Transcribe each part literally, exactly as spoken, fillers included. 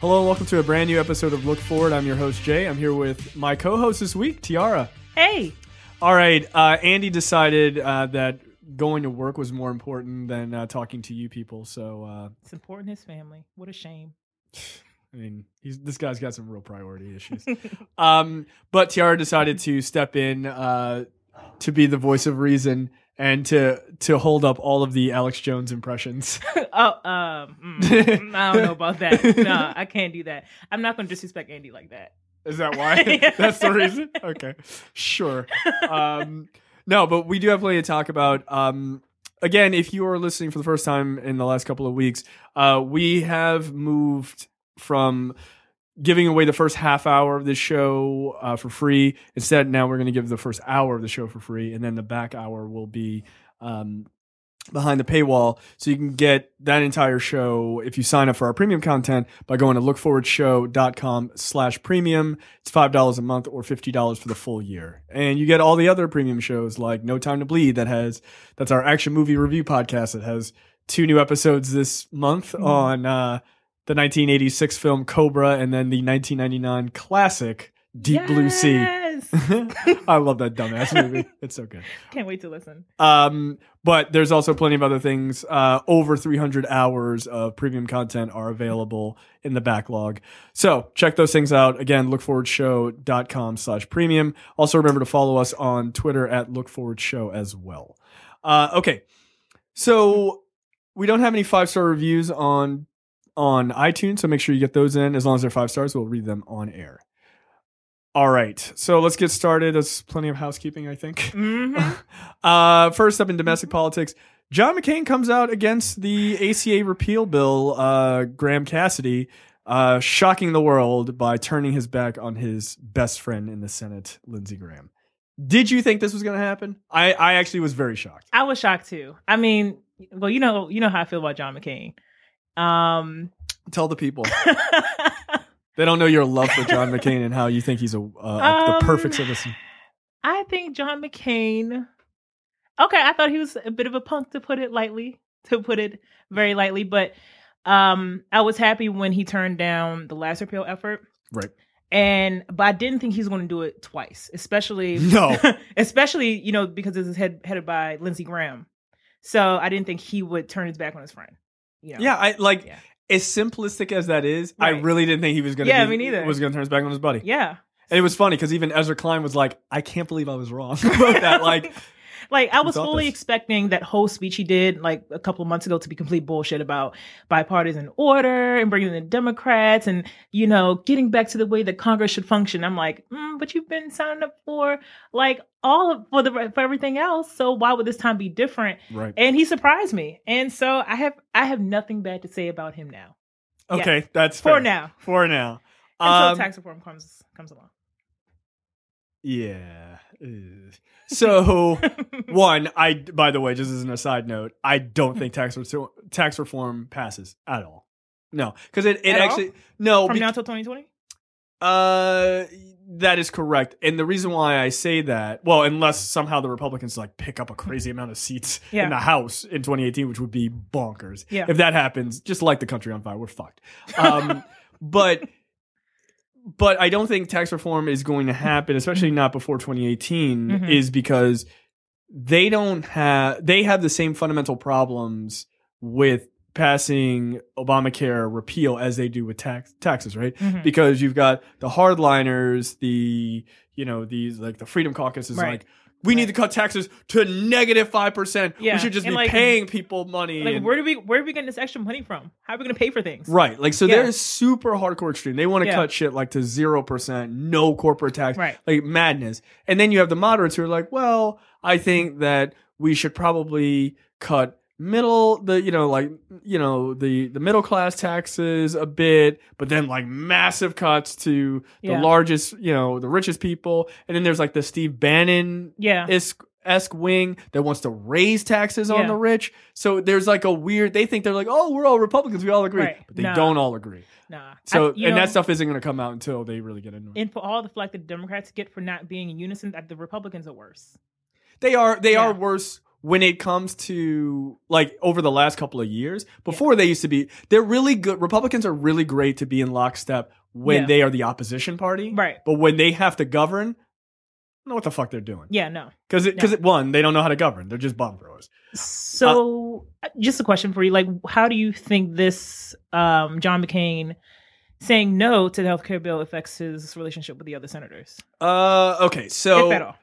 Hello and welcome to a brand new episode of Look Forward. I'm your host, Jay. I'm here with my co-host this week, Tiara. Hey. All right. Uh, Andy decided uh, that going to work was more important than uh, talking to you people. So uh, it's important his family. What a shame. I mean, he's this guy's got some real priority issues. um, but Tiara decided to step in uh, to be the voice of reason and to to hold up all of the Alex Jones impressions. oh, um, mm, I don't know about that. No, I can't do that. I'm not going to disrespect Andy like that. Is that why? That's the reason? Okay. Sure. Um, no, but we do have plenty to talk about. Um, again, if you are listening for the first time in the last couple of weeks, uh, we have moved from giving away the first half hour of this show uh, for free. Instead, now we're going to give the first hour of the show for free, and then the back hour will be um, behind the paywall. So you can get that entire show if you sign up for our premium content by going to lookforwardshow.com slash premium. It's five dollars a month or fifty dollars for the full year. And you get all the other premium shows like No Time to Bleed that has, that's our action movie review podcast that has two new episodes this month mm. on uh, the nineteen eighty-six film Cobra and then the nineteen ninety-nine classic Deep yes! Blue Sea. I love that dumbass movie. It's so good. Can't wait to listen. Um, but there's also plenty of other things. Uh, over three hundred hours of premium content are available in the backlog. So check those things out. Again, lookforwardshow.com slash premium. Also remember to follow us on Twitter at lookforwardshow as well. Uh, okay. So we don't have any five-star reviews on on iTunes, so make sure you get those in. As long as they're five stars, we'll read them on air. All right, so let's get started. There's plenty of housekeeping, I think. Mm-hmm. uh, first up in domestic politics, John McCain comes out against the A C A repeal bill, uh, Graham Cassidy, uh, shocking the world by turning his back on his best friend in the Senate, Lindsey Graham. Did you think this was going to happen? I, I actually was very shocked. I was shocked too. I mean, well, you know, you know how I feel about John McCain. Um, Tell the people. They don't know your love for John McCain and how you think he's a uh, um, the perfect citizen. I think John McCain. Okay, I thought he was a bit of a punk, to put it lightly, to put it very lightly. But um, I was happy when he turned down the last repeal effort. Right. And but I didn't think he was going to do it twice, especially no, especially you know because this is head, headed by Lindsey Graham. So I didn't think he would turn his back on his friend. You know? Yeah, I like. Yeah. As simplistic as that is, right. I really didn't think he was going to yeah, be, me neither. was going to turn his back on his buddy. Yeah. And it was funny because even Ezra Klein was like, I can't believe I was wrong about that. Like, like I was fully this? expecting that whole speech he did like a couple of months ago to be complete bullshit about bipartisan order and bringing in the Democrats and, you know, getting back to the way that Congress should function. I'm like, mm, but you've been signing up for like all of for the for everything else. So why would this time be different? Right. And he surprised me. And so I have I have nothing bad to say about him now. Okay, yeah. that's fair. For now. For now. Until um, tax reform comes comes along. Yeah. So, one, I by the way, just as an aside note, I don't think tax re- tax reform passes at all. No, because it, it at actually all? no from be- now till twenty twenty. Uh, that is correct. And the reason why I say that, well, unless somehow the Republicans like pick up a crazy amount of seats yeah. in the House in twenty eighteen, which would be bonkers. Yeah. If that happens, just light the country on fire. We're fucked. Um, but, but I don't think tax reform is going to happen, especially not before twenty eighteen, mm-hmm. is because they don't have, they have the same fundamental problems with passing Obamacare repeal as they do with tax taxes, right? Mm-hmm. Because you've got the hardliners, the, you know, these like the Freedom Caucus is right. like, we right. need to cut taxes to negative five percent. Yeah. We should just and be like, paying people money. Like, and, where do we where are we getting this extra money from? How are we going to pay for things? Right. Like, so yeah. they're super hardcore extreme. They want to yeah. cut shit like to zero percent, no corporate tax, right. like madness. And then you have the moderates who are like, well, I think that we should probably cut middle the you know like you know the the middle class taxes a bit, but then like massive cuts to the yeah. largest, you know the richest people. And then there's like the Steve Bannon yeah esque wing that wants to raise taxes on yeah. the rich. So there's like a weird, they think they're like, oh, we're all Republicans, we all agree, right. but they nah. don't all agree. Nah. So I, and know, that stuff isn't going to come out until they really get into it. And for all the flack that the Democrats get for not being in unison, the Republicans are worse. They are they yeah. are worse when it comes to like over the last couple of years, before yeah. they used to be, they're really good. Republicans are really great to be in lockstep when yeah. they are the opposition party. Right. But when they have to govern, I don't know what the fuck they're doing. Yeah, no. Because it, no. it, one, they don't know how to govern. They're just bomb throwers. So uh, just a question for you. Like, how do you think this um, John McCain saying no to the healthcare bill affects his relationship with the other senators? Uh, okay, so... If at all.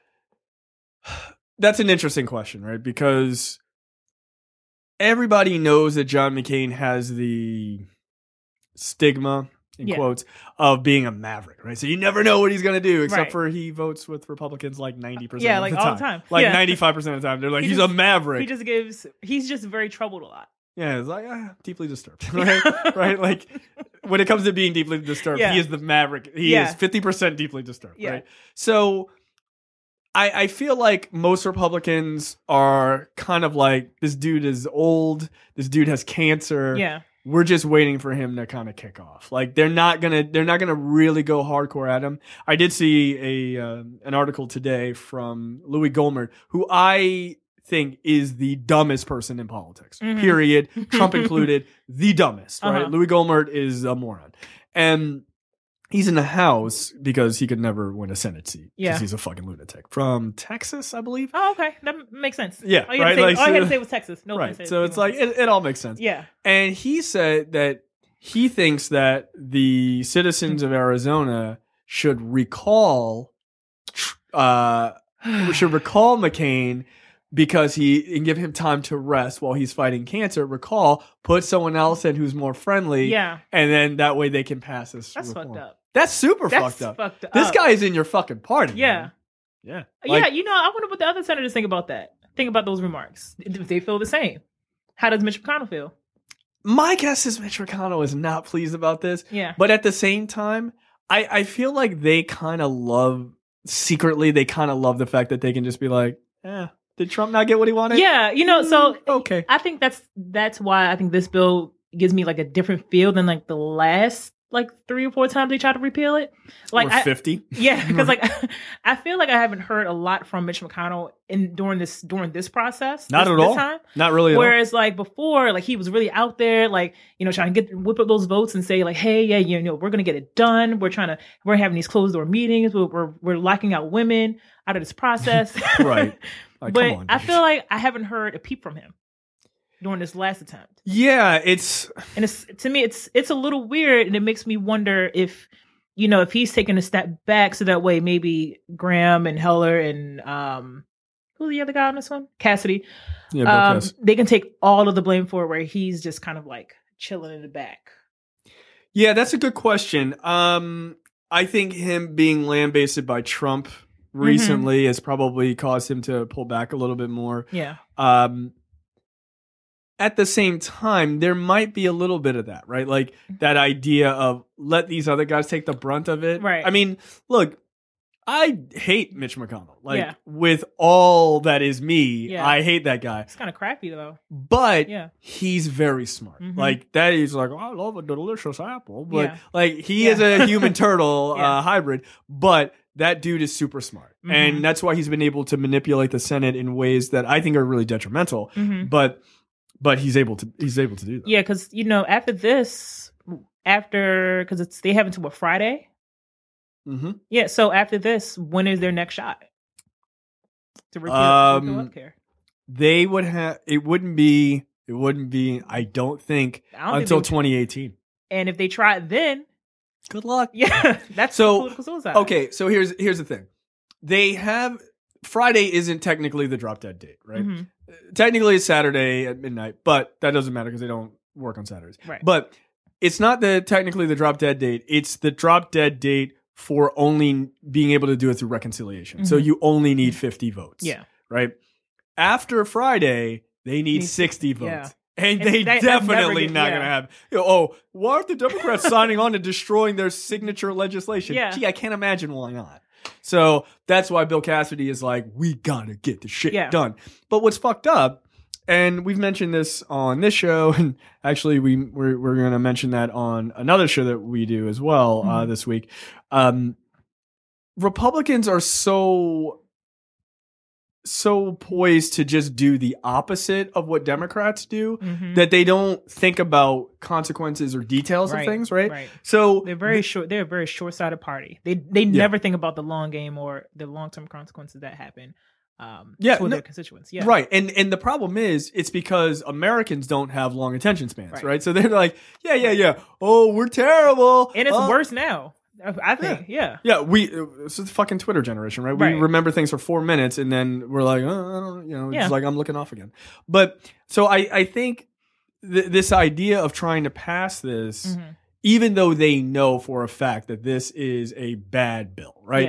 That's an interesting question, right? Because everybody knows that John McCain has the stigma, in yeah. quotes, of being a maverick, right? So you never know what he's going to do, except right. for he votes with Republicans like ninety percent yeah, of like the all time. the time. Like yeah. ninety-five percent of the time. They're like, he he's just, a maverick. He just gives, he's just very troubled a lot. Yeah, it's like, ah, deeply disturbed, right? right? Like, when it comes to being deeply disturbed, yeah. he is the maverick. He yeah. is fifty percent deeply disturbed, yeah. right? So... I, I feel like most Republicans are kind of like, this dude is old, this dude has cancer. Yeah. We're just waiting for him to kind of kick off. Like they're not gonna they're not gonna really go hardcore at him. I did see a uh, an article today from Louis Gohmert, who I think is the dumbest person in politics. Mm-hmm. Period. Trump included, the dumbest. Right? Uh-huh. Louis Gohmert is a moron, and he's in the House because he could never win a Senate seat. Yeah. Because he's a fucking lunatic. From Texas, I believe. Oh, okay. That makes sense. Yeah, all you right? Say, like, all so, I had to say was Texas. No right. So it's like, it, it all makes sense. Yeah. And he said that he thinks that the citizens of Arizona should recall, uh, should recall McCain because he, and give him time to rest while he's fighting cancer. Recall, put someone else in who's more friendly. Yeah. And then that way they can pass this. That's reform. fucked up. That's super That's fucked up. fucked up. This guy is in your fucking party. Yeah. Man. Yeah. Like, yeah, you know, I wonder what the other senators think about that. Think about those remarks. If they feel the same. How does Mitch McConnell feel? My guess is Mitch McConnell is not pleased about this. Yeah. But at the same time, I, I feel like they kind of love, secretly, they kind of love the fact that they can just be like, eh, did Trump not get what he wanted? Yeah, you know, so mm, okay. I think that's that's why I think this bill gives me like a different feel than like the last like three or four times they tried to repeal it. Like or fifty. I, yeah, because like I feel like I haven't heard a lot from Mitch McConnell in during this during this process. Not this, at all. This time. Not really. At Whereas all. like before, like he was really out there, like you know, trying to get whip up those votes and say like, hey, yeah, you know, we're gonna get it done. We're trying to we're having these closed door meetings. We're we're, we're locking out women out of this process. Right. Like, but come on, I feel like I haven't heard a peep from him during this last attempt. Yeah, it's and it's to me it's it's a little weird, and it makes me wonder if you know if he's taking a step back, so that way maybe Graham and Heller and um who's the other guy on this one, Cassidy, yeah, Bill um, Cass. they can take all of the blame for it, where he's just kind of like chilling in the back. Yeah, that's a good question. Um, I think him being lambasted by Trump recently mm-hmm. has probably caused him to pull back a little bit more. Yeah. Um, at the same time, there might be a little bit of that, right? Like that idea of let these other guys take the brunt of it. Right. I mean, look, I hate Mitch McConnell. Like yeah. with all that is me, yeah. I hate that guy. It's kind of crappy though. But yeah. he's very smart. Mm-hmm. Like that he's like, oh, I love a delicious apple. But yeah. like he yeah. is a human turtle yeah. uh, hybrid. But that dude is super smart. Mm-hmm. And that's why he's been able to manipulate the Senate in ways that I think are really detrimental. Mm-hmm. But but he's able to he's able to do that. Yeah, because you know, after this, after because it's they have until a Friday. Mm-hmm. Yeah, so after this, when is their next shot to repeal, um, repeal healthcare? They would have. It wouldn't be. It wouldn't be. I don't think I don't until think twenty eighteen. And if they try it then, good luck. Yeah, that's so political suicide. Okay, so here's here's the thing. They have Friday isn't technically the drop dead date, right? Mm-hmm. Technically, it's Saturday at midnight, but that doesn't matter because they don't work on Saturdays. Right. But it's not the technically the drop dead date. It's the drop dead date for only being able to do it through reconciliation. Mm-hmm. So you only need fifty votes. Yeah. Right? After Friday, they need sixty votes. Yeah. And, and they that, definitely not yeah. going to have, you know, oh, why aren't the Democrats signing on and destroying their signature legislation? Yeah. Gee, I can't imagine why not. So that's why Bill Cassidy is like, we got to get the shit yeah. done. But what's fucked up, and we've mentioned this on this show, and actually we, we're, we're going to mention that on another show that we do as well mm-hmm. uh, this week. Um, Republicans are so so poised to just do the opposite of what Democrats do Mhm. that they don't think about consequences or details Right, of things, right? right. So They're very th- short. They're a very short-sighted party. They they never think about the long game or the long-term consequences that happen um, Yeah, for no- their constituents. Yeah, Right. And and the problem is it's because Americans don't have long attention spans, right? Right. So they're like, yeah, yeah, yeah. Oh, we're terrible. And it's Oh. worse now. I I think. Yeah. Yeah, we it's the fucking Twitter generation, right? We Right. remember things for four minutes and then we're like, oh, I don't, you know, it's Yeah. like I'm looking off again. But so I I think th- this idea of trying to pass this, Mhm. even though they know for a fact that this is a bad bill, right? Yeah.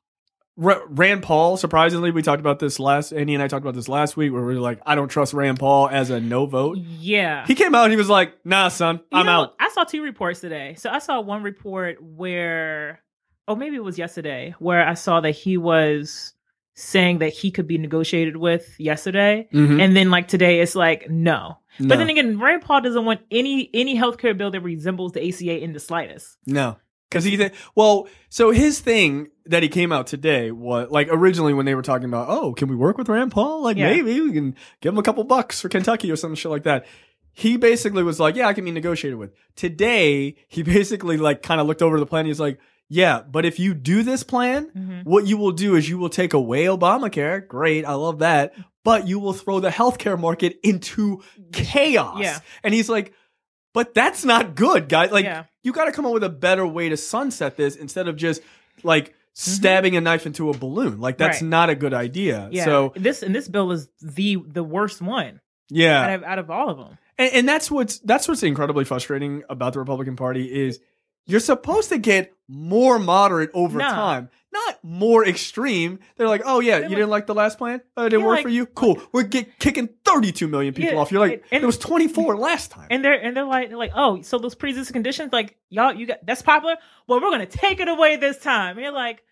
R- Rand Paul, surprisingly, we talked about this last, Andy and I talked about this last week where we were like, I don't trust Rand Paul as a no vote. Yeah. He came out and he was like, nah, son, You I'm know, out. I saw two reports today. So I saw one report where, oh, maybe it was yesterday, where I saw that he was saying that he could be negotiated with yesterday. Mhm. And then like today, it's like, no. No. But then again, Rand Paul doesn't want any any healthcare bill that resembles the A C A in the slightest. No. Because he, th- well, so his thing that he came out today was like originally when they were talking about, oh, can we work with Rand Paul? Like Yeah. maybe we can give him a couple bucks for Kentucky or some shit like that. He basically was like, yeah, I can be negotiated with. Today, he basically like kind of looked over the plan. He's like, yeah, but if you do this plan, Mhm. what you will do is you will take away Obamacare. Great. I love that. But you will throw the healthcare market into chaos. Yeah. And he's like, but that's not good, guys. Like, Yeah. you got to come up with a better way to sunset this instead of just like stabbing a knife into a balloon. Like, that's Right. not a good idea. Yeah. So, this and this bill is the the worst one yeah. out of out of all of them. And, and that's what's that's what's incredibly frustrating about the Republican Party is you're supposed to get more moderate over No. time, not more extreme. They're like, oh yeah, They're you like- didn't like the last plan? Oh, it didn't You're work like- for you? Cool. We're get, kicking thirty-two million people Yeah, off. You're like, and- it was twenty-four last time. And they're and they're like they're like, oh, so those pre-existing conditions, like y'all, you got that's popular. Well, we're gonna take it away this time. And you're like,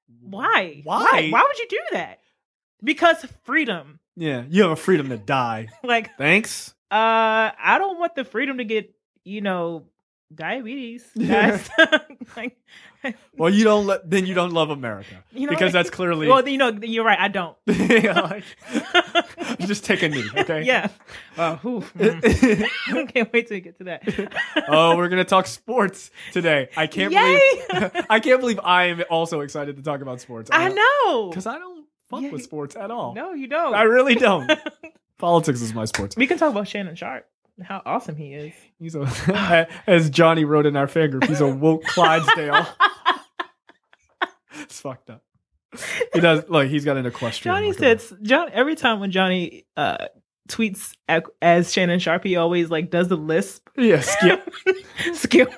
why? Why? Why would you do that? Because freedom. Yeah, you have a freedom to die. Like, Thanks. uh, I don't want the freedom to get, you know, diabetes. Yeah. That's like, Well, you don't let then you don't love America you know, because that's clearly well, you know, you're right. I don't. Yeah, like, just take a knee, okay? Yeah. Well, whew, mm. I can't wait to get to that. Oh, we're gonna talk sports today. I can't Yay! believe I can't believe I am also excited to talk about sports. I know. because I don't fuck Yeah, with sports at all. No, you don't. I really don't. Politics is my sports. We can talk about Shannon Sharp. How awesome he is. He's a, as Johnny wrote in our fan group, he's a woke Clydesdale. It's fucked up. He does like he's got an equestrian. Johnny look says John every time when Johnny uh, tweets ac- as Shannon Sharp, he always like does the lisp. at him. Yeah, skip. Skip.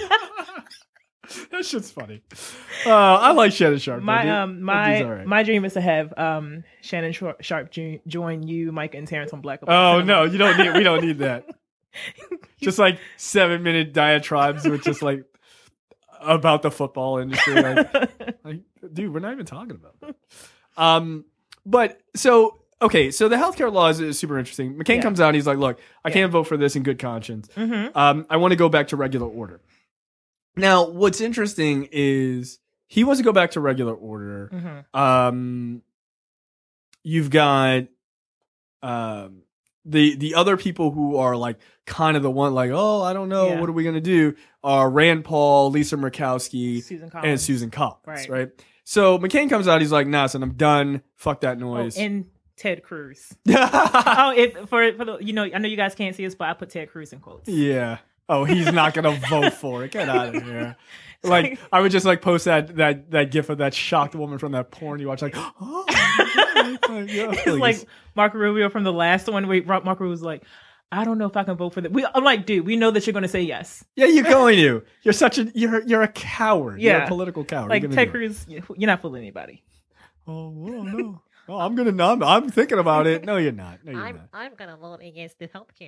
That shit's funny. Uh, I like Shannon Sharp. though, My dude. um That my dude's all right. my dream is to have um Shannon Shar- Sharp jo- join you, Mike, and Terrence on Black. Oh no, you don't need. We don't need that. Just like seven minute diatribes with just like about the football industry. Like, like, dude, we're not even talking about that. Um, but so okay, so the healthcare law is, is super interesting. McCain Yeah. comes out, and he's like, "Look, I Yeah. can't vote for this in good conscience. Mm-hmm. Um, I want to go back to regular order." Now, what's interesting is he wants to go back to regular order. Mm-hmm. Um, you've got um the the other people who are like kind of the one like, oh, I don't know, Yeah. what are we gonna do? Are Rand Paul, Lisa Murkowski, Susan and Collins. Susan Collins, right. Right. So McCain comes out, he's like, nah, son, I'm done. Fuck that Oh, noise. and Ted Cruz. oh, if for for the you know I know you guys can't see this, but I put Ted Cruz in quotes. Yeah. Oh, he's not gonna vote for it. Get out of here. Like, I would just like post that that that gif of that shocked woman from that porn you watch. Like, oh, like, yeah, It's please. like Marco Rubio from the last one where Marco Rubio was like, I don't know if I can vote for that. We, I'm like, dude, we know that you're going to say yes. yeah, you're going to. You're such a you're you're a coward. You're Yeah. a political coward. Like You're gonna Ted do it. Cruz, you're not fooling anybody. Oh, well, no. Oh, I'm gonna. No, I'm, I'm thinking about it. No, you're not. No, you're I'm not. I'm gonna vote against the healthcare.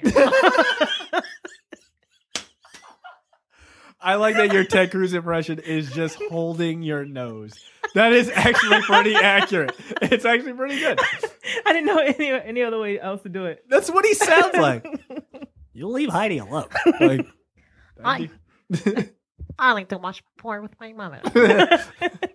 I like that your Ted Cruz impression is just holding your nose. That is actually pretty accurate. It's actually pretty good. I didn't know any any other way else to do it. That's what he sounds like. You leave Heidi alone. Like, I I like to watch porn with my mother.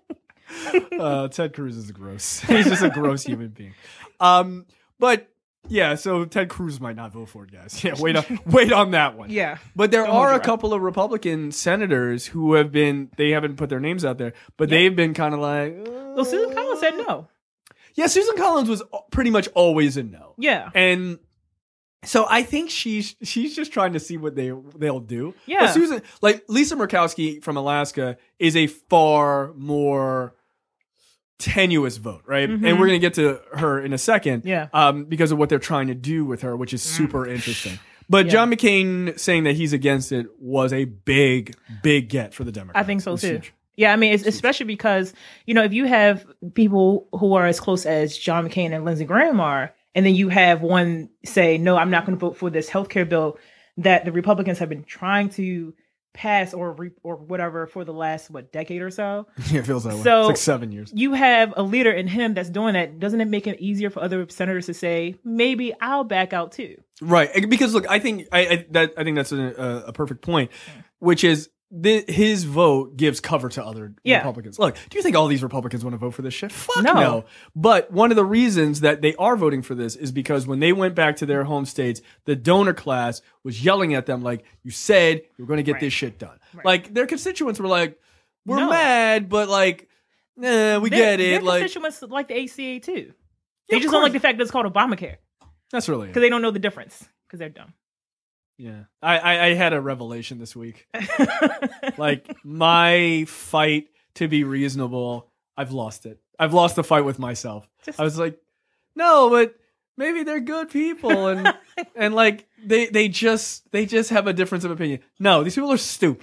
uh, Ted Cruz is gross. He's just a gross human being. Um, but yeah, so Ted Cruz might not vote for it, guys. Yeah, wait on wait on that one. Yeah, but there Don't are hold a your couple of Republican senators who have been. They haven't put their names out there, but Yeah. they've been kind of like. Uh, Well, Susan Collins said no. Yeah, Susan Collins was pretty much always a no. Yeah. And so I think she's she's just trying to see what they they'll do. Yeah. But Susan, like Lisa Murkowski from Alaska, is a far more tenuous vote, right? Mhm. And we're gonna get to her in a second, Yeah. um, because of what they're trying to do with her, which is super interesting. But Yeah. John McCain saying that he's against it was a big, big get for the Democrats. I think so It was too. huge. Yeah, I mean, it's especially because, you know, if you have people who are as close as John McCain and Lindsey Graham are, and then you have one say, no, I'm not going to vote for this healthcare bill that the Republicans have been trying to pass or re- or whatever for the last, what, decade or so. Yeah, it feels that way. So- It's like seven years. You have a leader in him that's doing that. Doesn't it make it easier for other senators to say, maybe I'll back out too? Right, because look, I think I, I that I think that's a, a, a perfect point, which is the, his vote gives cover to other Yeah. Republicans. Look, do you think all these Republicans want to vote for this shit? Fuck No. no. But one of the reasons that they are voting for this is because when they went back to their home states, the donor class was yelling at them like, "You said you were going to get Right. this shit done." Right. Like their constituents were like, "We're No. mad, but like, nah, we Their- get it." Their Like constituents like the A C A too. Yeah, They of just don't like course. the fact that it's called Obamacare that's really it. because they don't know the difference because they're dumb. Yeah, I, I I had a revelation this week. Like my fight to be reasonable, I've lost it. I've lost the fight with myself. Just- I was like, no, but maybe they're good people, and and like they they just they just have a difference of opinion. No, these people are stupid.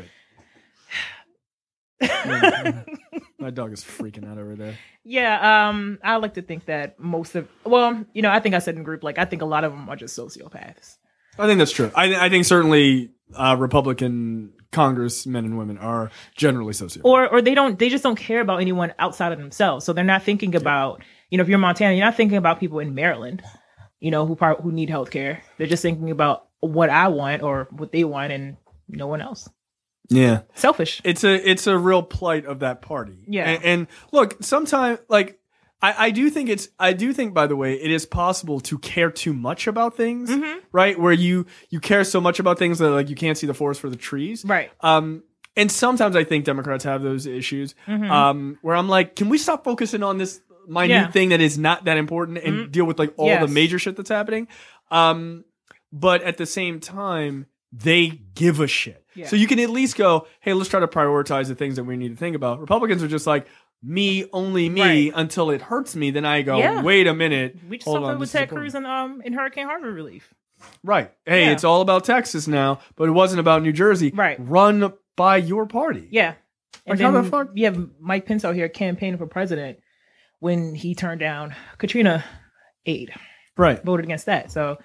My dog is freaking out over there. Yeah, um, I like to think that most of, well, you know, I think I said in group, like, I think a lot of them are just sociopaths. I think that's true. I I think certainly uh, Republican congressmen and women are generally sociopaths. Or, or they don't, they just don't care about anyone outside of themselves. So they're not thinking about, you know, if you're Montana, you're not thinking about people in Maryland, you know, who part, who need health care. They're just thinking about what I want or what they want and no one else. Yeah. Selfish. It's a it's a real plight of that party. Yeah. And, and look, sometimes like I, I do think it's I do think, by the way, it is possible to care too much about things, Mhm. right? Where you you care so much about things that like you can't see the forest for the trees. Right. Um and sometimes I think Democrats have those issues. Mhm. Um where I'm like, can we stop focusing on this minute Yeah. thing that is not that important and Mhm. deal with like all Yes. the major shit that's happening? Um but at the same time, they give a shit. Yeah. So you can at least go, hey, let's try to prioritize the things that we need to think about. Republicans are just like, me, only me, Right. until it hurts me. Then I go, Yeah. wait a minute. We just hold saw on, that with this is Ted important. Cruz and um in Hurricane Harvey relief. Right. Hey, Yeah. it's all about Texas now, but it wasn't about New Jersey. Right. Run by your party. Yeah. And Like, how then the fuck- you have Mike Pence out here campaigning for president when he turned down Katrina aid, Right. voted against that. So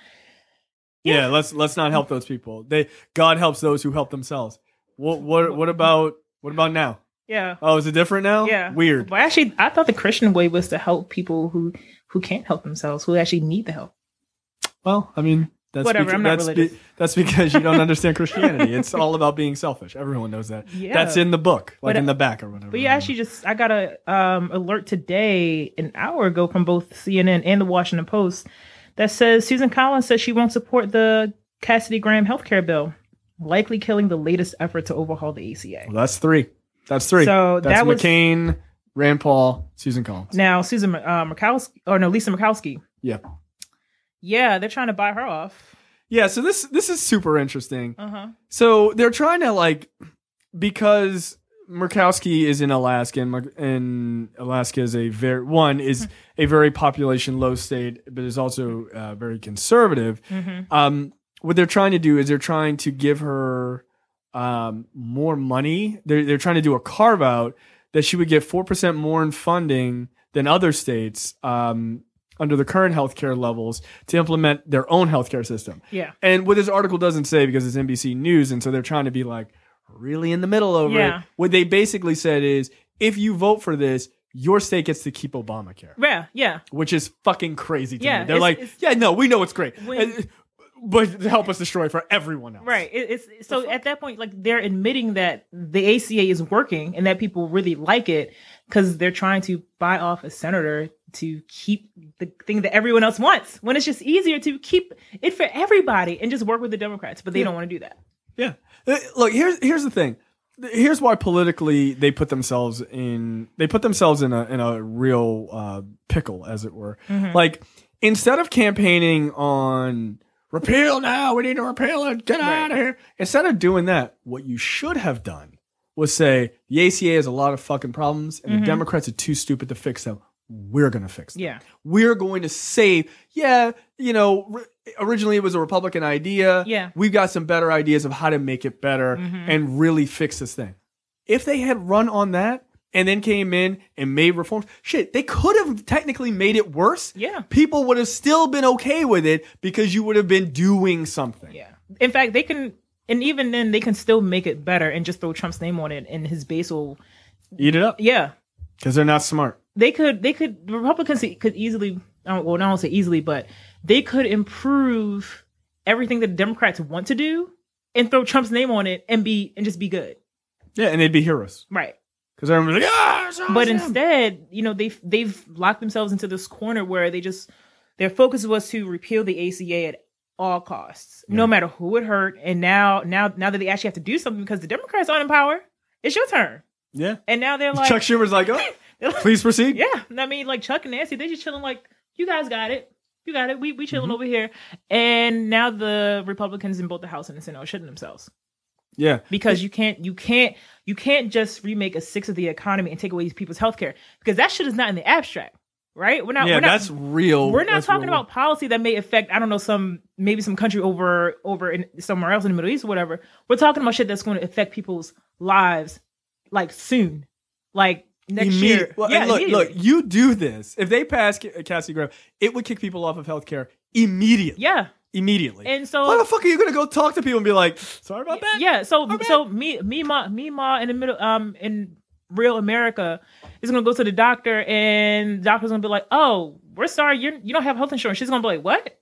Yeah. let's let's not help those people. They God helps those who help themselves. What what what about what about now? yeah. Oh, is it different now? Yeah. Weird. But actually, I thought the Christian way was to help people who who can't help themselves, who actually need the help. Well, I mean, that's Whatever, beca- I'm not that's, religious. that's because you don't understand Christianity. It's all about being selfish. Everyone knows that. Yeah. That's in the book, like But- in the back or whatever. But yeah, actually, just I got a um, alert today, an hour ago, from both C N N and the Washington Post that says Susan Collins says she won't support the Cassidy Graham healthcare bill, likely killing the latest effort to overhaul the A C A. Well, that's three. That's three. So that's that was- McCain, Rand Paul, Susan Collins. Now, Susan uh, Murkowski, or no, Lisa Murkowski. Yeah. Yeah, they're trying to buy her off. Yeah. So this this is super interesting. Uh huh. So they're trying to like because Murkowski is in Alaska and, Mur- and Alaska is a very one is a very population low state, but is also uh, very conservative. Mm-hmm. Um, what they're trying to do is they're trying to give her um, more money. They're they're trying to do a carve out that she would get four percent more in funding than other states um, under the current healthcare levels to implement their own healthcare system. Yeah. And what this article doesn't say, because it's N B C News, and so they're trying to be like really in the middle over Yeah. it. What they basically said is, if you vote for this, your state gets to keep Obamacare, Yeah. Yeah. which is fucking crazy to Yeah, me. They're it's- like, it's- yeah, no, we know it's great, When- Uh, but to help us destroy it for everyone else. Right. It, it's so at that point, like they're admitting that the A C A is working and that people really like it. because they're trying to buy off a senator to keep the thing that everyone else wants, when it's just easier to keep it for everybody and just work with the Democrats, but they yeah. don't want to do that. Yeah. Look, here's here's the thing. Here's why politically they put themselves in they put themselves in a in a real uh, pickle, as it were. Mm-hmm. Like, instead of campaigning on repeal now, we need to repeal it, get right. out of here. Instead of doing that, what you should have done was say the A C A has a lot of fucking problems and mm-hmm. the Democrats are too stupid to fix them. We're going to fix them. Yeah. We're going to save, yeah, you know, re- originally it was a Republican idea. Yeah. We've got some better ideas of how to make it better mm-hmm. and really fix this thing. If they had run on that and then came in and made reforms, shit, they could have technically made it worse. Yeah. People would have still been okay with it because you would have been doing something. Yeah. In fact, they can, and even then they can still make it better and just throw Trump's name on it and his base will eat it up. Yeah. Because they're not smart. They could, they could, the Republicans could easily, well, not say easily, but they could improve everything that the Democrats want to do and throw Trump's name on it and be, and just be good. Yeah, and they'd be heroes. Right. Because everyone's like, ah, it's awesome. But instead, you know, they've, they've locked themselves into this corner where they just, their focus was to repeal the A C A at all costs, yeah. no matter who it hurt. And now, now, now that they actually have to do something because the Democrats aren't in power, it's your turn. Yeah. And now they're like, Chuck Schumer's like, oh, please proceed. Yeah. I mean, like Chuck and Nancy, they just chilling like, you guys got it. You got it. We we chilling mm-hmm. over here. And now the Republicans in both the House and the Senate are shitting themselves. Yeah. Because you can't, you can't, you can't just remake a sixth of the economy and take away these people's health care, because that shit is not in the abstract, right? We're not, yeah, we're not, that's real. We're not that's talking real. about policy that may affect, I don't know, some, maybe some country over, over in somewhere else in the Middle East or whatever. We're talking about shit that's going to affect people's lives like soon. Like next Immedi- year. Well, yeah, look, look, you do this. If they pass Cassie Graham, it would kick people off of healthcare immediately. Yeah. Immediately. And so, why the fuck are you gonna go talk to people and be like, sorry about that? Yeah. So, okay. so me, me, ma, me, ma, in the middle, um, in real America, is gonna go to the doctor, and the doctor's gonna be like, "Oh, we're sorry, you you don't have health insurance." She's gonna be like, "What?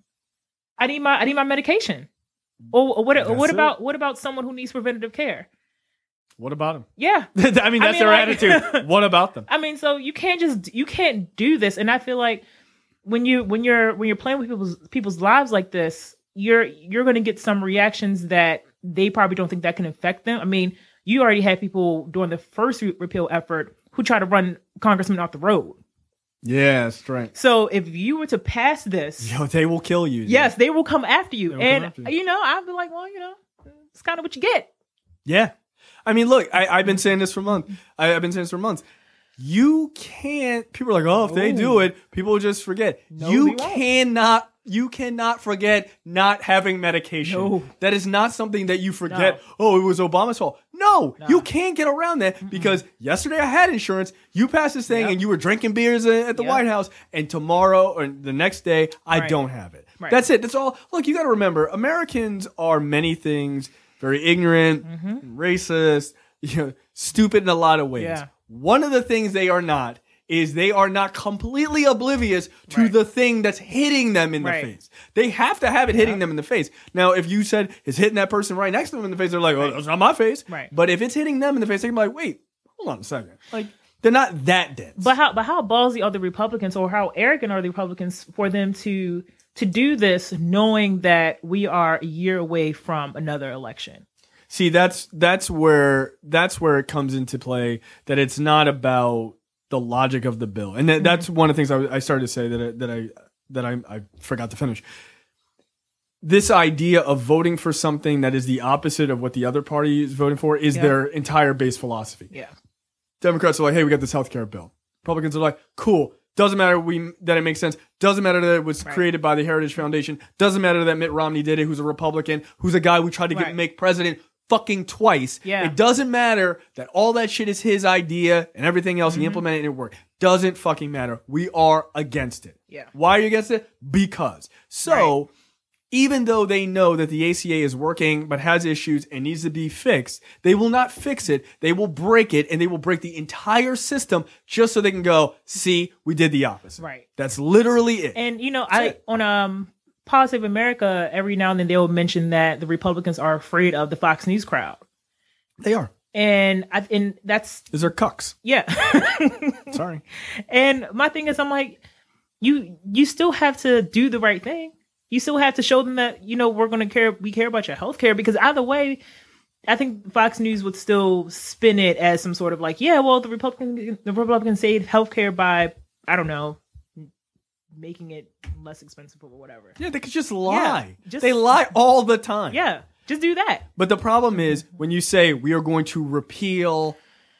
I need my, I need my medication." Or, or what? Or what about, it. what about someone who needs preventative care? What about them? Yeah. I mean, that's I mean, their like, attitude. What about them? I mean, so you can't just, you can't do this. And I feel like when you, when you're, when you're playing with people's, people's lives like this, you're, you're going to get some reactions that they probably don't think that can affect them. I mean, you already had people during the first re- repeal effort who tried to run congressmen off the road. Yeah, that's right. So if you were to pass this, yo, they will kill you. Dude. Yes, they will come after you. And, after you. you know, I'd be like, well, you know, it's kind of what you get. Yeah. I mean, look, I, I've been saying this for months. I, I've been saying this for months. You can't, people are like, oh, if they do it, people will just forget. No, you cannot, you cannot forget not having medication. No. That is not something that you forget. No. Oh, it was Obama's fault. No, no. you can't get around that mm-mm. because yesterday I had insurance. You passed this thing yep. and you were drinking beers at the yep. White House. And tomorrow or the next day, I right. don't have it. Right. That's it. That's all. Look, you got to remember, Americans are many things, very ignorant, mm-hmm. racist, you know, stupid in a lot of ways. Yeah. One of the things they are not is they are not completely oblivious to right. the thing that's hitting them in right. the face. They have to have it hitting yeah. them in the face. Now, if you said it's hitting that person right next to them in the face, they're like, oh, right. that's not my face. Right. But if it's hitting them in the face, they're like, wait, hold on a second. Like, they're not that dense. But how but how ballsy are the Republicans, or how arrogant are the Republicans for them to to do this, knowing that we are a year away from another election? See, that's that's where that's where it comes into play, that it's not about the logic of the bill, and th- that's mm-hmm. one of the things I, I started to say that I, that I that I, I forgot to finish. This idea of voting for something that is the opposite of what the other party is voting for is yeah. their entire base philosophy. Yeah, Democrats are like, "Hey, we got this healthcare bill." Republicans are like, "Cool." Doesn't matter we that it makes sense. Doesn't matter that it was right. created by the Heritage Foundation. Doesn't matter that Mitt Romney did it, who's a Republican, who's a guy who tried to get right. make president fucking twice. Yeah. It doesn't matter that all that shit is his idea and everything else, mm-hmm. he implemented it and it worked. Doesn't fucking matter. We are against it. Yeah. Why are you against it? Because. So, right. even though they know that the A C A is working but has issues and needs to be fixed, they will not fix it. They will break it, and they will break the entire system just so they can go, see, we did the opposite. Right. That's literally it. And, you know, That's I it. on um Policy of America, every now and then they'll mention that the Republicans are afraid of the Fox News crowd. They are. And I and that's These are cucks. Yeah. Sorry. And my thing is, I'm like, you you still have to do the right thing. You still have to show them that, you know, we're going to care. We care about your health care, because either way, I think Fox News would still spin it as some sort of like, yeah, well, the Republican, the Republicans saved healthcare by, I don't know, making it less expensive or whatever. Yeah, they could just lie. Yeah, just, they lie all the time. Yeah, just do that. But the problem is when you say we are going to repeal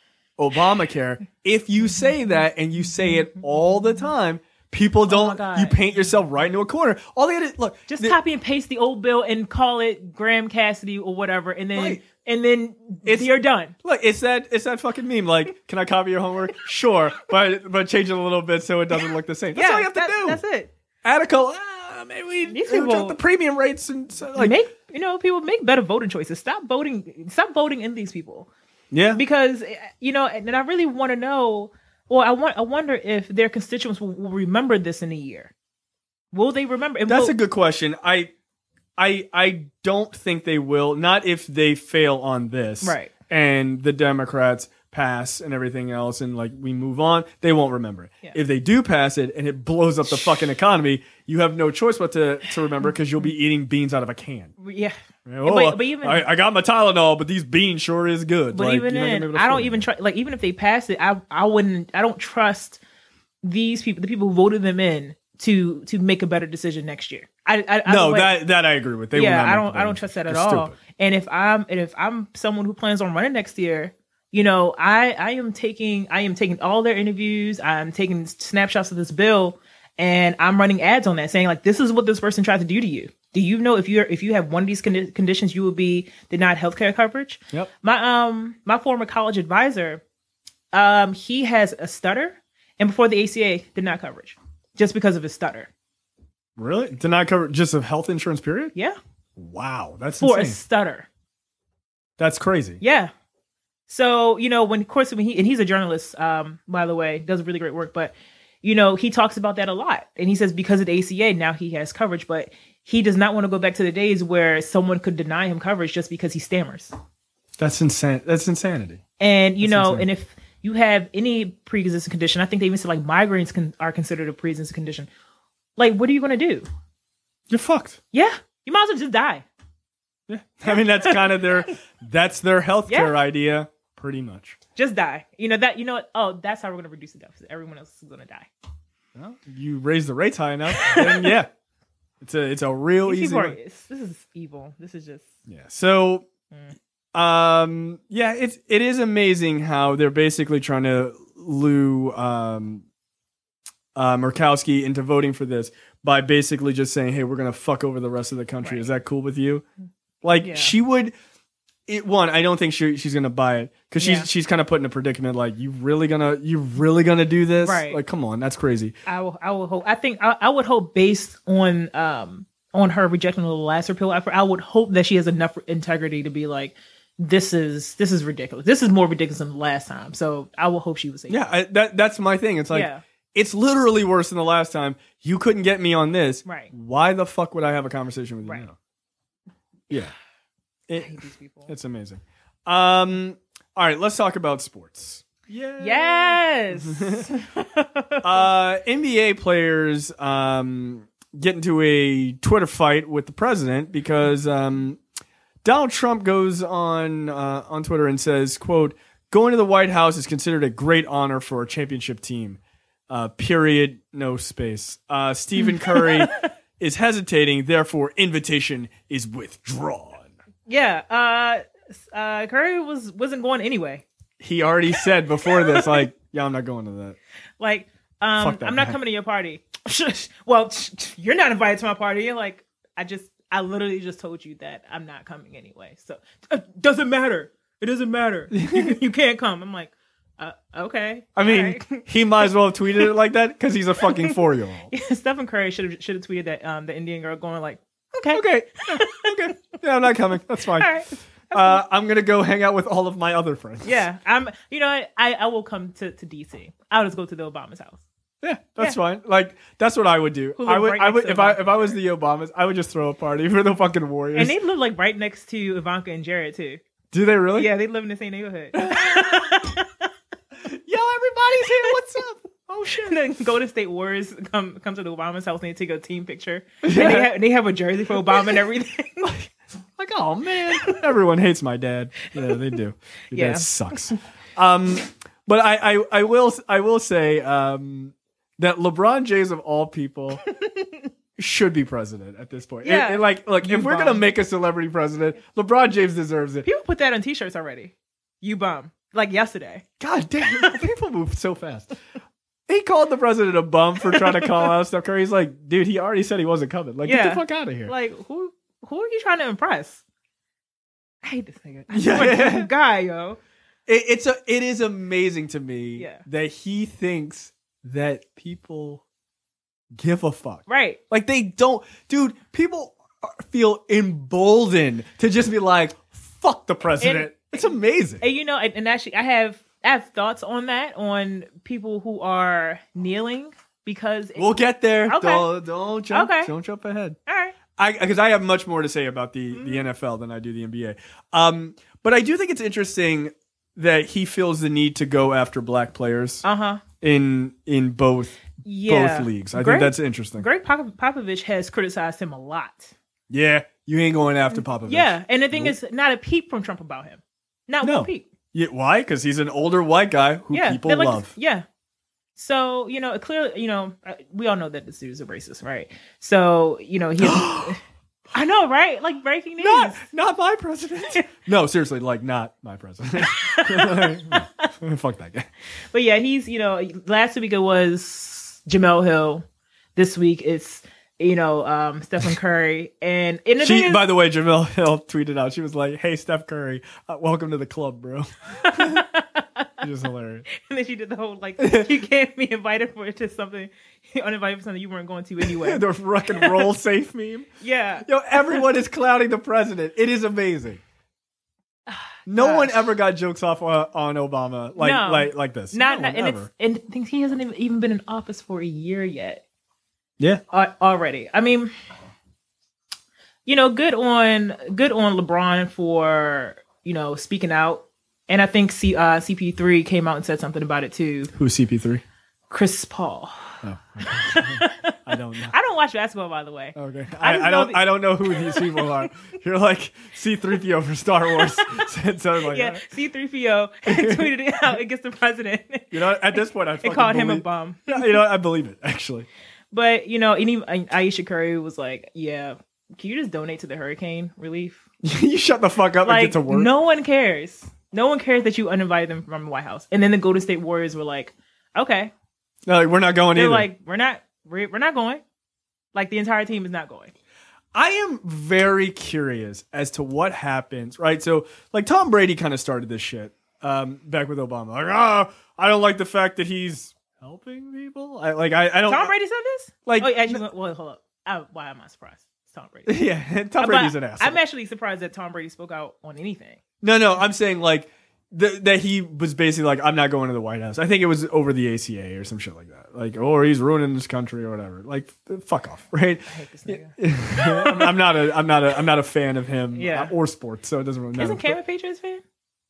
Obamacare, if you say that and you say it all the time, people don't. Oh you paint yourself right into a corner. All they gotta look. Just the, copy and paste the old bill and call it Graham Cassidy or whatever, and then Right. and then It's- you're done. Look, it's that it's that fucking meme. Like, can I copy your homework? Sure, but but change it a little bit so it doesn't look the same. That's yeah, all you have to that- do. That's it. Add a couple. Ah, maybe we These we drop people- the premium rates and so, like make you know people make better voting choices. Stop voting. Stop voting in these people. yeah. Because you know, and I really want to know. Well, I want. I wonder if their constituents will, will remember this in a year. Will they remember? And That's will, a good question. I, I, I don't think they will. Not if they fail on this, Right. And the Democrats pass and everything else, and like we move on. They won't remember it. Yeah. If they do pass it and it blows up the fucking economy, you have no choice but to to remember because you'll be eating beans out of a can. Yeah. Oh, but, but even I, I got my Tylenol, but these beans sure is good. But Like, even you're not gonna then, be able to I don't afford even it. try. Like even if they pass it, I I wouldn't. I don't trust these people, the people who voted them in, to to make a better decision next year. I, I I No, don't- that that I agree with. They will yeah, not I make don't. the I don't better trust that at decision. all. Stupid. And if I'm and if I'm someone who plans on running next year, you know, I I am taking I am taking all their interviews. I'm taking snapshots of this bill, and I'm running ads on that saying like, this is what this person tried to do to you. Do you know if you're if you have one of these condi- conditions, you will be denied healthcare coverage? Yep. My um my former college advisor, um he has a stutter, and before the A C A did not coverage just because of his stutter. Really? Did not cover just a health insurance period? Yeah, Wow, that's for insane. a stutter. That's crazy. Yeah. So, you know, when, of course, when he, and he's a journalist, um, by the way, does really great work, but, you know, he talks about that a lot. And he says because of the A C A, now he has coverage, but he does not want to go back to the days where someone could deny him coverage just because he stammers. That's insane. That's insanity. And, you That's know, insane. and if you have any pre-existing condition, I think they even said like migraines can, are considered a pre-existing condition. Like, what are you going to do? You're fucked. Yeah. You might as well just die. Yeah. I mean, that's kind of their, that's their healthcare Yeah. idea, pretty much. Just die. You know, that, you know what? Oh, that's how we're going to reduce the deficit. Everyone else is going to die. Well, you raise the rates high enough, then yeah. It's a, it's a real These easy people are- way. it's- this is evil. This is just. Yeah. So, Mm. um, yeah, it's, it is amazing how they're basically trying to lure, um, uh, Murkowski into voting for this by basically just saying, hey, we're going to fuck over the rest of the country. Right. Is that cool with you? Like, Yeah. she would. It, one, I don't think she, she's gonna buy it because she's Yeah. she's kind of put in a predicament. Like, you really gonna you really gonna do this? Right. Like, come on, that's crazy. I will. I will hope. I think. I, I would hope, based on um on her rejecting the last repeal effort, I would hope that she has enough integrity to be like, this is this is ridiculous. This is more ridiculous than the last time. So I will hope she would say, Yeah, I, that that's my thing. It's like Yeah. it's literally worse than the last time. You couldn't get me on this. Right. Why the fuck would I have a conversation with you Right. now? Yeah. I It, hate these people. it's amazing. Um. All right, let's talk about sports. Yeah. Yes. uh, N B A players um, get into a Twitter fight with the president because um, Donald Trump goes on uh, on Twitter and says, quote, going to the White House is considered a great honor for a championship team. Uh, period. No space. Uh, Stephen Curry is hesitating. Therefore, invitation is withdrawn. yeah. Uh, uh, Curry was wasn't going anyway. He already said before this, like, yeah, I'm not going to that. Like, um, Fuck that I'm not guy. coming to your party. Well, you're not invited to my party. You're like, I just, I literally just told you that I'm not coming anyway. So it doesn't matter. It doesn't matter. You, you can't come. I'm like, uh, okay. I mean, All right. he might as well have tweeted it like that because he's a fucking four-year-old. Yeah, Stephen Curry should have should have tweeted that um the Indian girl going like, okay, Okay. Okay. Yeah, I'm not coming. That's fine. all right. Uh, I'm going to go hang out with all of my other friends. Yeah, I'm. You know, I I will come to, to D C. I'll just go to the Obama's house. Yeah, that's Yeah. fine. Like, that's what I would do. Who I live would, right I next would, to if I, Obama. if I was the Obamas, I would just throw a party for the fucking Warriors. And they live like right next to Ivanka and Jared too. do they really? Yeah, they live in the same neighborhood. Yo, everybody, Everybody's here. What's up? Oh shit! And the Golden State Warriors come come to the Obama's house and they take a team picture. Yeah. And they have, they have a jersey for Obama and everything. like, like, oh man, everyone hates my dad. Yeah, they do. Your Yeah. dad sucks. Um, but I, I, I will, I will say um, that LeBron James of all people should be president at this point. Yeah. And, and like, look, You if we're bum. gonna make a celebrity president, LeBron James deserves it. People put that on T-shirts already. You bum. Like yesterday. God damn, people move so fast. He called the president a bum for trying to call out Steph Curry. He's like, dude, he already said he wasn't coming. Like, Yeah. get the fuck out of here. Like who who are you trying to impress? I hate this nigga. Yeah. Yeah. Like, guy, yo. It, it's a, it is amazing to me Yeah. that he thinks that people give a fuck. Right. Like they don't, dude. People are- feel emboldened to just be like, "Fuck the president." And- it's amazing. And you know, and, and actually, I have I have thoughts on that on people who are kneeling because. We'll get there. Okay. Don't, don't jump. Okay. Don't jump ahead. All right. I because I have much more to say about the Mm-hmm. the N F L than I do the N B A. Um, but I do think it's interesting that he feels the need to go after black players Uh huh. in in both Yeah. both leagues. I Greg- think that's interesting. Greg Pop- Popovich has criticized him a lot. Yeah, you ain't going after Popovich. Yeah, and the thing Nope. is, not a peep from Trump about him. Not No. one peep. Yeah, why? Because he's an older white guy who Yeah, people they're like- love. Yeah. So you know, clearly, you know, uh, we all know that this dude's a racist, right? So you know, he. I know, right? Like breaking news. Not, not my president. No, seriously, like not my president. Fuck that guy. But yeah, he's, you know, last week it was Jamel Hill. This week it's, you know, um, Stephen Curry. And, and the She, thing is, by the way, Jamel Hill tweeted out. She was like, "Hey, Steph Curry, uh, welcome to the club, bro." Which is hilarious. and then she did the whole, like, you can't be invited for to something, uninvited for something you weren't going to anyway. The rock and roll safe meme. Yeah. Yo, everyone is clowning the president. It is amazing. No Gosh. one ever got jokes off on, on Obama like No. like like this. Not, no not one and ever. it's, and things he hasn't even- even been in office for a year yet. Yeah. Uh, already. I mean, you know, good on good on LeBron for, you know, speaking out. And I think C, uh, C P three came out and said something about it too. Who's C P three? Chris Paul. Oh, okay. I don't know. I don't watch basketball, by the way. Okay, I I, just I, know don't. the- I don't know who these people are. You're like C three P O for Star Wars. so like, Yeah, C three P O tweeted it out against the president. You know, at this point, I It fucking called him a believe- bum. Yeah, you know, I believe it actually. But, you know, any, Aisha Curry was like, yeah, can you just donate to the hurricane relief? You shut the fuck up and Like, get to work. no one cares. No one cares that you uninvited them from the White House. And then the Golden State Warriors were like, okay. No, like, we're not going They're either. like, we're not, we're, we're not going. Like, the entire team is not going. I am very curious as to what happens. Right, so like Tom Brady kind of started this shit um, back with Obama. Like, oh, I don't like the fact that he's helping people. I like, I, I don't. Tom Brady said this? Like, Oh, actually, well, hold up. I, why am I surprised? It's Tom Brady. Yeah, Tom But Brady's an asshole. I'm actually surprised that Tom Brady spoke out on anything. No, no, I'm saying like th- that he was basically like, I'm not going to the White House. I think it was over the A C A or some shit like that. Like, or he's ruining this country or whatever. Like, f- fuck off, right? I hate this nigga. I'm, I'm not a, I'm not a, I'm not a fan of him Yeah. uh, or sports, so it doesn't really matter. Isn't Cam a Patriots fan?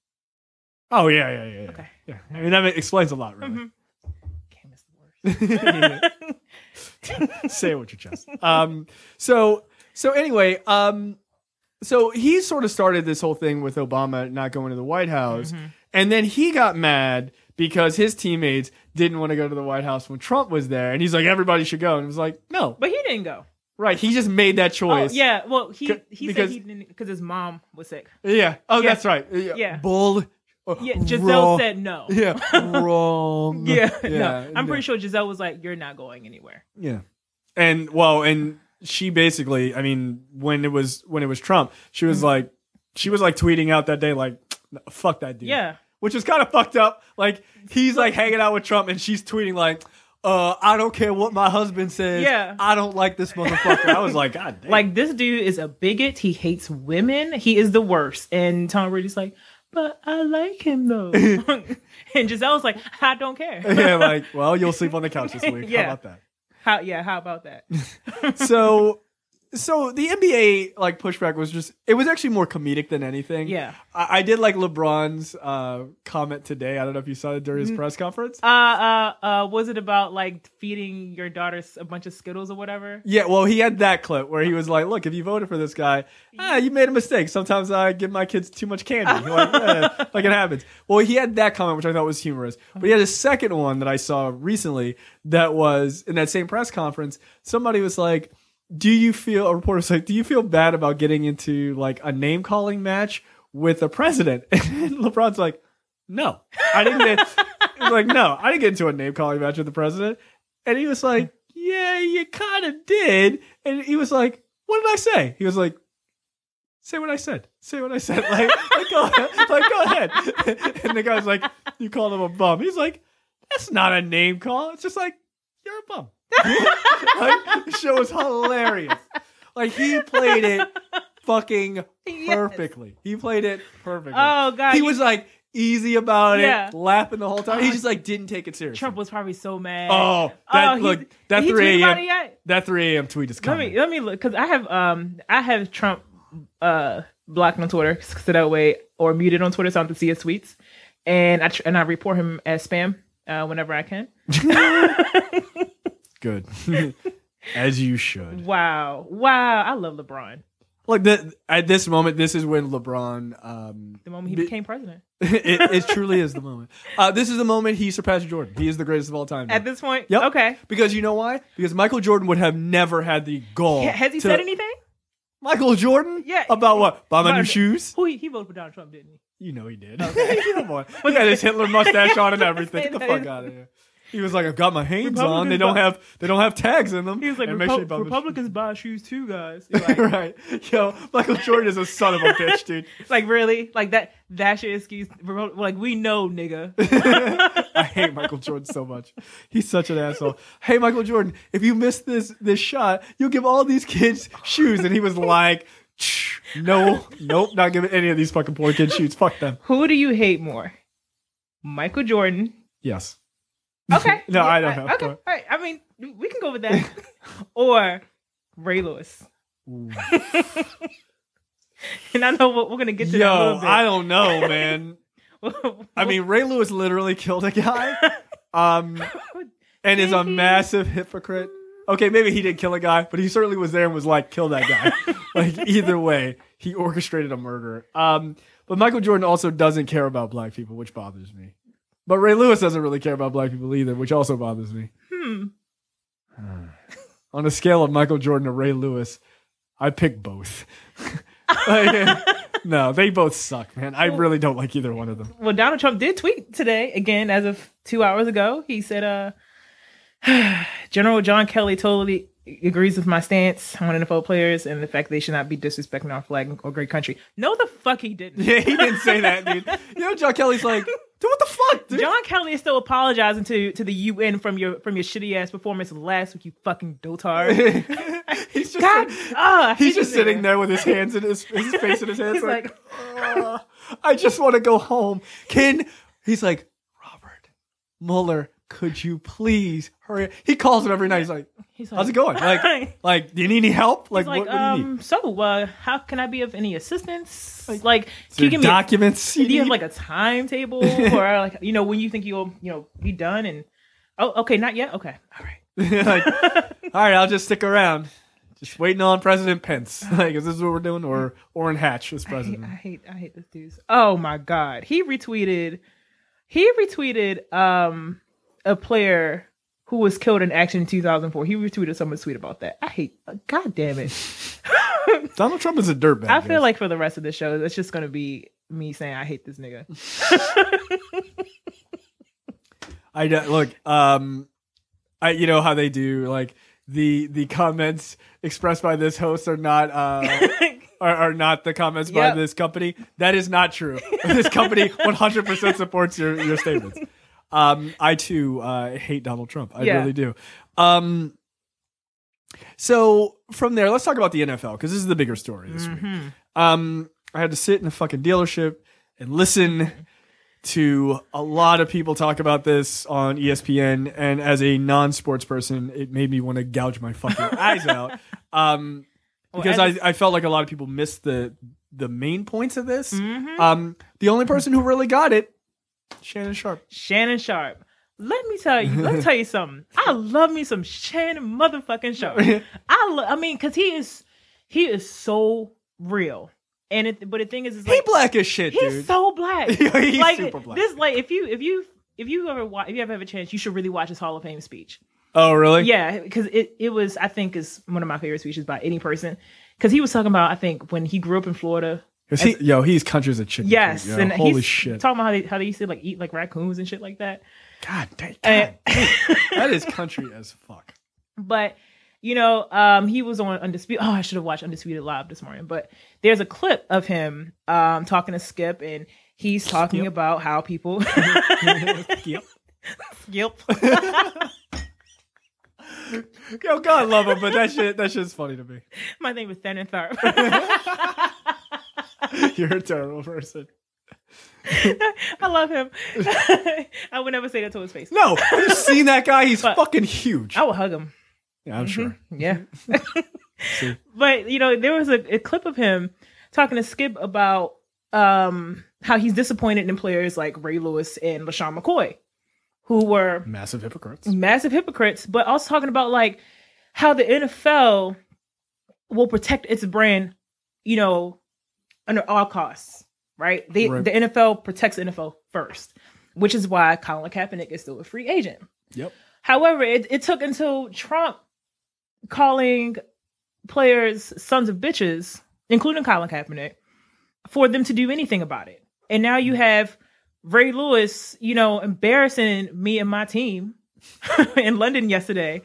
Oh yeah, yeah, yeah, yeah. Okay. Yeah, I mean that explains a lot, really. Mhm. Cam is the worst. Say it with your chest. Um, so, so anyway, um, so he sort of started this whole thing with Obama not going to the White House, Mm-hmm. and then he got mad because his teammates didn't want to go to the White House when Trump was there, and he's like, everybody should go, and it was like, no, But he didn't go. right? He just made that Oh, choice. yeah. Well, he, C- he because- said he didn't because his mom was sick. yeah. Oh, Yeah. that's right. Yeah, Yeah. bull. uh, Yeah, Giselle wrong. said no. Yeah, wrong. Yeah, yeah. no. I'm no. pretty sure Giselle was like, "You're not going anywhere." Yeah. And well, and she basically, I mean, when it was when it was Trump, she was like she was like tweeting out that day like fuck that dude. Yeah, Which is kind of fucked up. Like he's like hanging out with Trump and she's tweeting like uh I don't care what my husband says. Yeah. I don't like this motherfucker. I was like, God damn. like this dude is a bigot. He hates women. He is the worst. And Tom Brady's like, "But I like him though." And Giselle's like, "I don't care." yeah, like, well, you'll sleep on the couch this week. Yeah. How about that? How? Yeah. How about that? So so the N B A like pushback was just it was actually more comedic than anything. Yeah. I, I did like LeBron's uh, comment today. I don't know if you saw it during his press conference. Uh, uh, uh, was it about like feeding your daughter a bunch of Skittles or whatever? Yeah, well, he had that clip where he was like, "Look, if you voted for this guy, ah, you made a mistake. Sometimes I give my kids too much candy, like, eh, like it happens." Well, he had that comment, which I thought was humorous. But he had a second one that I saw recently that was in that same press conference. Somebody was like, do you feel, a reporter was like, do you feel bad about getting into like a name calling match with the president? And LeBron's like, no, I didn't get, he was like, no, I didn't get into a name calling match with the president. And he was like, yeah, you kind of did. And he was like, what did I say? He was like, say what I said. Say what I said. Like, like, go ahead. Like, go ahead. And the guy's like, you called him a bum. He's like, that's not a name call. It's just like, you're a bum. Like, the show was hilarious. Like, he played it fucking perfectly. Yes. He played it perfectly. Oh, God. He you... was like easy about yeah. it, laughing the whole time. He just like didn't take it seriously. Trump was probably so mad. Oh, that, oh, look, that three a.m. That three a.m. tweet is coming. Let me let me look because I have um I have Trump uh blocked on Twitter so that way or muted on Twitter so I don't have to see his tweets, and I tr- and I report him as spam uh, whenever I can. Good. As you should. Wow. Wow. I love LeBron. Like the, at this moment, this is when LeBron... Um, the moment he be, became president. it, it truly is the moment. Uh, this is the moment he surpassed Jordan. He is the greatest of all time. Now. At this point? Yep. Okay. Because you know why? Because Michael Jordan would have never had the goal. Yeah, has he to, said anything? Michael Jordan? Yeah. About what? Buy my new shoes? Who he, he voted for Donald Trump, didn't he? You know he did. Okay. Come on. He had his Hitler mustache on and everything. Get the fuck out of here. He was like, I've got my hands on. They don't buy, have they don't have tags in them. He was like, Repu- sure Republicans buy shoes too, guys. Like, right. Yo, Michael Jordan is a son of a bitch, dude. Like, really? Like, that that's your excuse? Like, we know, nigga. I hate Michael Jordan so much. He's such an asshole. Hey, Michael Jordan, if you miss this this shot, you'll give all these kids shoes. And he was like, no, nope, not giving any of these fucking poor kids shoes. Fuck them. Who do you hate more? Michael Jordan. Yes. Okay. no, yeah, I don't know. I, okay. All right. I mean, we can go with that. Or Ray Lewis. And I know what we're going to get to Yo, that a little bit. I don't know, man. I mean, Ray Lewis literally killed a guy um, and is a massive hypocrite. Okay, maybe he didn't kill a guy, but he certainly was there and was like, kill that guy. Like, either way, he orchestrated a murder. Um, but Michael Jordan also doesn't care about black people, which bothers me. But Ray Lewis doesn't really care about black people either, which also bothers me. Hmm. On a scale of Michael Jordan to Ray Lewis, I pick both. Like, no, they both suck, man. I really don't like either one of them. Well, Donald Trump did tweet today, again, as of two hours ago. He said, uh, General John Kelly totally agrees with my stance on N F L players and the fact they should not be disrespecting our flag or great country. No, the fuck he didn't. Yeah, he didn't say that, dude. You know, John Kelly's like, dude, what the fuck, dude? John Kelly is still apologizing to, to the U N from your from your shitty ass performance last week, you fucking dotard. he's just God, sitting, uh, he's just sitting there. there with his hands in his his face in his hands. He's like, like uh, I just want to go home. Can he's like, Robert Mueller, could you please hurry? He calls him every night. He's like, he's like how's it going? Like, like, do you need any help? Like, like what, what do you um, need? So, uh, how can I be of any assistance? Like, like can you give me documents? A, do you have like a timetable, or like, you know, when you think you'll, you know, be done? And oh, okay, not yet. Okay, all right. Like, all right, I'll just stick around. Just waiting on President Pence. Like, is this what we're doing? Or Orrin Hatch as president? I hate, I hate, I hate this dude. Oh my God, he retweeted. He retweeted. Um. A player who was killed in action in two thousand four. He retweeted someone's tweet about that. I hate. God damn it. Donald Trump is a dirtbag. I feel guys. like for the rest of the show, it's just going to be me saying I hate this nigga. I look. Um, I you know how they do like the the comments expressed by this host are not uh are, are not the comments yep. by this company. That is not true. This company one hundred percent supports your your statements. Um, I too uh, hate Donald Trump. I yeah. really do. Um, so from there, let's talk about the N F L because this is the bigger story this mm-hmm. week. Um, I had to sit in a fucking dealership and listen to a lot of people talk about this on E S P N, and as a non-sports person, it made me want to gouge my fucking eyes out. Um, because well, I, I felt like a lot of people missed the the main points of this. Mm-hmm. Um, the only person who really got it, Shannon Sharpe. Shannon Sharpe. Let me tell you. Let me tell you something. I love me some Shannon motherfucking Sharpe. I lo- I mean, because he is he is so real. And it, but the thing is, is like, he black as shit, he's dude. so black. He's like super black. this, like if you if you if you ever watch, if you ever have a chance, you should really watch his Hall of Fame speech. Oh, really? Yeah, because it it was I think is one of my favorite speeches by any person. Because he was talking about I think when he grew up in Florida. As, he, yo, he's country as a chicken. Yes, yo, and holy he's shit. talking about how they how they used to like eat like raccoons and shit like that. God dang, God And- dang. That is country as fuck. But you know, um, he was on Undisputed. Oh, I should have watched Undisputed Live this morning. But there's a clip of him um, talking to Skip, and he's talking Skip. about how people. Skip. Skip. Yo, God love him, but that shit, that shit's funny to me. My name is Shannon Sharpe. You're a terrible person. I love him. I would never say that to his face. No, have you seen that guy? He's But- fucking huge. I would hug him. Yeah, I'm sure. Yeah. See. But you know, there was a, a clip of him talking to Skip about um, how he's disappointed in players like Ray Lewis and LaShawn McCoy, who were Massive hypocrites. massive hypocrites, but also talking about like how the N F L will protect its brand, you know, under all costs, right? They, Right. The N F L protects the N F L first, which is why Colin Kaepernick is still a free agent. Yep. However, it, it took until Trump calling players sons of bitches, including Colin Kaepernick, for them to do anything about it. And now you have Ray Lewis, you know, embarrassing me and my team in London yesterday.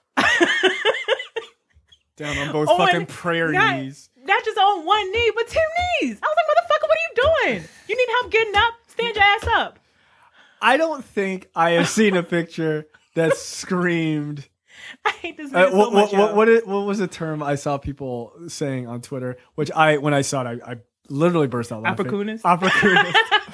Down on both On- fucking prayer not- knees. Not just on one knee, but two knees. I was like, motherfucker, what are you doing? You need help getting up? Stand your ass up. I don't think I have seen a picture that screamed. I hate this Uh, man so what, much. what, what, yo. what, it- what was the term I saw people saying on Twitter? Which I, when I saw it, I, I literally burst out laughing. Opportunist? Opportunist.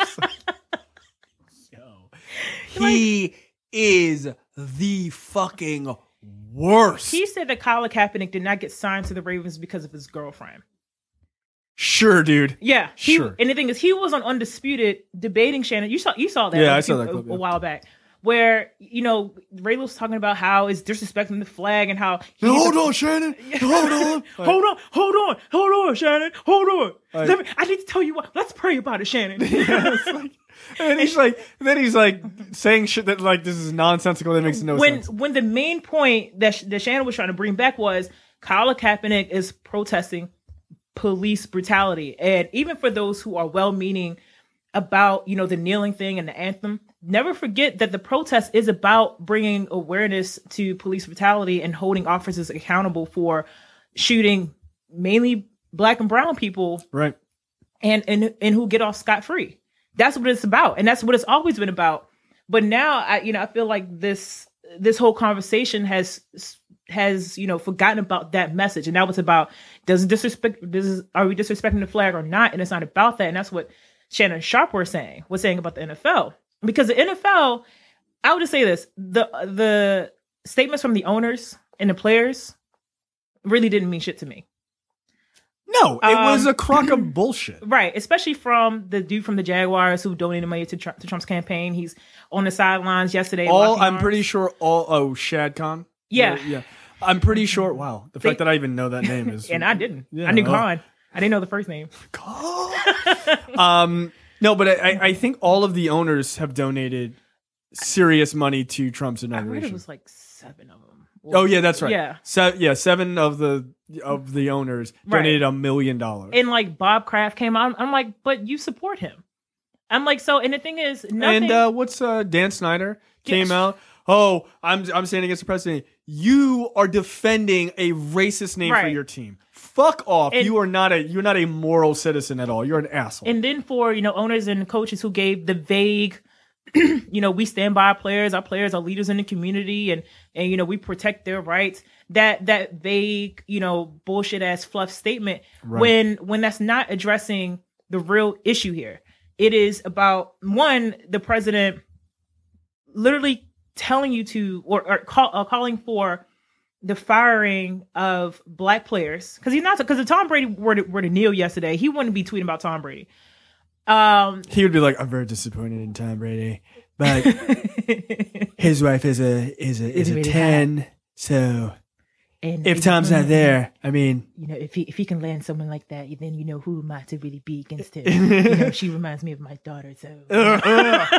Yo, he is the fucking worst. He said that Colin Kaepernick did not get signed to the Ravens because of his girlfriend. Sure, dude. Yeah, he, Sure. And the thing is, he was on Undisputed debating Shannon. You saw, you saw that. Yeah, like, I saw a, that clip, a, yeah. a while back, where you know Ray was talking about how it's disrespecting the flag and how he No, needs hold to- on, Shannon. Hold on. hold on, hold on, hold on, Shannon, hold on. Like- Let me, I need to tell you what. Let's pray about it, Shannon. Yeah, it's like- and then he's like, then he's like saying shit that like this is nonsensical. That makes no when sense. when the main point that, Sh- that Shannon was trying to bring back was Colin Kaepernick is protesting police brutality, and even for those who are well-meaning about you know the kneeling thing and the anthem, never forget that the protest is about bringing awareness to police brutality and holding officers accountable for shooting mainly black and brown people, Right. and and and who get off scot-free. That's what it's about, and that's what it's always been about. But now, I you know, I feel like this this whole conversation has has you know forgotten about that message, and that was about does it disrespect does are we disrespecting the flag or not? And it's not about that, and that's what Shannon Sharpe was saying was saying about the N F L, because the N F L, I would just say this: the the statements from the owners and the players really didn't mean shit to me. No, it Um, was a crock of bullshit. Right, especially from the dude from the Jaguars who donated money to, Trump, to Trump's campaign. He's on the sidelines yesterday. All locking I'm arms. pretty sure. All oh Shad Khan. Yeah. yeah. I'm pretty sure. Wow, the fact They- that I even know that name is. and I didn't. Yeah, I knew oh. Khan. I didn't know the first name. um, no, but I, I think all of the owners have donated serious money to Trump's I heard inauguration. it was like seven of them. Oh yeah, that's right. Yeah. Se- yeah, seven of the of the owners Right. donated a million dollars. And like Bob Kraft came out. I'm like, but you support him. I'm like, so. And the thing is, nothing. And uh, what's uh, Dan Snyder came Yes. out? Oh, I'm I'm standing against the president. You are defending a racist name for Right. your team. Fuck off. And- you are not a you're not a moral citizen at all. You're an asshole. And then for, you know, owners and coaches who gave the vague, you know, we stand by our players, our players are leaders in the community, and, and, you know, we protect their rights. That, that vague, you know, bullshit ass fluff statement, Right. when, when that's not addressing the real issue here. It is about, one, the president literally telling you to, or, or call, uh, calling for the firing of black players, because he's not, because if Tom Brady were to, were to kneel yesterday, he wouldn't be tweeting about Tom Brady. Um, he would be like, "I'm very disappointed in Tom Brady, but his wife is a is a is a really ten, hot. So and if Tom's not there, I mean, you know, if he if he can land someone like that, then you know who am I to really be against him? You know, she reminds me of my daughter, so." Uh, uh.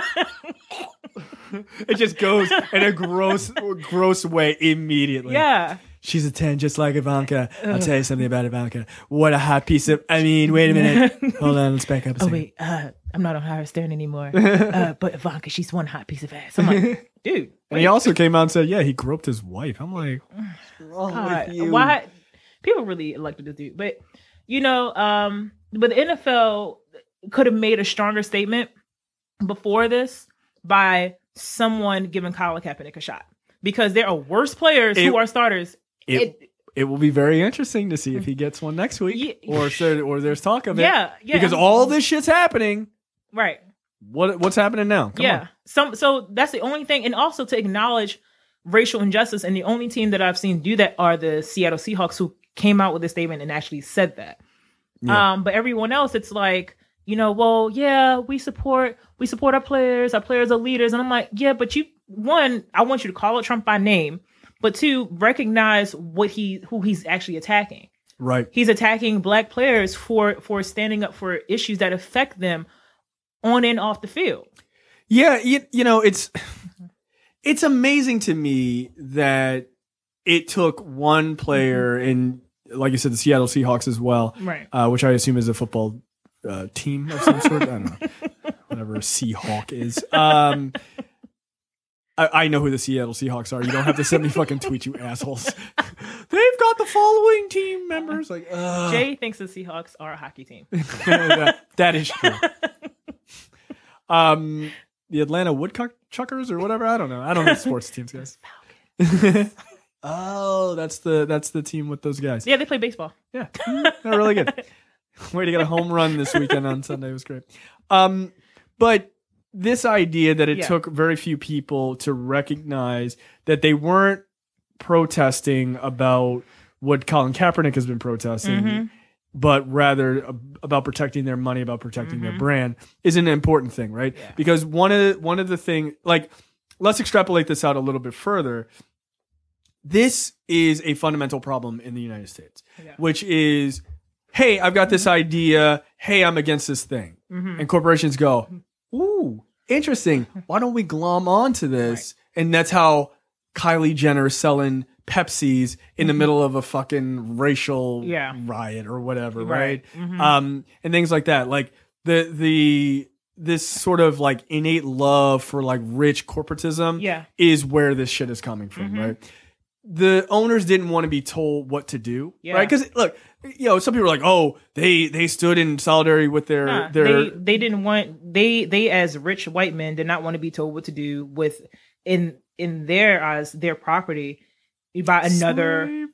It just goes in a gross, gross way immediately. Yeah. She's a ten, just like Ivanka. I'll tell you something about Ivanka. What a hot piece of... I mean, wait a minute. Hold on, let's back up a second. Oh, wait. Uh, I'm not on Howard Stern anymore. Uh, but Ivanka, she's one hot piece of ass. I'm like, dude. And he also came out and said, yeah, he groped his wife. I'm like, what's wrong God, with you? Why? People really elected this dude. But, you know, um, but the N F L could have made a stronger statement before this by someone giving Colin Kaepernick a shot, because there are worse players it, who are starters. It, it it will be very interesting to see if he gets one next week, yeah, or so, or there's talk of it. Yeah, yeah. Because all this shit's happening, right? What what's happening now? Come yeah. on. Some so that's the only thing, and also to acknowledge racial injustice. And the only team that I've seen do that are the Seattle Seahawks, who came out with a statement and actually said that. Yeah. Um, but everyone else, it's like, you know, well, yeah, we support we support our players. Our players are leaders. And I'm like, yeah, but you, one, I want you to call out Trump by name, but two, recognize what he who he's actually attacking. Right. He's attacking black players for for standing up for issues that affect them on and off the field. Yeah, you, you know, it's it's amazing to me that it took one player in, like you said, the Seattle Seahawks as well, right? Uh, which I assume is a football uh, team of some sort. I don't know. Whatever a Seahawk is. Um, I, I know who the Seattle Seahawks are. You don't have to send me fucking tweets, you assholes. They've got the following team members. Like uh. Jay thinks the Seahawks are a hockey team. that, that is true. Um, the Atlanta Woodchuckers or whatever. I don't know. I don't know sports teams, guys. Oh, that's the that's the team with those guys. Yeah, they play baseball. Yeah, they're really good. Way to get a home run this weekend on Sunday. It was great. Um, but this idea that it yeah. took very few people to recognize that they weren't protesting about what Colin Kaepernick has been protesting, mm-hmm. but rather about protecting their money, about protecting mm-hmm. their brand, is an important thing, right? Yeah. Because one of the, one of the things, like, let's extrapolate this out a little bit further. This is a fundamental problem in the United States, yeah. which is, hey, I've got this idea. Hey, I'm against this thing. Mm-hmm. And corporations go, ooh, interesting. Why don't we glom onto this? Right. And that's how Kylie Jenner is selling Pepsis in the middle of a fucking racial yeah. riot or whatever, right? right? Mm-hmm. Um, and things like that. Like the the this sort of like innate love for like rich corporatism yeah. is where this shit is coming from, mm-hmm. right? The owners didn't want to be told what to do, yeah. right? Because look, you know, some people are like, "Oh, they they stood in solidarity with their nah, their." They, they didn't want they they as rich white men did not want to be told what to do with in in their eyes their property by another.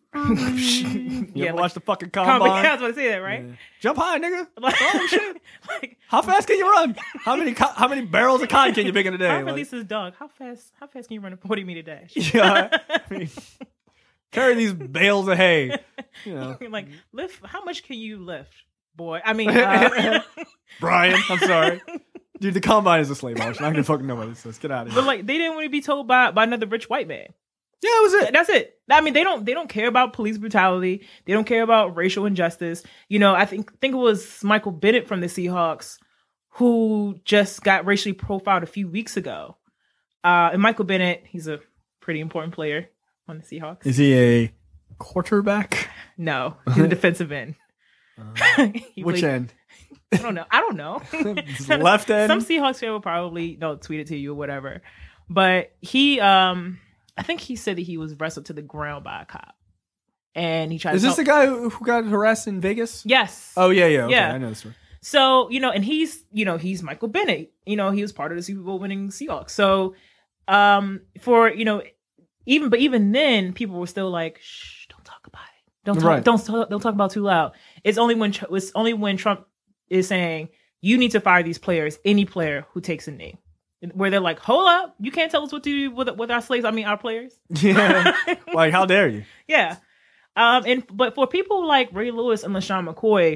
you yeah, ever like, watch the fucking combine? Yeah, I was going to say that, right? Yeah. Jump high, nigga! Like, oh shit! Like, how fast can you run? How many co- how many barrels of cotton can you pick in a day? How like, Lisa's dog? How fast? How fast can you run a forty meter dash? Yeah, I mean, carry these bales of hay. You know, like lift. How much can you lift, boy? I mean, uh, Brian. I'm sorry. Dude, the combine is a slave auction. I don't fucking know what this is. Get out of here. But like, they didn't want to be told by, by another rich white man. Yeah, that was it. That's it. I mean, they don't they don't care about police brutality. They don't care about racial injustice. You know, I think think it was Michael Bennett from the Seahawks who just got racially profiled a few weeks ago. Uh, and Michael Bennett, he's a pretty important player on the Seahawks. Is he a quarterback? No, he's a defensive end. Uh, which played, end? I don't know. I don't know. Left end. Some Seahawks fan will probably you know, tweet it to you or whatever. But he, um, I think he said that he was wrestled to the ground by a cop, and he tried. Is to this the guy who got harassed in Vegas? Yes. Oh yeah, yeah, okay, yeah. I know this one. So you know, and he's you know he's Michael Bennett. You know, he was part of the Super Bowl winning Seahawks. So, um, for you know, even but even then, people were still like, shh, don't talk about it. Don't talk. Right. Don't talk, don't talk about it too loud. It's only when it's only when Trump is saying you need to fire these players, any player who takes a knee. where they're like, hold up, you can't tell us what to do with, with our slaves. I mean, our players. Yeah. Like, how dare you? Yeah. Um, and but for people like Ray Lewis and LaShawn McCoy,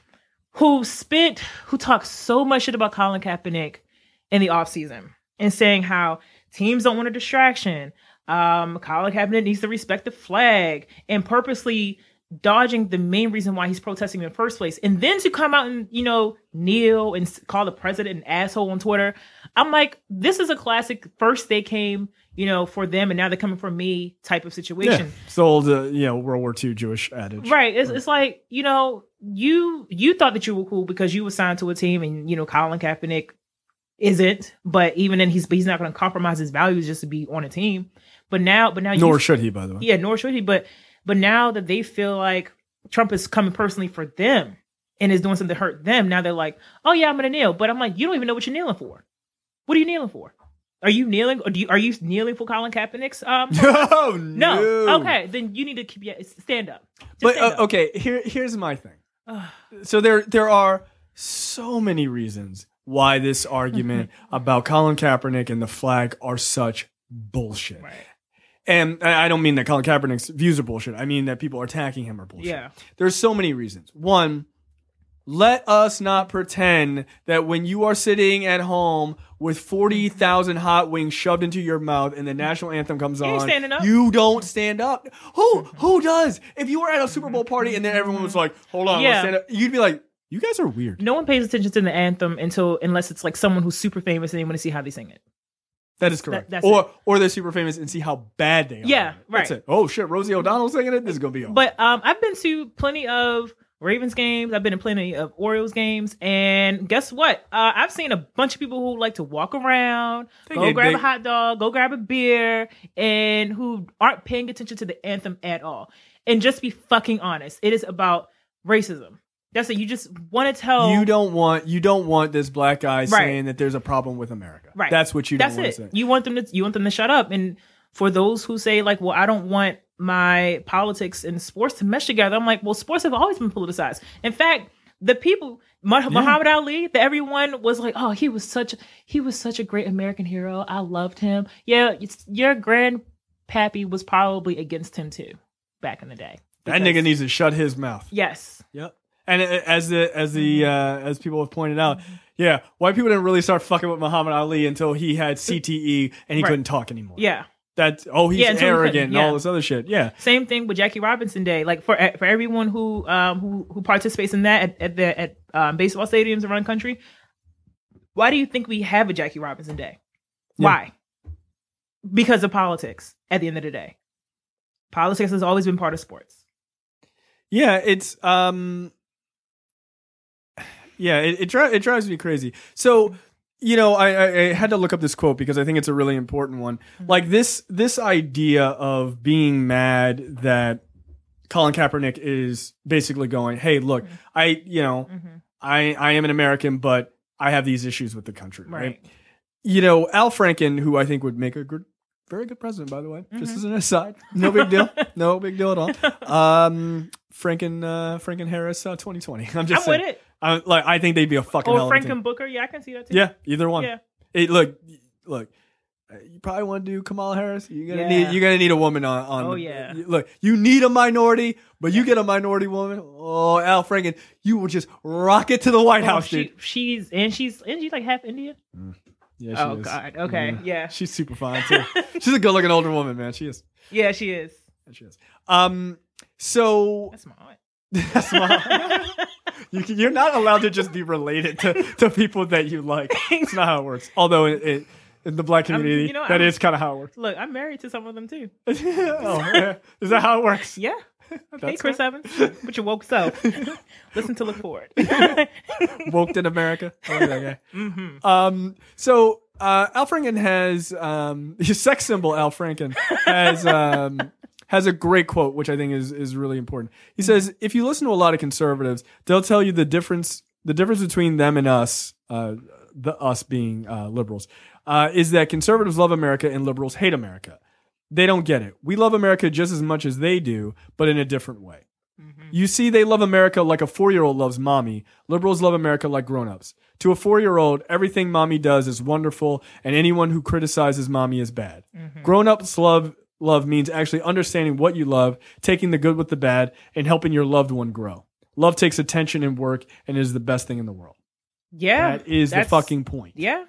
who spent, who talk so much shit about Colin Kaepernick in the offseason and saying how teams don't want a distraction. Um, Colin Kaepernick needs to respect the flag and purposely dodging the main reason why he's protesting in the first place. And then to come out and, you know, kneel and call the president an asshole on Twitter. I'm like, this is a classic first they came, you know, for them and now they're coming for me type of situation. Yeah. It's the old, uh, you know, World War Two Jewish adage. Right. It's, it's like, you know, you you thought that you were cool because you were signed to a team and, you know, Colin Kaepernick isn't. But even then, he's he's not going to compromise his values just to be on a team. But now, but now, nor should he, by the way. Yeah, nor should he. But but now that they feel like Trump is coming personally for them and is doing something to hurt them, now they're like, oh yeah, I'm going to kneel. But I'm like, you don't even know what you're kneeling for. What are you kneeling for? Are you kneeling? Or do you, are you kneeling for Colin Kaepernick's? Um, no, no, no. Okay, then you need to keep your stand up. Just but stand uh, up. okay, here here's my thing. So there there are so many reasons why this argument about Colin Kaepernick and the flag are such bullshit. Right. And I don't mean that Colin Kaepernick's views are bullshit. I mean that people attacking him are bullshit. Yeah. There's so many reasons. One, let us not pretend that when you are sitting at home with forty thousand hot wings shoved into your mouth and the national anthem comes You ain't on, standing up. you don't stand up. Who who does? If you were at a Super Bowl party and then everyone was like, hold on, Yeah. let's stand up, you'd be like, you guys are weird. No one pays attention to the anthem until unless it's like someone who's super famous and they want to see how they sing it. That is correct. That- that's or it. or they're super famous and see how bad they are. Yeah, That's right. it. Oh shit, Rosie O'Donnell singing it? This is gonna be awesome. But um, I've been to plenty of Ravens games. I've been to plenty of Orioles games, and guess what? Uh, I've seen a bunch of people who like to walk around, They go get- grab they- a hot dog, go grab a beer, and who aren't paying attention to the anthem at all. And just be fucking honest, it is about racism. That's it. You just want to tell You don't want you don't want this black guy Right. saying that there's a problem with America. Right. That's what you That's don't want it. to say. You want them to you want them to shut up. And for those who say like, well, I don't want my politics and sports to mesh together, I'm like, well, sports have always been politicized. In fact, the people Mah- Muhammad Ali, that everyone was like, oh, he was such he was such a great American hero. I loved him. Yeah, it's, your grandpappy was probably against him too back in the day. That Because- nigga needs to shut his mouth. Yes. Yep. And uh, as the as the uh, as people have pointed out, yeah, white people didn't really start fucking with Muhammad Ali until he had C T E and he Right. couldn't talk anymore. Yeah. That oh he's Yeah, until he arrogant couldn't, and yeah. all this other shit. Yeah. Same thing with Jackie Robinson Day. Like for for everyone who um who who participates in that at, at the at um, baseball stadiums around the country, why do you think we have a Jackie Robinson Day? Yeah. Why? Because of politics. At the end of the day, politics has always been part of sports. Yeah, it's um yeah, it it, dri- it drives me crazy. So, you know, I, I, I had to look up this quote because I think it's a really important one. Like this this idea of being mad that Colin Kaepernick is basically going, "Hey, look, I, you know, Mm-hmm. I I am an American, but I have these issues with the country." Right? Right. You know, Al Franken, who I think would make a good very good president, by the way. Just Mhm. as an aside. No big deal. No big deal at all. Um Franken uh Franken Harris uh, twenty twenty. I'm just I'm saying. with it. I, like I think they'd be a fucking hell Or of a team. Franklin Booker. Yeah, I can see that too. Yeah, either one. Yeah. It, look, look. uh, You probably want to do Kamala Harris. You're gonna Yeah. need. You're gonna need a woman on. on Oh, yeah. you- Look, you need a minority, but you get a minority woman. Oh, Al Franken, you will just rock it to the White Oh, House, she, dude. she's and she's and she's like half Indian. Yeah, she Oh is. God. Okay. Yeah. She's super fine too. She's a good-looking older woman, man. She is. Yeah, she is. She is. Um. So That's smart. that's my- you can, you're not allowed to just be related to, to people that you like. It's not how it works. Although it, it, in the black I'm- community, you know, that I'm- is kind of how it works. Look, I'm married to some of them too. Oh, yeah. Is that how it works? Yeah. Hey, That's Chris Evans, with your woke self. Listen to look forward. Woke in America. I like that guy. hmm Um, so uh, Al Franken has um, his sex symbol. Al Franken has um, has a great quote, which I think is is really important. He says, "If you listen to a lot of conservatives, they'll tell you the difference the difference between them and us, uh, the us being uh, liberals, uh, is that conservatives love America and liberals hate America. They don't get it. We love America just as much as they do, but in a different way." Mm-hmm. You see, they love America like a four-year-old loves mommy. Liberals love America like grown-ups. To a four-year-old, everything mommy does is wonderful, and anyone who criticizes mommy is bad. Mm-hmm. Grown-ups love love means actually understanding what you love, taking the good with the bad, and helping your loved one grow. Love takes attention and work, and is the best thing in the world. Yeah, that is the fucking point. Yeah,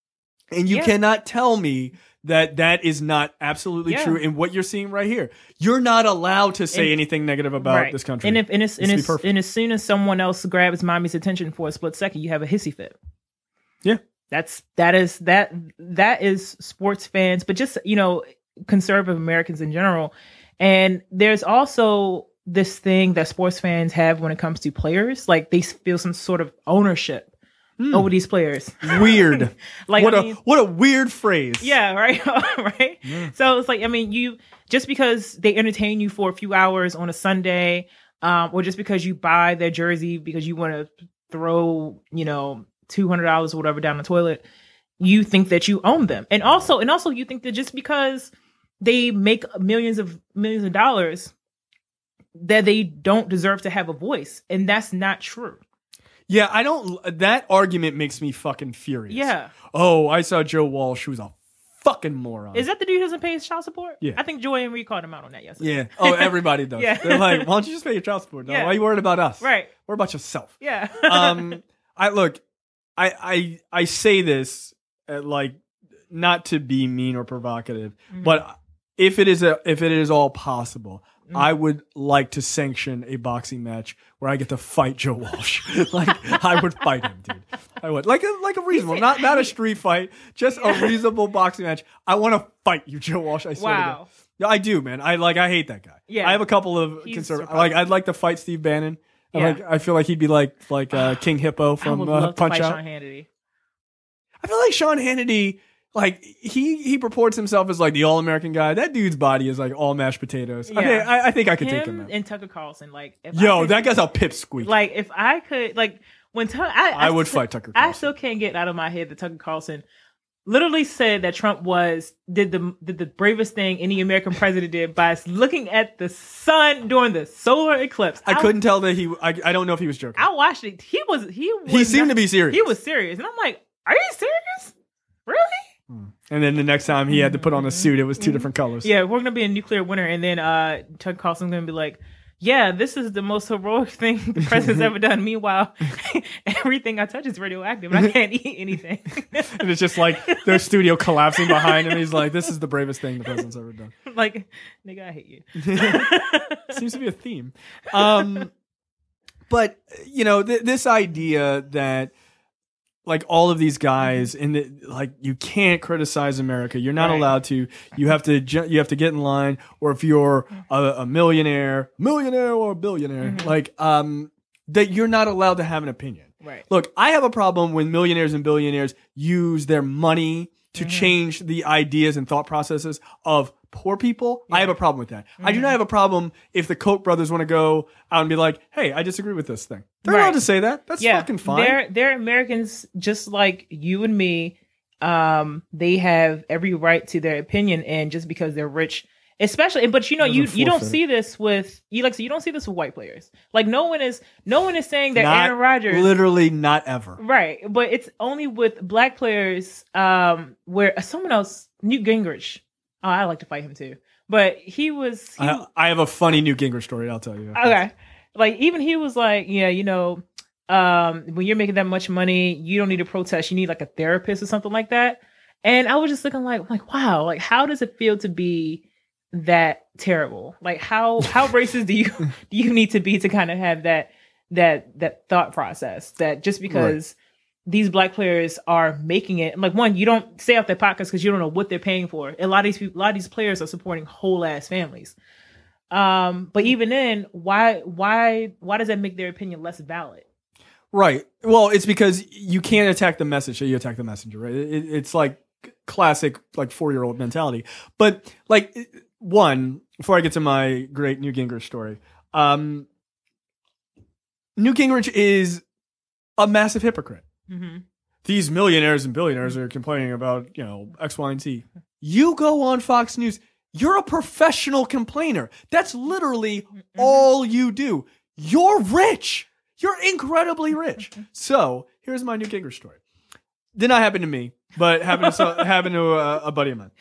and you yeah. cannot tell me that that is not absolutely yeah. true in what you're seeing right here. You're not allowed to say and, anything negative about right. this country. And if and, it's, and, it's, and as soon as someone else grabs mommy's attention for a split second, you have a hissy fit. Yeah, that's that is that that is sports fans, but just you know conservative Americans in general. And there's also this thing that sports fans have when it comes to players, like they feel some sort of ownership. Mm. Over these players. Weird. like what I a mean, what a weird phrase. Yeah, right. right. Yeah. So it's like, I mean, you just because they entertain you for a few hours on a Sunday, um, or just because you buy their jersey because you want to throw, you know, two hundred dollars or whatever down the toilet, you think that you own them. And also, and also you think that just because they make millions of millions of dollars, that they don't deserve to have a voice. And that's not true. Yeah, I don't. That argument makes me fucking furious. Yeah. Oh, I saw Joe Walsh, who was a fucking moron. Is that the dude who doesn't pay his child support? Yeah. I think Joy and Reed called him out on that yesterday. Yeah. Oh, everybody does. yeah. They're like, why don't you just pay your child support? No, yeah. why are you worried about us? Right. Worry about yourself. Yeah. um, I look, I I I say this at, like not to be mean or provocative, mm-hmm. but if it is a if it is all possible. Mm. I would like to sanction a boxing match where I get to fight Joe Walsh. like I would fight him, dude. I would like a like a reasonable, not not a street fight, just yeah. a reasonable boxing match. I want to fight you, Joe Walsh. I swear. Wow. To yeah, I do, man. I like. I hate that guy. Yeah, I have a couple of conservative. Like I'd like to fight Steve Bannon. Yeah. I like. I feel like he'd be like like uh, King Hippo from I would uh, love Punch to fight Out. Sean Hannity. I feel like Sean Hannity. Like he he purports himself as like the all American guy. That dude's body is like all mashed potatoes. Yeah. I, think, I, I think I could him take him out. And Tucker Carlson, like if yo, could, that guy's a pipsqueak. Like if I could, like when Tucker, I, I, I would still, fight Tucker Carlson. I still can't get out of my head that Tucker Carlson literally said that Trump was did the did the bravest thing any American president did by looking at the sun during the solar eclipse. I, I couldn't tell that he. I, I don't know if he was joking. I watched it. He was. He was he seemed not, to be serious. He was serious, and I'm like, are you serious? Really? And then the next time he had to put on a suit, it was two different colors. Yeah, we're gonna be a nuclear winter, and then uh, Tucker Carlson's gonna be like, "Yeah, this is the most heroic thing the president's ever done." Meanwhile, everything I touch is radioactive, and I can't eat anything. And it's just like their studio collapsing behind him. He's like, "This is the bravest thing the president's ever done." Like, nigga, I hate you. Seems to be a theme. Um, but you know, th- this idea that. Like all of these guys, and the, like you can't criticize America. You're not right. allowed to. You have to. Ju- you have to get in line. Or if you're a, a millionaire, millionaire or a billionaire, mm-hmm. like um, that you're not allowed to have an opinion. Right. Look, I have a problem when millionaires and billionaires use their money to mm-hmm. change the ideas and thought processes of poor people. Yeah. I have a problem with that. Mm-hmm. I do not have a problem if the Koch brothers want to go out and be like, "Hey, I disagree with this thing." They're right. allowed to say that. That's yeah. fucking fine. They're they're Americans just like you and me. Um, they have every right to their opinion, and just because they're rich, especially. But you know, you you don't see this with you like so you don't see this with white players. Like no one is no one is saying that not, Aaron Rodgers, literally not ever, right? But it's only with black players. Um, where someone else, Newt Gingrich. Oh, I like to fight him too. But he was. He, I, I have a funny Newt Gingrich story. I'll tell you. Okay. Like, even he was like, yeah, you know, um, when you're making that much money, you don't need to protest. You need like a therapist or something like that. And I was just looking like, like, wow, like, how does it feel to be that terrible? Like, how how racist do you do you need to be to kind of have that that that thought process that just because right. these black players are making it, like, one, you don't stay off their pockets because you don't know what they're paying for. A lot of these people, a lot of these players are supporting whole ass families. Um, but even then, why, why, why does that make their opinion less valid? Right. Well, it's because you can't attack the message, so you attack the messenger, right? It, it's like classic, like four-year-old mentality. But like, one, before I get to my great Newt Gingrich story, um, Newt Gingrich is a massive hypocrite. Mm-hmm. These millionaires and billionaires are complaining about, you know, X, Y, and Z. You go on Fox News. You're a professional complainer. That's literally mm-hmm. all you do. You're rich. You're incredibly rich. So here's my Newt Gingrich story. Did not happen to me, but happened to, happened to a, a buddy of mine.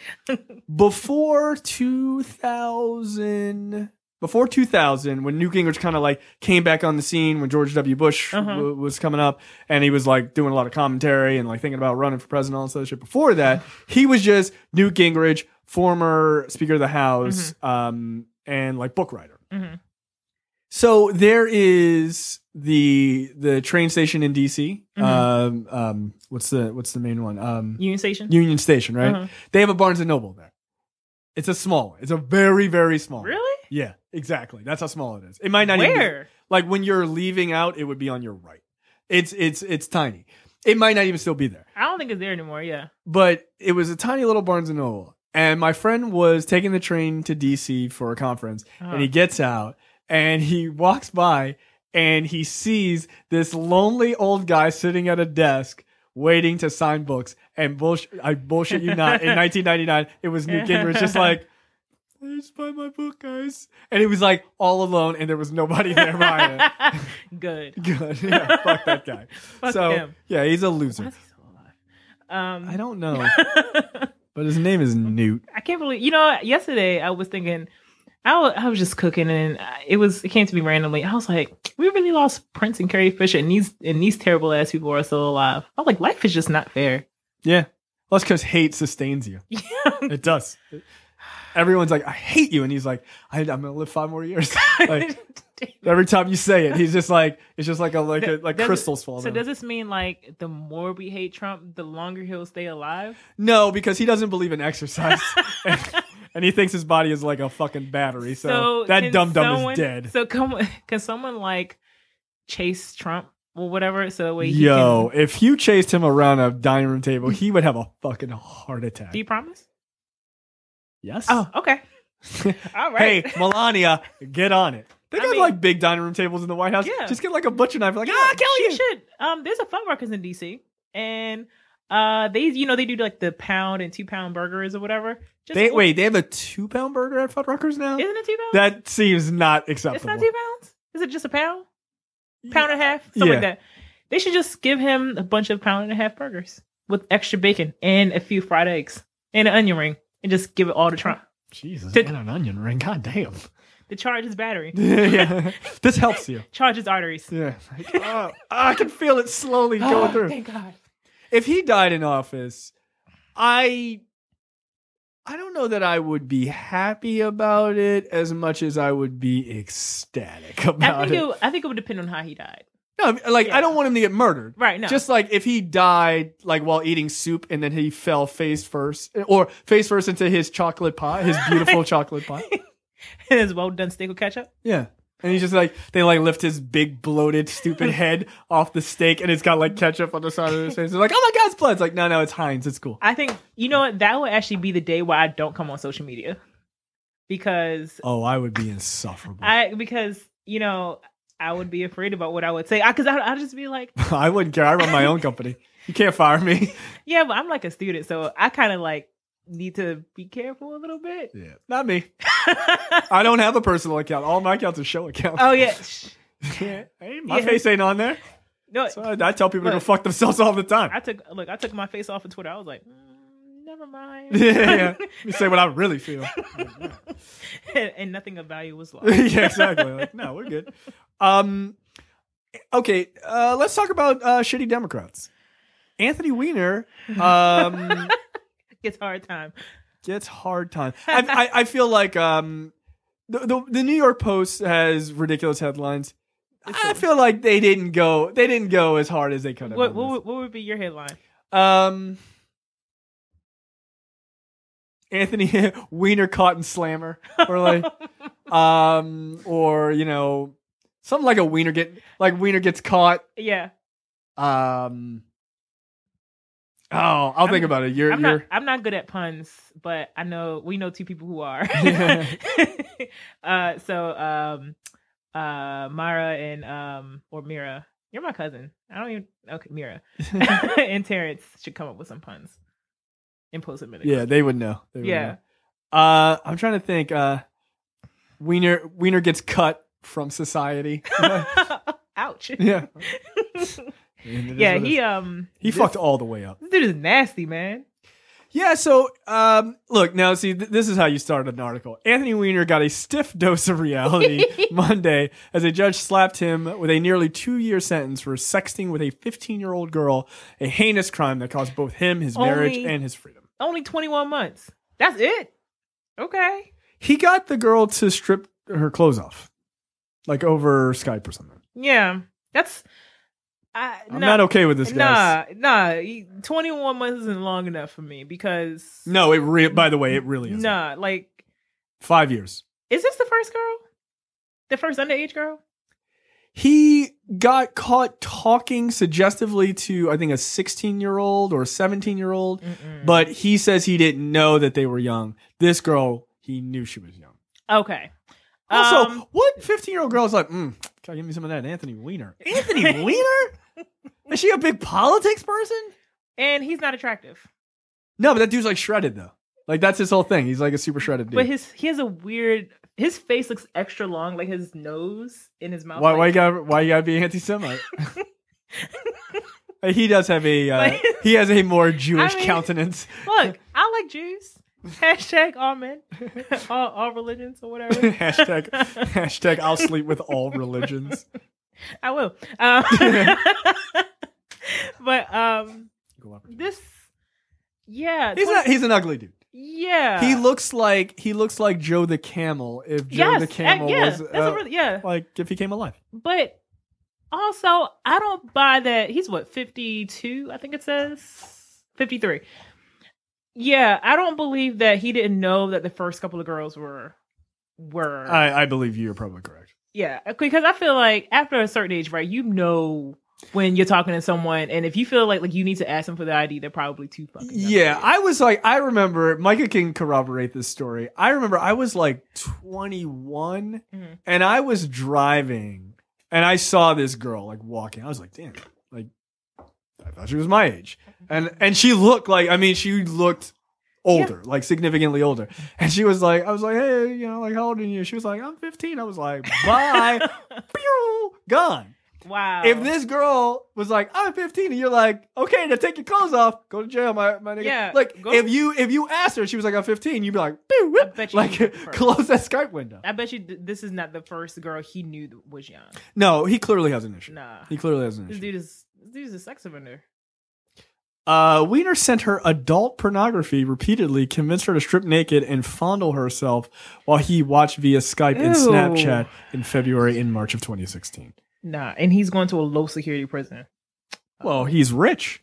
Before two thousand, before two thousand, when Newt Gingrich kind of like came back on the scene when George W. Bush uh-huh. w- was coming up, and he was like doing a lot of commentary and like thinking about running for president and all this other shit. Before that, he was just Newt Gingrich, former Speaker of the House, mm-hmm. um, and like book writer. Mm-hmm. So there is the the train station in D C. Mm-hmm. Um, um, what's the what's the main one? Um, Union Station. Union Station, right? Uh-huh. They have a Barnes and Noble there. It's a small one. It's a very very small. Really? One. Yeah, exactly. That's how small it is. It might not Where? even be, like when you're leaving out, it would be on your right. It's it's it's tiny. It might not even still be there. I don't think it's there anymore. Yeah, but it was a tiny little Barnes and Noble, and my friend was taking the train to D C for a conference, uh-huh. and he gets out. And he walks by and he sees this lonely old guy sitting at a desk waiting to sign books. And bullshit, I bullshit you not, in nineteen ninety-nine, it was Newt Gingrich just like, I just buy my book, guys. And he was like all alone and there was nobody there buying it. Good. Good. Yeah, fuck that guy. Fuck so, him. Yeah, he's a loser. Why is he so alive? Um, I don't know. But his name is Newt. I can't believe, you know, yesterday I was thinking, I was, I was just cooking and it was it came to me randomly. I was like, we really lost Prince and Carrie Fisher and these and these terrible ass people are still alive. I was like, life is just not fair. Yeah. Well, that's because hate sustains you. Yeah. It does. Everyone's like, I hate you. And he's like, I, I'm going to live five more years. Like, every time you say it, he's just like, it's just like a like a, like does crystals it, fall So down. does this mean like the more we hate Trump, the longer he'll stay alive? No, because he doesn't believe in exercise. and, and he thinks his body is like a fucking battery. So, so that dumb dumb someone, is dead. So come, can someone like chase Trump or whatever? So that way he Yo, can... if you chased him around a dining room table, he would have a fucking heart attack. Do you promise? Yes. Oh, okay. All right. Hey, Melania, get on it. They got I mean, like big dining room tables in the White House. Yeah. Just get like a butcher knife. Like, yeah, ah, Kelly, shit. you should. Um, there's a Fuddruckers in D C, and uh, they, you know, they do like the pound and two pound burgers or whatever. Just they one, wait, they have a two pound burger at Fuddruckers now. Isn't it two pounds? That seems not acceptable. It's not two pounds. Is it just a pound? Pound yeah. and a half, something yeah. like that. They should just give him a bunch of pound and a half burgers with extra bacon and a few fried eggs and an onion ring, and just give it all to Trump. Jesus, to, and an onion ring. God damn. To charge his battery. Yeah. This helps you. Charge his arteries. Yeah. Like, oh, I can feel it slowly going oh, through. Thank God. If he died in office, I I don't know that I would be happy about it as much as I would be ecstatic about I think it. it. I think it would depend on how he died. No, like yeah. I don't want him to get murdered. Right, no. Just like if he died like while eating soup and then he fell face first or face first into his chocolate pie, his beautiful chocolate pie. And his well done steak with ketchup. Yeah. And he's just like they like lift his big bloated stupid head off the steak and it's got like ketchup on the side of his face. They're like, oh my God, it's blood. It's like, no, no, it's Heinz. It's cool. I think you know what, that would actually be the day where I don't come on social media. Because Oh, I would be insufferable. I because, you know, I would be afraid about what I would say. Because I, I'd just be like... I wouldn't care. I run my own company. You can't fire me. Yeah, but I'm like a student, so I kind of like need to be careful a little bit. Yeah, not me. I don't have a personal account. All my accounts are show accounts. Oh, yeah. Hey, my yeah. face ain't on there. No, so I, I tell people look, to go fuck themselves all the time. I took Look, I took my face off of Twitter. I was like... Mm. Never mind. Yeah, yeah. Let me say what I really feel. and, and nothing of value was lost. Yeah, exactly. Like, no, we're good. Um, okay, uh, let's talk about uh, shitty Democrats. Anthony Weiner um, gets hard time. Gets hard time. I, I, I feel like um, the, the the New York Post has ridiculous headlines. I feel like they didn't go. They didn't go as hard as they could have. What, what, what would be your headline? Um. Anthony Weiner caught in slammer, or like, um, or you know, something like a Weiner get like Weiner gets caught. Yeah. Um. Oh, I'll I'm, think about it. You're, I'm you're. not. I'm not good at puns, but I know we know two people who are. uh. So, um, uh, Mara and um, or Mira. You're my cousin. I don't even. Okay, Mira and Terrence should come up with some puns. And post them in the Yeah, they would know. They would yeah. know. Uh, I'm trying to think. Uh, Wiener Wiener gets cut from society. Ouch. Yeah. Yeah, he um he this, fucked all the way up. This dude is nasty, man. Yeah, so um, look now. See, th- this is how you start an article. Anthony Weiner got a stiff dose of reality Monday as a judge slapped him with a nearly two-year sentence for sexting with a fifteen-year-old girl, a heinous crime that cost both him his marriage only, and his freedom. Only twenty-one months. That's it. Okay. He got the girl to strip her clothes off, like over Skype or something. Yeah, that's. I, I'm nah, not okay with this, guys. Nah, nah. twenty-one months isn't long enough for me because. No, it. Re- by the way, it really is. Nah, like. Five years. Is this the first girl? The first underage girl? He got caught talking suggestively to, I think, a sixteen-year-old or a seventeen-year-old, Mm-mm. but he says he didn't know that they were young. This girl, he knew she was young. Okay. Also, um, what fifteen-year-old girl is like, mm, gotta give me some of that Anthony Weiner. Anthony Weiner? Is she a big politics person? And he's not attractive. No, but that dude's like shredded, though. Like, that's his whole thing. He's like a super shredded dude. But his he has a weird... His face looks extra long, like his nose in his mouth. Why, like, why you gotta, why you gotta be anti-Semite? He does have a, uh, like, he has a more Jewish I mean, countenance. Look, I like Jews. Hashtag all men. all, all religions or whatever. hashtag, hashtag I'll sleep with all religions. I will. Um, but um, this, yeah. He's, not, he's an ugly dude. Yeah, he looks like he looks like Joe the Camel if Joe yes, the Camel uh, yeah, was that's uh, a really, yeah, like if he came alive. But also, I don't buy that he's what fifty-two. I think it says fifty-three. Yeah, I don't believe that he didn't know that the first couple of girls were were. I, I believe you're probably correct. Yeah, because I feel like after a certain age, right, you know. When you're talking to someone, and if you feel like like you need to ask them for the I D, they're probably too fucking young. Yeah, I was like, I remember, Micah can corroborate this story. I remember I was like twenty-one, mm-hmm. and I was driving, and I saw this girl like walking. I was like, damn, like I thought she was my age, and and she looked like, I mean, she looked older, yeah. like significantly older. And she was like, I was like, hey, you know, like how old are you? She was like, I'm fifteen. I was like, bye, pew, gone. Wow. If this girl was like, I'm fifteen, and you're like, okay, now take your clothes off, go to jail, my, my nigga. Yeah, like, go. if you if you asked her, she was like, I'm fifteen, you'd be like, I bet you like, close that Skype window. I bet you th- this is not the first girl he knew was young. No, he clearly has an issue. Nah. He clearly has an this issue. Dude is, this dude is a sex offender. Uh, Weiner sent her adult pornography repeatedly, convinced her to strip naked and fondle herself while he watched via Skype Ew. and Snapchat in February and March of twenty sixteen. Nah, and he's going to a low security prison. Well, um, he's rich.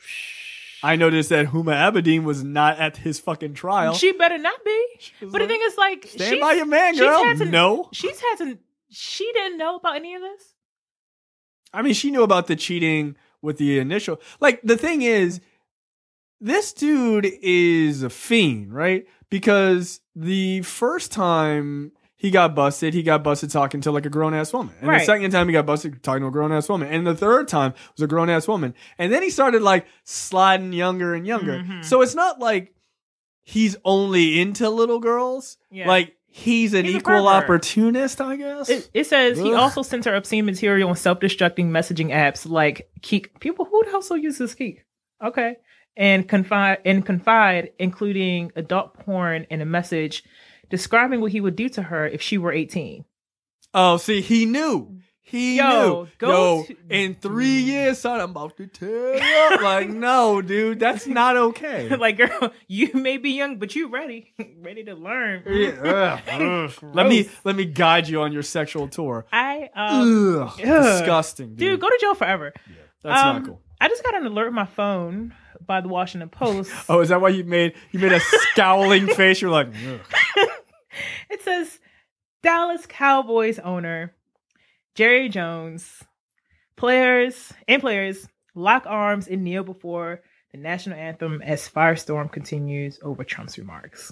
I noticed that Huma Abedin was not at his fucking trial. She better not be. But like, the thing is, like, stand by your man, girl. To, no, she's had to. She didn't know about any of this. I mean, she knew about the cheating with the initial. Like, the thing is, this dude is a fiend, right? Because the first time he got busted, he got busted talking to like a grown-ass woman. And right. the second time he got busted talking to a grown-ass woman. And the third time was a grown-ass woman. And then he started like sliding younger and younger. Mm-hmm. So it's not like he's only into little girls. Yeah. Like he's an he's equal opportunist, I guess. It, it says Ugh. He also sent her obscene material on self-destructing messaging apps like Keek. People who also uses Keek. Okay. And confide and confide, including adult porn and a message describing what he would do to her if she were eighteen. Oh, see, he knew. He Yo, knew. Go Yo, to- in three years, son, I'm about to tell you. Like, no, dude, that's not okay. Like, girl, you may be young, but you ready. Ready to learn. Yeah. Ugh, let me let me guide you on your sexual tour. I um ugh, disgusting, dude. Dude, go to jail forever. Yeah, that's um, not cool. I just got an alert on my phone by the Washington Post. Oh, is that why you made you made a scowling face? You're like, ugh. It says Dallas Cowboys owner Jerry Jones, players and players lock arms and kneel before the national anthem as firestorm continues over Trump's remarks.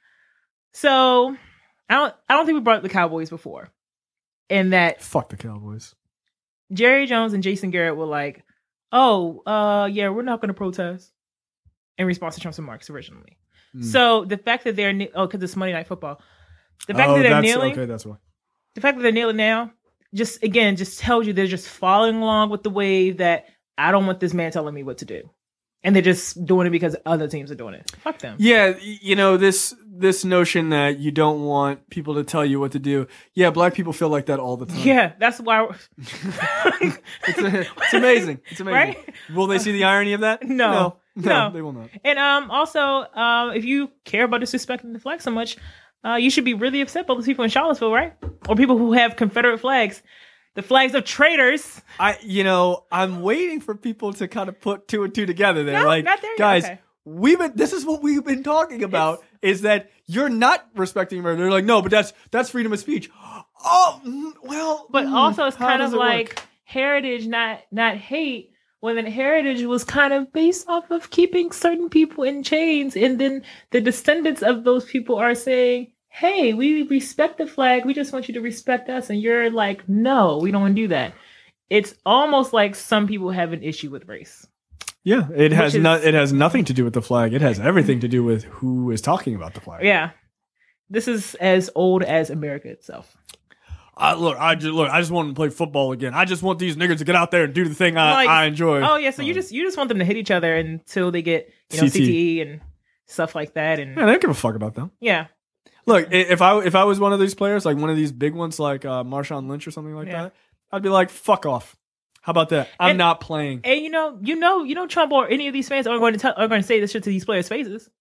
So I don't I don't think we brought up the Cowboys before. And that fuck the Cowboys. Jerry Jones and Jason Garrett were like, oh, uh, yeah, we're not going to protest in response to Trump's remarks originally. Mm. So the fact that they're kne- oh, because it's Monday Night Football. The fact oh, that they're that's, kneeling. Okay, that's why. The fact that they're kneeling now, just again, just tells you they're just following along with the wave that I don't want this man telling me what to do. And they're just doing it because other teams are doing it. Fuck them. Yeah, you know, this this notion that you don't want people to tell you what to do. Yeah, black people feel like that all the time. Yeah, that's why. it's, a, it's amazing. It's amazing. Right? Will they see the irony of that? No. No, no, No. they will not. And um, also, um, if you care about disrespecting the flag so much, uh, you should be really upset about those people in Charlottesville, right? Or people who have Confederate flags. The flags of traitors. I, you know, I'm waiting for people to kind of put two and two together. There, No, like, not there yet. guys, Okay. we've been. This is what we've been talking about. Is that you're not respecting America? They're like, no, but that's that's freedom of speech. Oh, mm, well, But mm, also, it's how kind does of it like work? heritage, not not hate. When then heritage was kind of based off of keeping certain people in chains, and then the descendants of those people are saying, hey, we respect the flag. We just want you to respect us. And you're like, no, we don't want to do that. It's almost like some people have an issue with race. Yeah, it has is- not. It has nothing to do with the flag. It has everything to do with who is talking about the flag. Yeah. This is as old as America itself. I, look, I just look. I just want to play football again. I just want these niggas to get out there and do the thing I, Like, I enjoy. Oh, yeah. So you Uh, just you just want them to hit each other until they get, you know, C T E. C T E and stuff like that. And Yeah, they don't give a fuck about them. yeah. Look, i- if I if I was one of these players, like one of these big ones, like uh, Marshawn Lynch or something like Yeah. that, I'd be like, "Fuck off." How about that? I'm And- not playing. And you know, you know, you know, Trump or any of these fans are going to tell, are going to say this shit to these players' faces.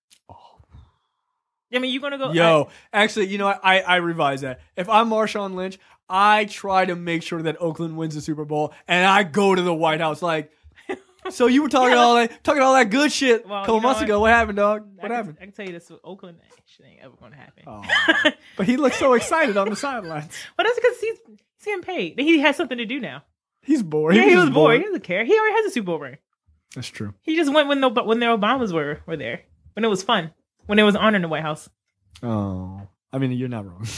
I mean, you're going to go. Yo, actually, you know, what? I I revise that. If I'm Marshawn Lynch, I try to make sure that Oakland wins the Super Bowl, and I go to the White House like. So you were talking Yeah. all that talking all that good shit Well, a couple you know months what? ago. What happened, dog? I, What can, happened? I can tell you this: with Oakland, that shit ain't ever going to happen. Oh. But he looks so excited on the sidelines. But that's because he's he's getting paid. He has something to do now. He's bored. Yeah, he was just bored. He doesn't care. He already has a Super Bowl ring. That's true. He just went when the when the Obamas were were there, when it was fun, when it was honor in the White House. Oh, I mean, you're not wrong.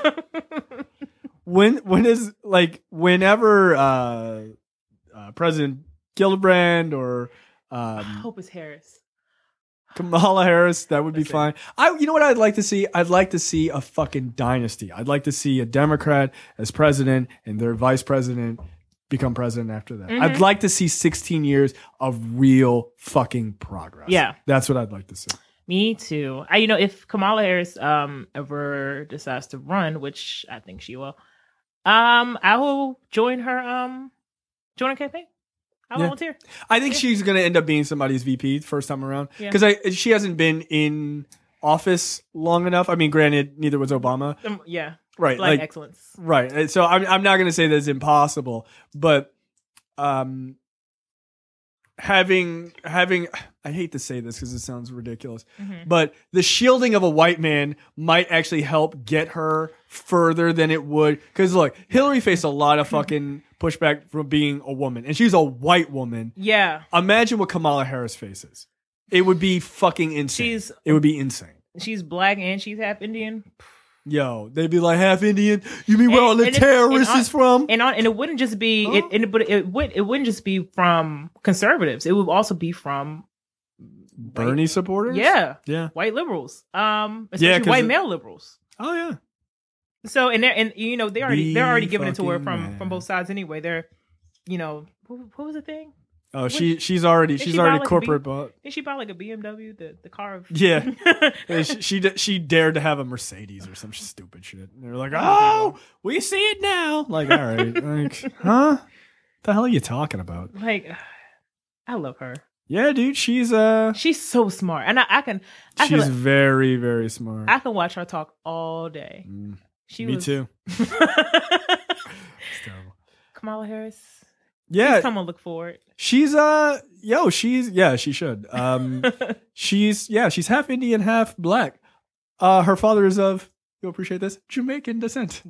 when when is like whenever uh, uh, President Gillibrand or I um, hope it's Harris. Kamala Harris, that would be That's it. fine. I, you know what I'd like to see? I'd like to see a fucking dynasty. I'd like to see a Democrat as president and their vice president become president after that. Mhm. I'd like to see sixteen years of real fucking progress. Yeah. That's what I'd like to see. Me too. I, you know, if Kamala Harris um ever decides to run, which I think she will, um, I will join her um join her campaign. I Yeah. volunteer. I think Yeah. she's going to end up being somebody's V P first time around Yeah. because I she hasn't been in office long enough. I mean, granted, neither was Obama, Um, yeah, right? like, Like, excellence. right. So I'm I'm not going to say that it's impossible, but um, having having I hate to say this because it sounds ridiculous, Mhm. but the shielding of a white man might actually help get her further than it would. Because look, Hillary faced a lot of fucking pushback from being a woman, and she's a white woman. Yeah, Imagine what Kamala Harris faces. It would be fucking insane. She's- it would be insane. she's black and she's half Indian, Yo, they'd be like half Indian. You mean where And- all the and it- terrorists and is from? and on, and it wouldn't just be Huh? it, and it, but it would it wouldn't just be from conservatives. It would also be from Bernie supporters? yeah, Yeah. white liberals, um, Yeah, especially 'cause white it- male liberals. Oh yeah. So and they're and you know they already Be they're already giving it to her fucking from mad. from both sides anyway. They're you know what, what was the thing? Oh, she she's already Did she's she buy already like a corporate B- bought. Did she buy like a B M W, the the car of Yeah. Yeah, she, she d- she dared to have a Mercedes or some stupid shit. And they're like, "Oh, we see it now." Like, all right, like, huh? The hell are you talking about? like I love her. Yeah, dude, she's uh, She's so smart, and I, I can I she's can very very smart. I can watch her talk all day. Mm, She me was, too. It's terrible. Kamala Harris. Yeah, Come on, look forward. she's uh, yo, she's yeah, she should. Um, she's yeah, she's half Indian, half black. Uh, her father is of you'll appreciate this Jamaican descent.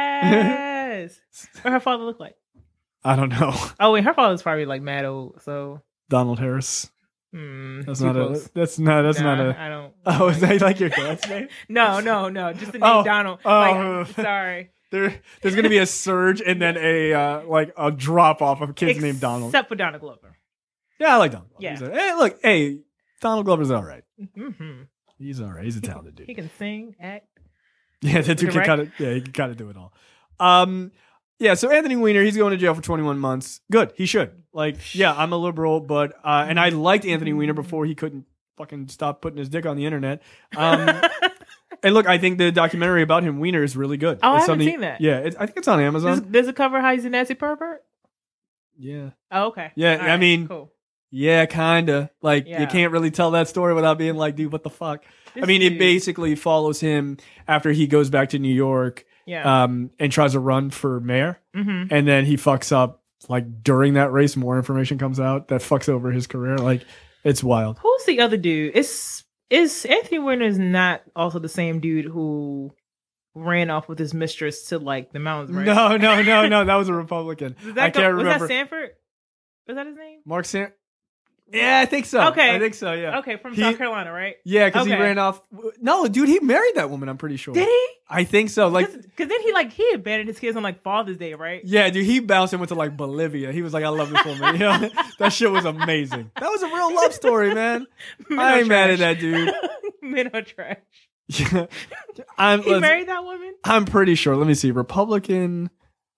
Yes. What her father look like? I don't know. Oh, wait, her father's probably like mad old. So Donald Harris. hmm, That's too not close. a. That's not. That's Nah, not a. I don't. Oh, is that like your dad's name? No, no, no. Just the name Oh, Donald. oh. Like, sorry. There, there's gonna be a surge and then a uh, like a drop off of kids named Donald. Except for Donald Glover. Yeah, I like Donald. Glover. Yeah. He's a- hey, look, hey, Donald Glover's all right. Mm-hmm. He's all right. He's a talented dude. He can sing, act. Yeah, that dude can Direct. kind of. Yeah, he can kind of do it all. Um, yeah. So Anthony Weiner, he's going to jail for twenty-one months. Good. He should. Like, yeah, I'm a liberal, but uh, and I liked Anthony Weiner before he couldn't fucking stop putting his dick on the internet. Um, and look, I think the documentary about him, Weiner, is really good. Oh, I It's haven't something- seen that. Yeah, it, I think it's on Amazon. Does, does it cover how he's a Nazi pervert? Yeah. Oh, okay. Yeah, All I right, mean, cool. Yeah, kinda. Like Yeah. you can't really tell that story without being like, dude, what the fuck? This I mean, it dude- basically follows him after he goes back to New York, Yeah. um, and tries to run for mayor, mm-hmm. and then he fucks up. Like during that race, more information comes out that fucks over his career. Like it's wild. Who's the other dude? Is is Anthony Weiner is not also the same dude who ran off with his mistress to like the mountains, right? No, no, no, no. That was a Republican. Was that I go- can't was remember. that Sanford? Was that his name? Mark San. Yeah, I think so. Okay. I think so. Yeah. Okay, from He- South Carolina, right? Yeah, because he Okay. ran off. No, dude, he married that woman. I'm pretty sure. Did he? I think so. Like, Because then he like he abandoned his kids on like Father's Day, right? yeah, dude, he bounced and went to like Bolivia. He was like, "I love this woman." You know? That shit was amazing. That was a real love story, man. Men I are ain't mad at trash. that dude. Men are trash. Yeah. I'm. He let's- married that woman? I'm pretty sure. Let me see. Republican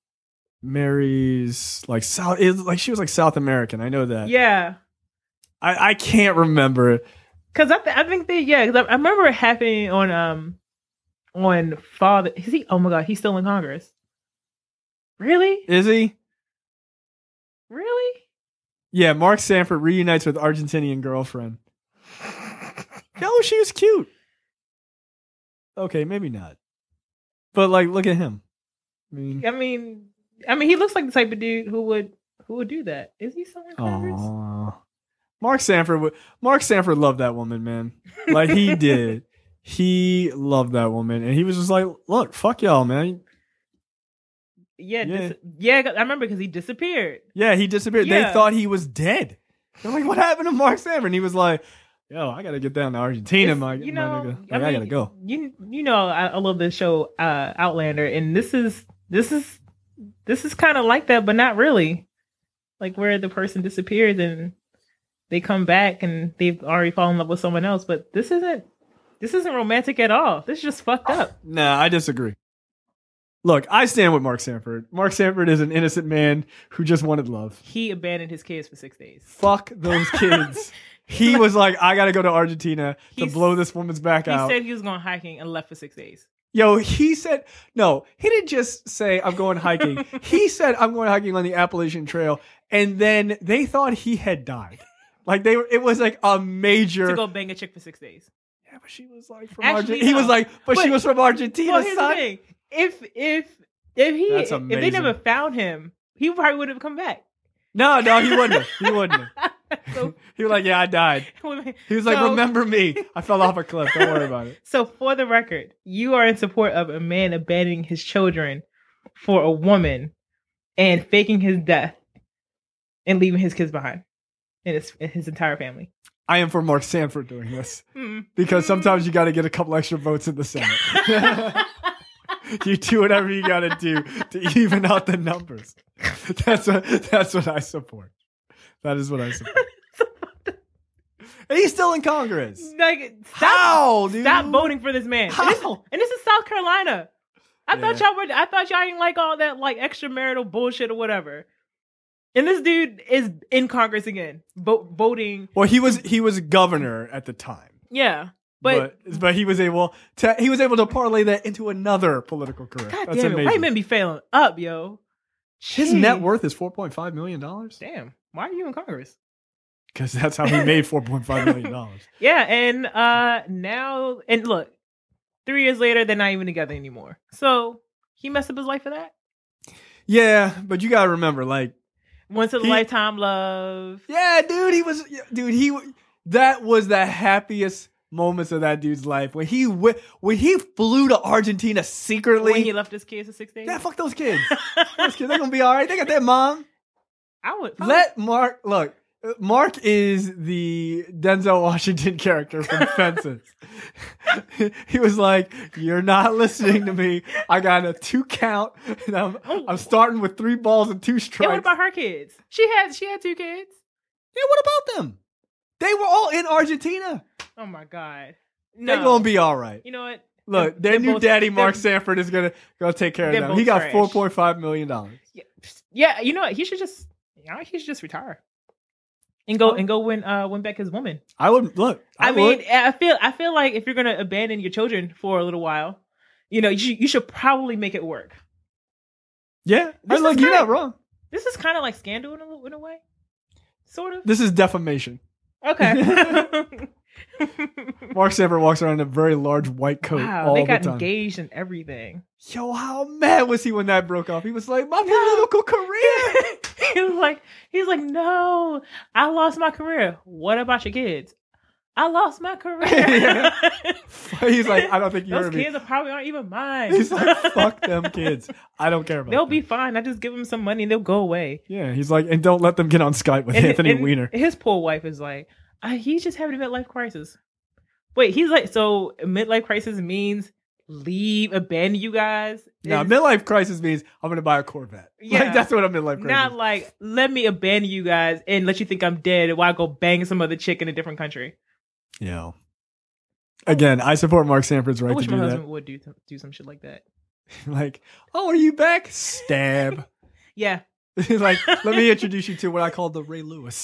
marries like South. Is like she was like South American. I know that. Yeah. I I can't remember. Cause I, th- I think they yeah. Cause I, I remember it happening on um on Father. Is he? Oh my God, he's still in Congress. Really? Is he? Really? Yeah. Mark Sanford reunites with Argentinian girlfriend. No, she was cute. Okay, maybe not. But like, look at him. I mean, I mean, I mean, he looks like the type of dude who would who would do that. Is he still in Congress? aw. Mark Sanford would. Mark Sanford loved that woman, man. Like he did. He loved that woman, and he was just like, "Look, fuck y'all, man." Yeah, Yeah. dis- yeah. I remember because he disappeared. Yeah, he disappeared. They Yeah. thought he was dead. They're like, "What happened to Mark Sanford?" And he was like, "Yo, I gotta get down to Argentina, It's- my, you my know, nigga. Like, I, mean, gotta go." You you know, I, I love the show uh, Outlander, and this is this is this is kind of like that, but not really. Like where the person disappears and they come back and they've already fallen in love with someone else. But this isn't this isn't romantic at all. This is just fucked up. Nah, I disagree. Look, I stand with Mark Sanford. Mark Sanford is an innocent man who just wanted love. He abandoned his kids for six days. Fuck those kids. He was like, I gotta go to Argentina to He's- blow this woman's back He out. said he was going hiking and left for six days. Yo, he said, no, he didn't just say, I'm going hiking. He said, I'm going hiking on the Appalachian Trail. And then they thought he had died. Like, they were, it was like a major. To go bang a chick for six days. Yeah, but she was like from Actually, Argentina. He no. was like, but, she But- was from Argentina, Well, here's the son. thing: if if if he That's if they amazing. never found him, he probably would have come back. No, no, he wouldn't have. He wouldn't have. so, He was like, yeah, I died. He was like, so- remember me. I fell off a cliff. Don't worry about it. So, for the record, you are in support of a man abandoning his children for a woman and faking his death and leaving his kids behind and his, and his entire family. I am for Mark Sanford doing this Mm. because sometimes you got to get a couple extra votes in the Senate. You do whatever you got to do to even out the numbers. That's what that's what I support. That is what I support. And he's still in Congress. Like, stop, How, dude? stop voting for this man. And this, How? and this is South Carolina. I thought Yeah. y'all were. I thought y'all didn't like all that like extramarital bullshit or whatever. And this dude is in Congress again, vo- voting. Well, he was he was governor at the time. Yeah, but, But but he was able to he was able to parlay that into another political career. God That's damn it, amazing. white men be failing up, yo. His Jeez. net worth is four point five million dollars. Damn, why are you in Congress? Because that's how he made four point five million dollars. Yeah, and uh now and look, three years later, they're not even together anymore. So he messed up his life for that. Yeah, but you gotta remember, like, Once in a He- lifetime love. yeah, dude, he was, dude, he that was the happiest moments of that dude's life when he went, when he flew to Argentina secretly. When he left his kids for six days. yeah, fuck those kids. Those kids, they're gonna be all right. They got their mom. I would if I Let Mark look. Mark is the Denzel Washington character from Fences. He was like, "You're not listening to me. I got a two count, and I'm I'm starting with three balls and two was- strikes." And what about her kids? She had she had two kids. Yeah, what about them? They were all in Argentina. Oh my God. No. They're gonna be all right. You know what? Look, They're- their they're new both- daddy, they're- Mark Sanford, is gonna gonna take care of they're them. both He got trash. four point five million dollars. Yeah. yeah, you know what? He should just, you know, he should just retire and go Oh. and go win, uh, win back his woman. I would look. I, I, would. mean, I feel, I feel like if you're gonna abandon your children for a little while, you know, you should, you should probably make it work. yeah. This I, look, is you're kinda- not wrong. This is kind of like Scandal in a, in a way, sort of. This is defamation. Okay. Mark Sanford walks around in a very large white coat Wow, all they the got time. engaged and everything. Yo, how mad was he when that broke off? He was like, my political career. he was like, he was like, no, I lost my career. What about your kids? I lost my career. Yeah. He's like, I don't think you Those heard me. kids are probably aren't even mine. He's like, fuck them kids. I don't care about They'll them. be fine. I just give them some money and they'll go away. Yeah, he's like, and don't let them get on Skype with And, Anthony and Weiner. His poor wife is like, uh, he's just having a midlife crisis. Wait, he's like, so midlife crisis means leave, abandon you guys? Now, Is- midlife crisis means I'm going to buy a Corvette. Yeah. Like, that's what a midlife crisis Not is. like, let me abandon you guys and let you think I'm dead while I go bang some other chick in a different country. Yeah. Again, I support Mark Sanford's I right wish to my do husband that. would do, do some shit like that. Like, oh, are you back? Stab. Yeah. Like, let me introduce you to what I call the Ray Lewis.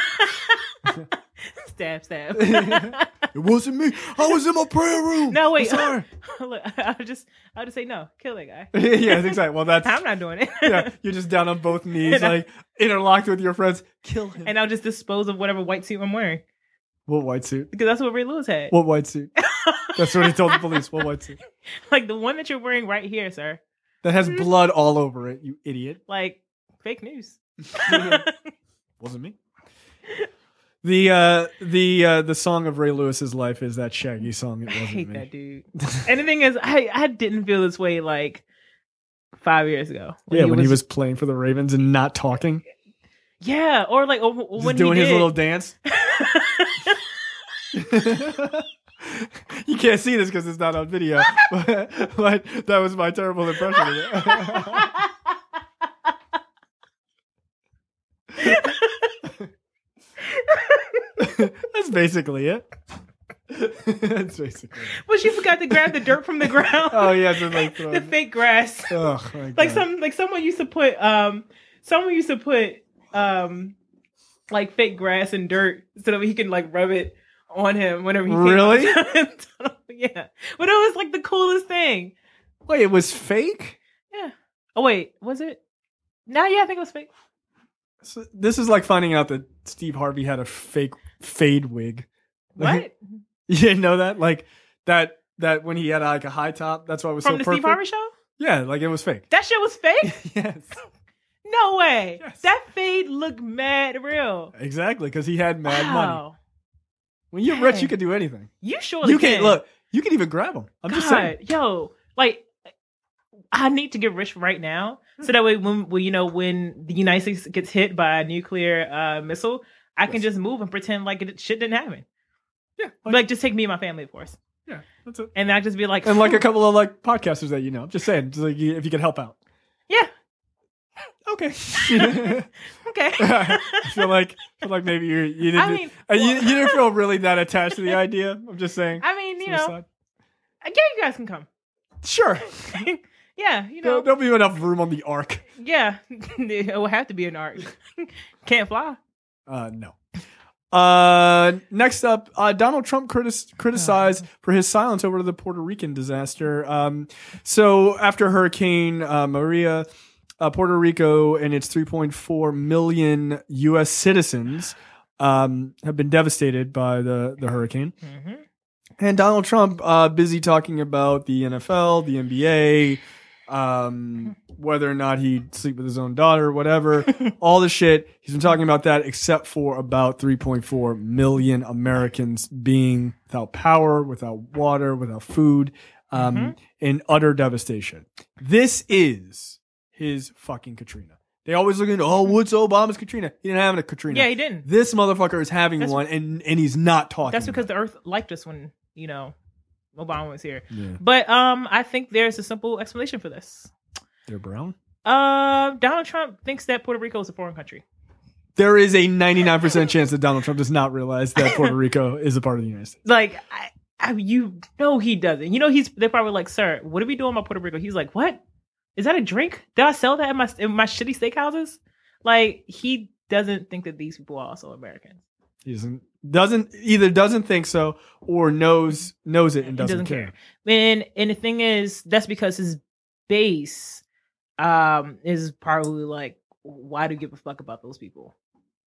stab, stab. It wasn't me. I was in my prayer room. No, wait. I'm sorry. Look, I'll just, I'll just say no. Kill that guy. Yeah, exactly. Well, that's I'm not doing it. yeah. You're just down on both knees, And I- like interlocked with your friends. Kill him. And I'll just dispose of whatever white suit I'm wearing What white suit? because that's what Ray Lewis had. What white suit? That's what he told the police. What white suit? Like the one that you're wearing right here, sir. That has blood all over it. You idiot. Like fake news. Wasn't me. The uh the uh the song of Ray Lewis's life is that Shaggy song. It I wasn't hate me. that dude. And the thing is, I I didn't feel this way like five years ago. Yeah, when he was playing for the Ravens and not talking, yeah, or like or, just when doing he his did. little dance. You can't see this because it's not on video, but, but that was my terrible impression of it. That's basically it. That's basically it. But she forgot to grab the dirt from the ground. Oh yeah, so like throw the it. fake grass. Oh, my Like God. some like someone used to put um someone used to put um like fake grass and dirt so that he can like rub it on him whenever he came Really? out. Yeah. But it was like the coolest thing. Wait, it was fake? Yeah. Oh wait, was it? No, yeah, I think it was fake. So this is like finding out that Steve Harvey had a fake fade wig. What? You didn't know that? Like that that when he had like a high top, that's why it was From so the perfect. Steve Harvey show? Yeah, like it was fake. That shit was fake? Yes. No way. Yes. That fade looked mad real. Exactly, because he had mad money. Wow. When you're rich, Dang. you can do anything. You surely You can can. look. You can even grab them. I'm just saying. God, yo, like I need to get rich right now, so that way when, when you know when the United States gets hit by a nuclear uh, missile, I can Yes. just move and pretend like it shit didn't happen. Yeah, Like, like, just take me and my family, of course, yeah, that's it. and I just be like, And like a couple of like podcasters that you know. I'm just saying, just like you, if you could help out. yeah, Okay. okay. I feel like feel like maybe you're, you didn't I mean, uh, you, well- you didn't feel really that attached to the idea. I'm just saying. I mean, you From know, the side. yeah, you guys can come. Sure. Yeah, you There'll, know, there'll be enough room on the ark. yeah, it will have to be an art. Can't fly. Uh, no. Uh, next up, uh, Donald Trump critis- criticized for his silence over the Puerto Rican disaster. Um, so after Hurricane uh, Maria, uh, Puerto Rico and its three point four million U S citizens um, have been devastated by the, the hurricane. Mm-hmm. And Donald Trump, uh, busy talking about the N F L, the N B A, um, whether or not he'd sleep with his own daughter, whatever, all the shit. He's been talking about that, except for about three point four million Americans being without power, without water, without food, um, Mm-hmm. in utter devastation. This is his fucking Katrina. They always look into, oh, what's Obama's Katrina? He didn't have a Katrina. Yeah, he didn't. This motherfucker is having That's- one, and, and he's not talking. That's because about the Earth liked us when you know Obama was here. it. Yeah. But um, I think there's a simple explanation for this. They're brown. Uh, Donald Trump thinks that Puerto Rico is a foreign country. there is a ninety-nine percent chance that Donald Trump does not realize that Puerto Rico is a part of the United States. Like, I, I, you know he doesn't. You know, he's they're probably like, sir, what are we doing about Puerto Rico? He's like, what? Is that a drink? Did I sell that in my, in my shitty steakhouses? Like, he doesn't think that these people are also Americans. He doesn't, doesn't either doesn't think so or knows knows it and doesn't, doesn't care. care. And, and the thing is, that's because his base um, is probably like, why do you give a fuck about those people?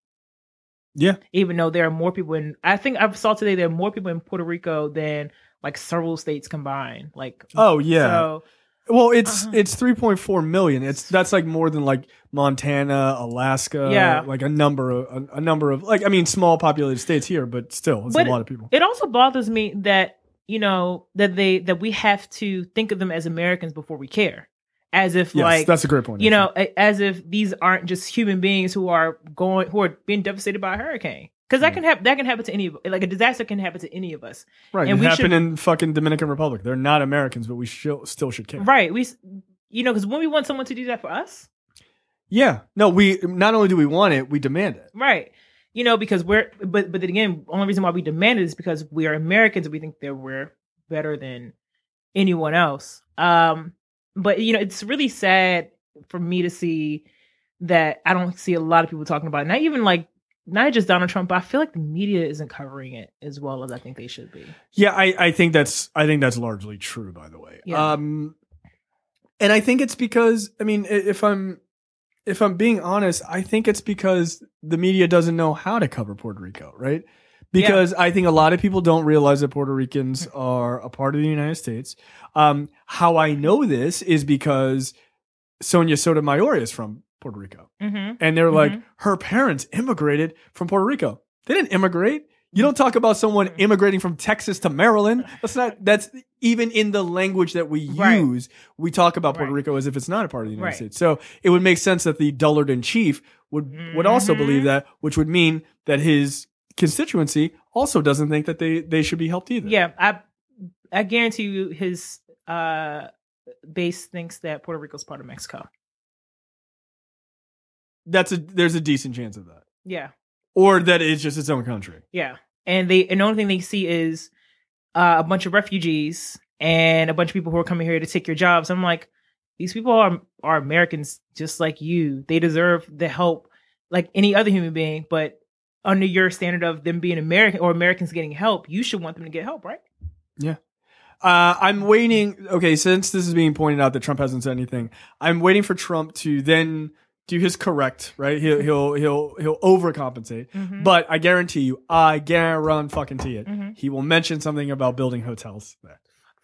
Yeah. Even though there are more people in, I think I saw today there are more people in Puerto Rico than like several states combined. Like, oh yeah. So, well, it's uh-huh. it's three point four million. It's that's like more than like Montana, Alaska, yeah. like a number of a, a number of like I mean small populated states here, but still it's but a lot of people. It also bothers me that, you know, that they that we have to think of them as Americans before we care. As if yes, like that's a great point. You know, as if these aren't just human beings who are going who are being devastated by a hurricane. Because that can happen. That can happen to any of like a disaster can happen to any of us. Right. And it we happened should, in fucking Dominican Republic. They're not Americans, but we should, still should care. Right. We, you know, because when we want someone to do that for us. Yeah. No. We not only do we want it, we demand it. Right. You know, because we're but but then again, the only reason why we demand it is because we are Americans and we think that we're better than anyone else. Um. But, you know, it's really sad for me to see that I don't see a lot of people talking about it. Not even like, not just Donald Trump, but I feel like the media isn't covering it as well as I think they should be. Yeah, I, I think that's I think that's largely true, by the way. Yeah. Um, and I think it's because, I mean, if I'm if I'm being honest, I think it's because the media doesn't know how to cover Puerto Rico, right? Because yeah. I think a lot of people don't realize that Puerto Ricans are a part of the United States. Um, how I know this is because Sonia Sotomayor is from Puerto Rico. Mm-hmm. And they're mm-hmm. like, her parents immigrated from Puerto Rico. They didn't immigrate. You don't talk about someone immigrating from Texas to Maryland. That's not, that's even in the language that we use. Right. We talk about Puerto right. Rico as if it's not a part of the United right. States. So it would make sense that the dullard in chief would, mm-hmm. would also believe that, which would mean that his constituency also doesn't think that they, they should be helped either. Yeah. I, I guarantee you his, uh, base thinks that Puerto Rico is part of Mexico. That's a, there's a decent chance of that. Yeah. Or that it's just its own country. Yeah. And they, and the only thing they see is uh, a bunch of refugees and a bunch of people who are coming here to take your jobs. I'm like, these people are, are Americans just like you. They deserve the help like any other human being, but under your standard of them being American or Americans getting help, you should want them to get help, right? Yeah. Uh, I'm waiting. Okay, since this is being pointed out that Trump hasn't said anything, I'm waiting for Trump to then do his correct, right? He'll he'll he'll he'll overcompensate. Mm-hmm. But I guarantee you, I guarantee it, mm-hmm. he will mention something about building hotels there.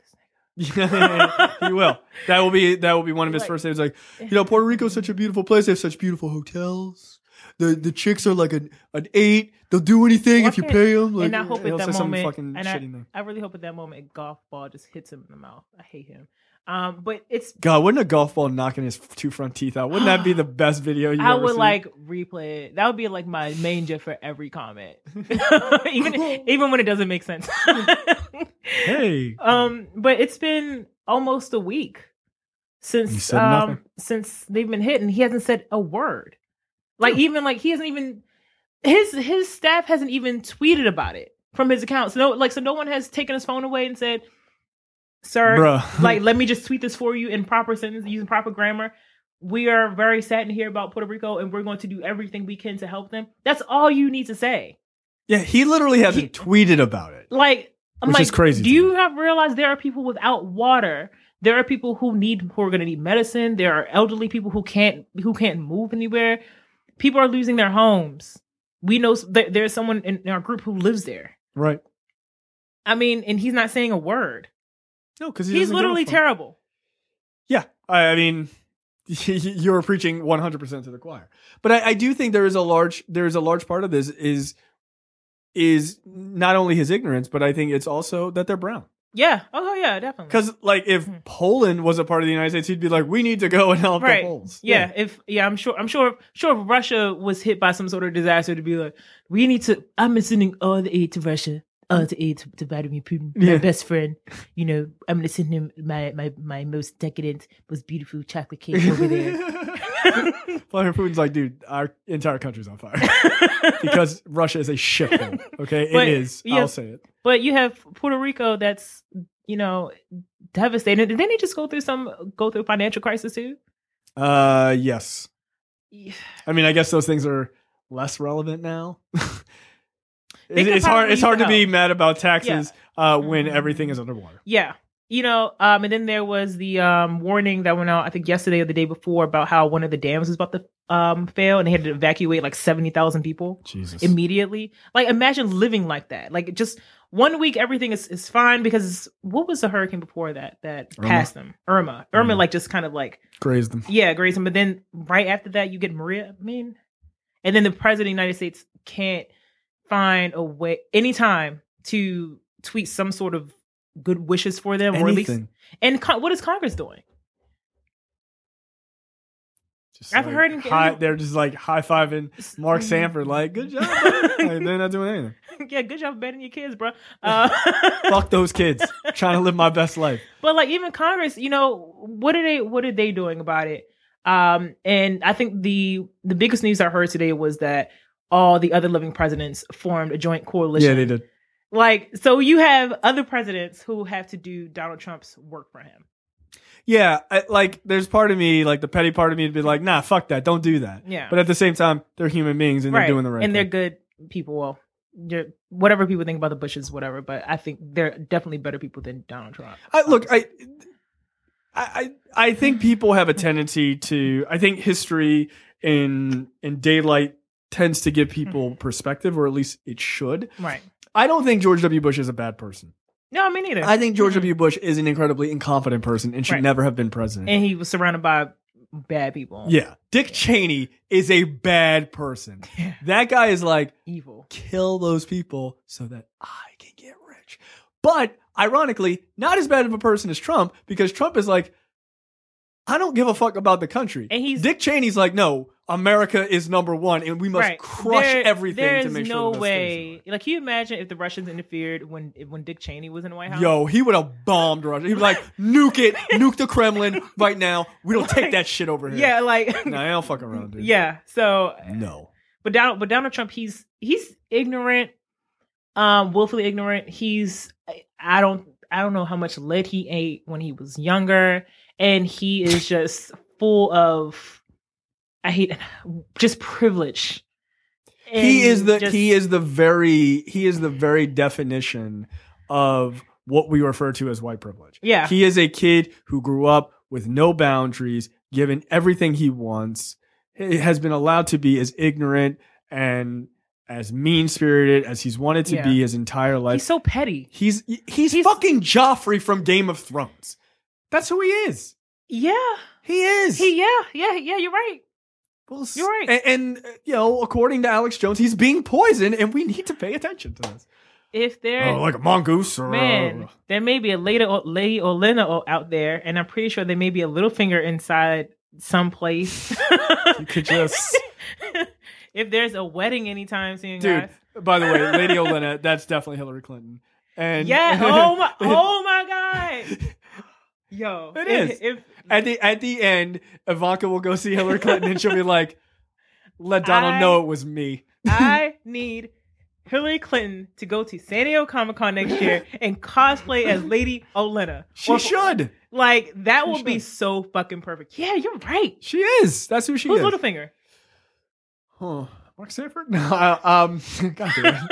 He will. That will be that will be one of his like, first things. Like, you know, Puerto Rico is such a beautiful place. They have such beautiful hotels. The the chicks are like an, an eight. They'll do anything well, if you pay them. Like, and I hope at that moment, and I, thing. I really hope at that moment, a golf ball just hits him in the mouth. I hate him. Um, but it's God. Wouldn't a golf ball knocking his two front teeth out? Wouldn't that be the best video you? I ever would seen? like replay it. That would be like my main gif for every comment, even even when it doesn't make sense. Hey. Um, but it's been almost a week since um nothing. since they've been hit, and he hasn't said a word. Like, even, like, he hasn't even, his his staff hasn't even tweeted about it from his account. So, no, like, so no one has taken his phone away and said, sir, Bruh. like, let me just tweet this for you in proper sentence, using proper grammar. We are very sad to hear about Puerto Rico, and we're going to do everything we can to help them. That's all you need to say. Yeah, he literally hasn't he, tweeted about it. Like, I'm which like, is crazy. Do you have realized there are people without water? There are people who need, who are going to need medicine. There are elderly people who can't, who can't move anywhere. People are losing their homes. We know that there's someone in our group who lives there. Right. I mean, and he's not saying a word. No, because he he's literally terrible. Yeah, I, I mean, you're preaching one hundred percent to the choir. But I, I do think there is a large, there is a large part of this is is not only his ignorance, but I think it's also that they're brown. Yeah. Oh, yeah, definitely. Because, like, if mm-hmm. Poland was a part of the United States, he'd be like, "We need to go and help right. the Poles." Yeah. yeah. If yeah, I'm sure. I'm sure. Sure. If Russia was hit by some sort of disaster, to be like, "We need to." I'm sending all the aid to Russia. uh, to aid to, to Vladimir Putin, my Yeah. best friend. You know, I'm gonna send him my my my most decadent, most beautiful chocolate cake over there. Vladimir Putin's like, dude, our entire country's on fire because Russia is a shithole. Okay, But, it is. yeah. I'll say it. But you have Puerto Rico that's, you know, devastated. Didn't they just go through some go through financial crisis too? Uh, yes. Yeah. I mean, I guess those things are less relevant now. They It- could it's hard. probably It's hard to use be help. mad about taxes uh, when Mhm. everything is underwater. Yeah. You know, um, and then there was the um, warning that went out, I think yesterday or the day before, about how one of the dams was about to um, fail and they had to evacuate like seventy thousand people Jesus. immediately. Like, imagine living like that. Like, just one week, everything is, is fine because what was the hurricane before that that Irma. passed them? Irma. Irma, Mhm. like, just kind of like, Grazed them. yeah, grazed them. But then right after that, you get Maria. I mean, and then the president of the United States can't find a way anytime to tweet some sort of good wishes for them, or at least. Anything. And con- what is Congress doing? Just I've like heard in- high, they're just like high fiving Mark Sanford, like, good job. buddy." Like, they're not doing anything. Yeah, good job betting your kids, bro. Uh, Fuck those kids. Trying to live my best life. But like even Congress, you know, what are they? What are they doing about it? Um, and I think the the biggest news I heard today was that all the other living presidents formed a joint coalition. Yeah, they did. Like, so you have other presidents who have to do Donald Trump's work for him. Yeah, I, like there's part of me, like the petty part of me, to be like, nah, fuck that, don't do that. Yeah. But at the same time, they're human beings and Right. they're doing the right and thing. they're good people. Well, they're, whatever people think about the Bushes, whatever. But I think they're definitely better people than Donald Trump. I, look, I, I, I think people have a tendency to. I think history in in daylight tends to give people perspective, or at least it should. Right. I don't think George W. Bush is a bad person. No, me neither. I think George Mhm. W. Bush is an incredibly incompetent person and should Right. never have been president. And he was surrounded by bad people. Yeah, Dick Cheney is a bad person. Yeah. That guy is like, Evil. kill those people so that I can get rich. But ironically, not as bad of a person as Trump, because Trump is like, I don't give a fuck about the country. And he's Dick Cheney's like, no, America is number one, and we must right. crush There- everything there's to make no sure that way. Like, can you imagine if the Russians interfered when when Dick Cheney was in the White House? Yo, he would have bombed Russia. He'd be like, nuke it, nuke the Kremlin right now. We don't take Like, that shit over here. yeah, like No, I don't fuck around, dude. yeah. So, No. but Donald, but Donald Trump, he's he's ignorant, um, willfully ignorant. He's I don't I don't know how much lead he ate when he was younger, and he is just full of I hate just privilege. He And is the just- he is the very he is the very definition of what we refer to as white privilege. Yeah. He is a kid who grew up with no boundaries, given everything he wants, he has been allowed to be as ignorant and as mean-spirited as he's wanted to Yeah. be his entire life. he's so petty. He's he's, He's- fucking Joffrey from Game of Thrones. That's who he is. Yeah. He is. He yeah, yeah, yeah, you're right. Well, s- You're right. And, and uh, you know, according to Alex Jones, he's being poisoned, and we need to pay attention to this. If there Oh, like a mongoose or man, uh, there may be a lady or lady Olena o- out there, and I'm pretty sure there may be a little finger inside someplace. you could just If there's a wedding anytime soon, dude. guys. By the way, Lady Olena, that's definitely Hillary Clinton. And Yeah. Oh my. Oh my God. Yo. It if, is. If at the at the end, Ivanka will go see Hillary Clinton, and she'll be like, "Let Donald I- know it was me." I need Hillary Clinton to go to San Diego Comic Con next year and cosplay as Lady Olena. She Or- should. Like that She would be should. so fucking perfect. Yeah, you're right. She is. That's who she Who's is. Littlefinger? Huh. Mark Sanford? No, I, um, God damn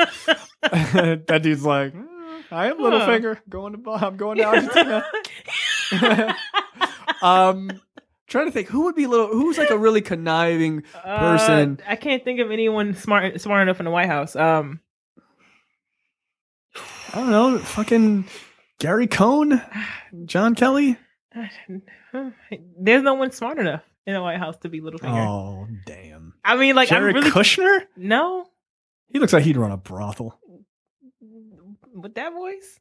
it. That dude's like, "Mm, I am Littlefinger. Going to, I'm going to Argentina. um, trying to think who would be little. Who's like a really conniving person? Uh, I can't think of anyone smart smart enough in the White House. Um, I don't know. Fucking Gary Cohn, John Kelly. there's no one smart enough in the White House to be Littlefinger. Oh damn. I mean, like, Jared I'm really Kushner. no He looks like he'd run a brothel. with that voice.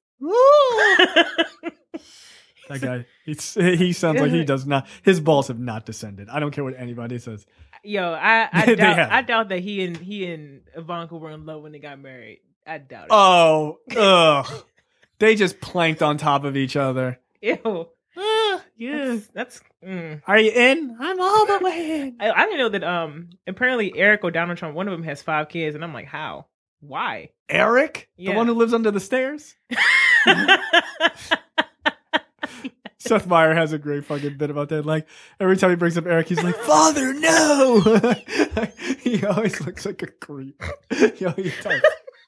That guy, he's, he sounds like he does not. His balls have not descended. I don't care what anybody says. Yo, I I They doubt have. I doubt that he and he and Ivanka were in love when they got married. I doubt it. Oh, ugh. They just planked on top of each other. Ew. Uh, yeah. That's, that's mm. Are you in? I'm all the way in. I, I didn't know that. Um, apparently Eric or Donald Trump, one of them has five kids, and I'm like, how? Why? Eric, Yeah. the one who lives under the stairs. Seth Meyer has a great fucking bit about that. Like every time he brings up Eric, he's like, "Father, no!" He always looks like a creep. Yo, he does.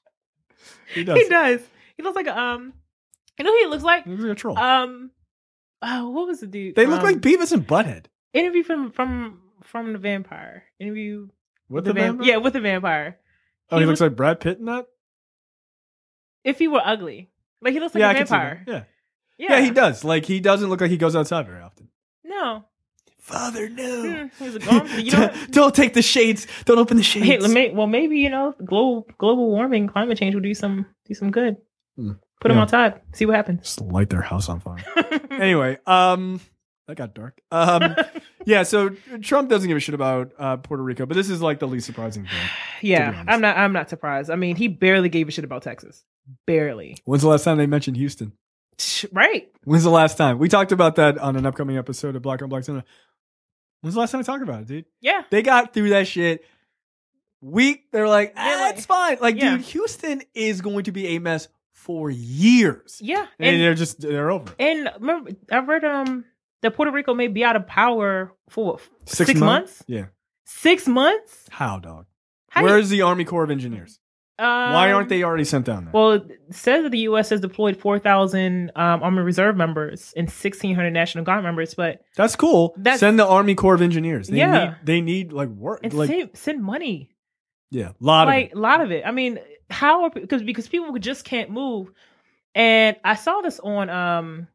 He does. He does. He looks like a um. You know who he looks like? He looks like a troll. Um, oh, what was the dude? They look um, like Beavis and Butthead. Interview from from from the vampire. Interview With the, the vamp- vampire? Yeah, with the vampire. Oh, he, looks like Brad Pitt in that? If he were ugly, like he looks like yeah, a I can see vampire. that. Yeah. yeah, Yeah, he does. Like, he doesn't look like he goes outside very often. No, Father, no. Hmm, he's a gone. You know, what? Don't take the shades. Don't open the shades. Hey, let me- well, maybe you know, global global warming, climate change will do some do some good. Hmm. Put them Yeah. outside, see what happens. Just light their house on fire. Anyway, um, that got dark. Um, yeah, so Trump doesn't give a shit about uh, Puerto Rico, but this is like the least surprising thing. be Yeah, honest. I'm not. I'm not surprised. I mean, he barely gave a shit about Texas. Barely. When's the last time they mentioned Houston? Right. When's the last time? We talked about that on an upcoming episode of Black on Black Cinema. When's the last time we talked about it, dude? Yeah. They got through that shit. Week, they're like, ah, They're like- it's fine. Like, Yeah. dude, Houston is going to be a mess for years. Yeah. And, And they're just, they're over. and remember, I read um that Puerto Rico may be out of power for what, Six six, months? months. Yeah. Six months. How, dog? How do you- Where's the Army Corps of Engineers? Um, Why aren't they already sent down there? Well, it says that the U S has deployed four thousand um, Army Reserve members and sixteen hundred National Guard members, but That's cool. That's- Send the Army Corps of Engineers. They Yeah. need they need like work. and Like send, send money. yeah, a lot like of it. a lot of it. I mean, how are because because people just can't move. And I saw this on um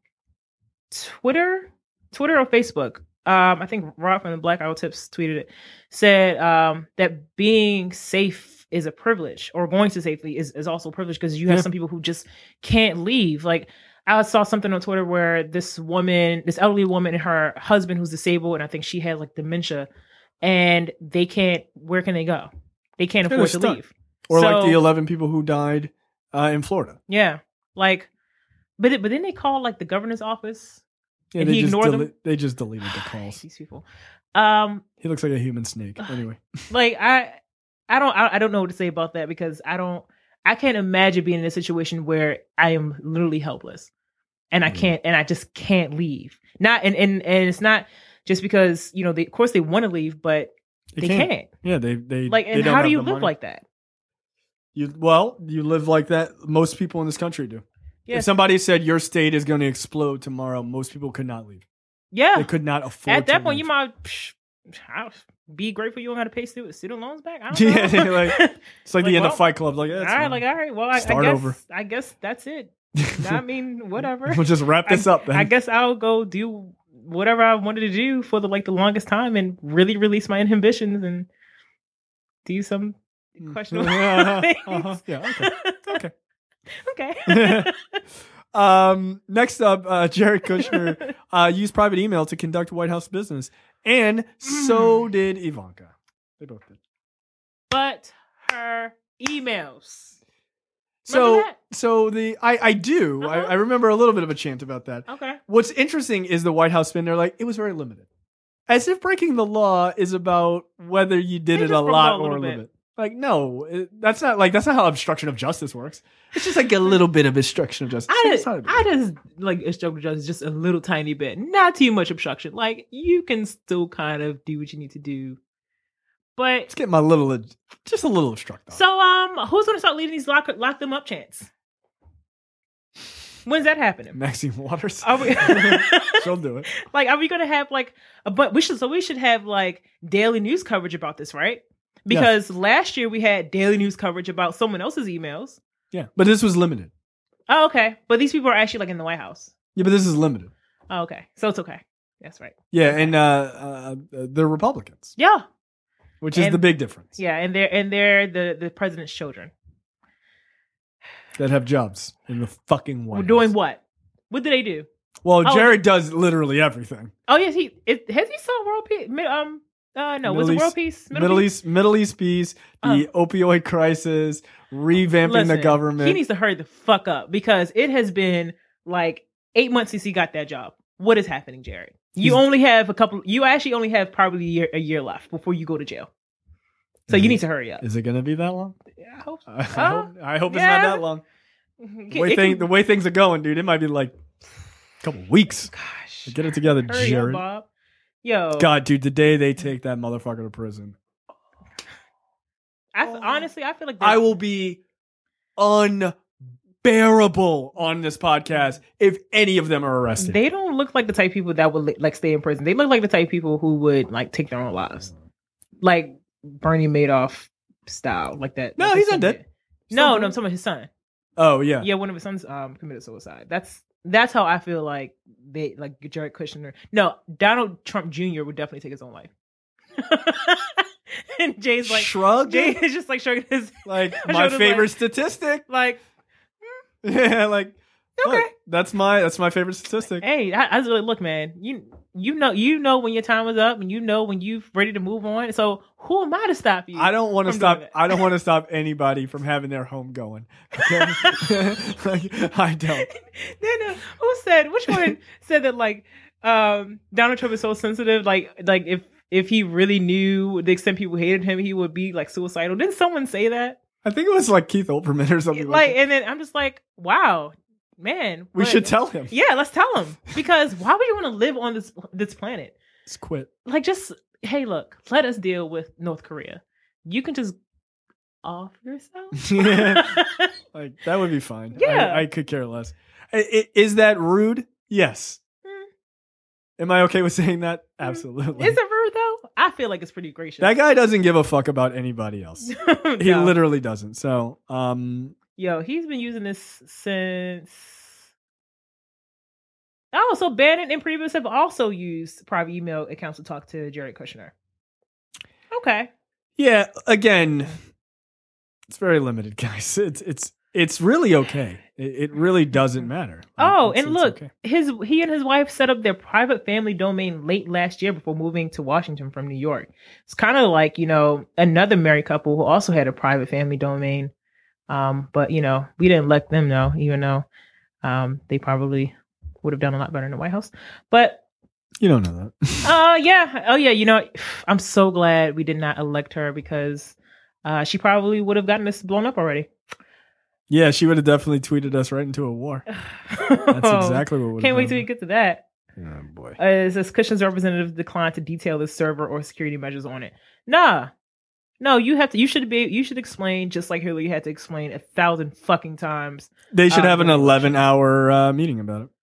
Twitter, Twitter or Facebook. Um, I think Rob from the Black Owl Tips tweeted it. Said um that being safe is a privilege, or going to safely is, is also a privilege because you have Yeah. some people who just can't leave. Like I saw something on Twitter where this woman, this elderly woman and her husband who's disabled, and I think she had like dementia, and they can't, where can they go? They can't Yeah, afford they're to stuck. leave. Or like So- the eleven people who died uh, in Florida. Yeah. Like, but it, but then they called like the governor's office. Yeah, And they he just ignored them? dele- They just deleted the I hate calls. these people. Um, He looks like a human snake. Anyway, like I, I don't, I, I don't know what to say about that because I don't, I can't imagine being in a situation where I am literally helpless, and I Mhm. can't, and I just can't leave. Not, and and and it's not just because you know, they, of course they want to leave, but They they can't. can't. yeah, they they Like, they and don't how do have you the live money. like that? You well, you live like that. Most people in this country do. Yeah, If somebody said your state is going to explode tomorrow, most people could not leave. yeah. They could not afford. At that to point, leave. you might psh, I'll be grateful you don't have to pay student student loans back. I don't know. Yeah, they're like it's like, Like, the end well, of Fight Club. Like, yeah, all it's right, fine. like all right, well, I, I Start guess over. I guess that's it. I mean, whatever. We'll just wrap this I, up then. I guess I'll go do whatever I wanted to do for the like the longest time and really release my inhibitions and do some questionable Uh-huh, things. uh-huh. Yeah, okay. Okay. Okay. Um, next up, uh, Jared Kushner uh, used private email to conduct White House business, and so Mm. did Ivanka. They both did. But her emails. So, Remember so the I I do I, Uh-huh. I remember a little bit of a chant about that. Okay. What's interesting is the White House spin. They're like, it was very limited, as if breaking the law is about whether you did They it just a broke lot the law a or a little little bit. bit. Like, no, it- that's not like that's not how obstruction of justice works. It's just like a little bit of obstruction of justice. I It's just, not a big I just like obstruction justice just a little tiny bit, not too much obstruction. Like you can still kind of do what you need to do, but Let's get my little, just a little obstruct. so um, who's gonna start leading these lock lock them up chants? When's that happening? Maxine Waters. Are we She'll do it. like? Are we gonna have like a but we should so we should have like daily news coverage about this, right? Because last year we had daily news coverage about someone else's emails. Yeah, but this was limited. Oh, okay, but these people are actually like in the White House. Yeah, but this is limited. Oh, okay, so it's okay. That's right. Yeah, and uh, uh they're Republicans, Yeah, which is And- the big difference. yeah, and they're and they're the the president's children. That have jobs in the fucking White We're doing House. what? What do they do? Well, Oh, Jared does literally everything. Oh yes, he it, has he sold world peace. Um, Uh, no, was it world peace? Middle, Middle East, Middle East peace, the uh, opioid crisis, revamping listen, the government. He needs to hurry the fuck up because it has been like eight months since he got that job. What is happening, Jared? You He's, only have a couple. You actually only have probably a year, a year left before you go to jail. So you need to hurry up. Is it going to be that long? Yeah, I hope. So. I hope, I hope yeah. it's not that long. The way, thing, can, the way things are going, dude, it might be like a couple weeks. Gosh, get it together, hurry Jared. Up, Bob. Yo, God, dude, the day they take that motherfucker to prison, I oh. honestly, I feel like I will be unbearable on this podcast if any of them are arrested. They don't look like the type of people that would like stay in prison. They look like the type of people who would like take their own lives, like Bernie Madoff style, like that. No, like he's not dead. No, no, I'm talking about his son. Oh yeah, yeah. One of his sons um, committed suicide. That's that's how I feel like they like Jared Kushner. No, Donald Trump Junior would definitely take his own life. And Jay's like shrug. Jay is just like shrugging his like my favorite like, statistic. Like hmm. yeah, like okay, look, that's my that's my favorite statistic. Hey, I, I was like, look, man, you you know you know when your time is up, and you know when you're ready to move on. So who am I to stop you? I don't want to stop. I don't want to stop anybody from having their home going. Okay? like, I don't. Then uh, who said? Which one said that? Like um, Donald Trump is so sensitive. Like like if if he really knew the extent people hated him, he would be like suicidal. Didn't someone say that? I think it was like Keith Olbermann or something. Like, like and then I'm just like, wow. Man, we what? should tell him. Yeah, let's tell him because why would you want to live on this this planet? Just quit. Like, just hey, look, let us deal with North Korea. You can just off yourself. Yeah, like that would be fine. Yeah, I, I could care less. I, I, is that rude? Yes. Mm. Am I okay with saying that? Absolutely. Is it rude though? I feel like it's pretty gracious. That guy doesn't give a fuck about anybody else. No. He literally doesn't. So, um. Yo, he's been using this since. Oh, so Bannon and Priebus have also used private email accounts to talk to Jared Kushner. Okay. Yeah. Again, it's very limited, guys. It's it's it's really okay. It, it really doesn't matter. Oh, it's, and it's look, okay. his he and his wife set up their private family domain late last year before moving to Washington from New York. It's kind of like, you know, another married couple who also had a private family domain. Um, but you know, we didn't let them know, even though um, they probably would have done a lot better in the White House. But you don't know that. uh, yeah. Oh, yeah. You know, I'm so glad we did not elect her because uh, she probably would have gotten this blown up already. Yeah, she would have definitely tweeted us right into a war. That's exactly what would. Can't wait till we get to that. Oh boy. Uh, it says Kushner's representative declined to detail the server or security measures on it. Nah. No, you have to. You should be. You should explain, just like Hillary had to explain a thousand fucking times. They should um, have an eleven-hour uh, meeting about it.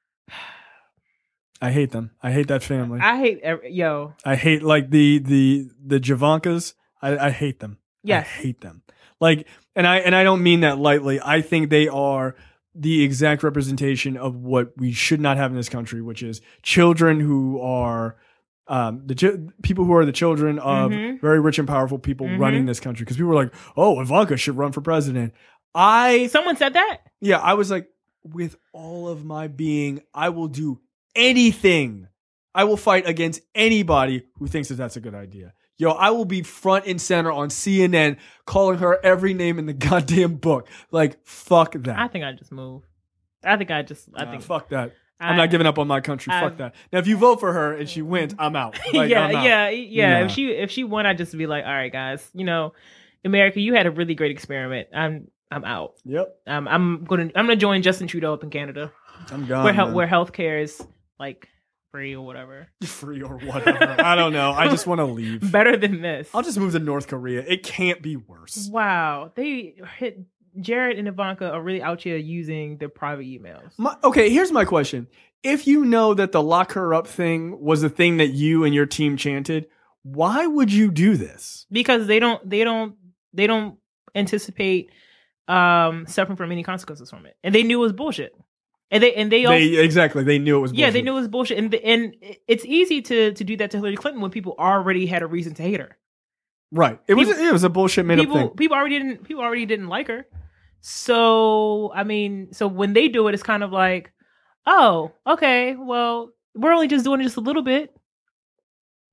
I hate them. I hate that family. I hate every, yo. I hate like the the the Javankas. I, I hate them. Yes. I hate them. Like, and I and I don't mean that lightly. I think they are the exact representation of what we should not have in this country, which is children who are. Um, the ch- people who are the children of mm-hmm. very rich and powerful people mm-hmm. running this country. Because people were like, "Oh, Ivanka should run for president." I someone said that. Yeah, I was like, with all of my being, I will do anything. I will fight against anybody who thinks that that's a good idea. Yo, I will be front and center on C N N, calling her every name in the goddamn book. Like, fuck that. I think I just move. I think I just. I nah, think fuck that. I'm not giving up on my country. I, Fuck that. Now, if you vote for her and she wins, I'm out. Like, yeah, I'm out. yeah, yeah. Nah. If she if she won, I'd just be like, all right, guys. You know, America, you had a really great experiment. I'm I'm out. Yep. Um, I'm gonna I'm gonna join Justin Trudeau up in Canada. I'm gone. Where he- where healthcare is like free or whatever. Free or whatever. I don't know. I just want to leave. Better than this. I'll just move to North Korea. It can't be worse. Wow, they hit. Jared and Ivanka are really out here using their private emails. My, okay, here's my question. If you know that the lock her up thing was the thing that you and your team chanted, why would you do this? Because they don't they don't they don't anticipate um suffering from any consequences from it. And they knew it was bullshit. And they and they, also, they exactly they knew it was bullshit. Yeah, they knew it was bullshit. And the, and it's easy to to do that to Hillary Clinton when people already had a reason to hate her. Right. It people, was it was a bullshit made people, up thing. People already didn't people already didn't like her. So, I mean, so when they do it, it's kind of like, oh, okay, well, we're only just doing it just a little bit.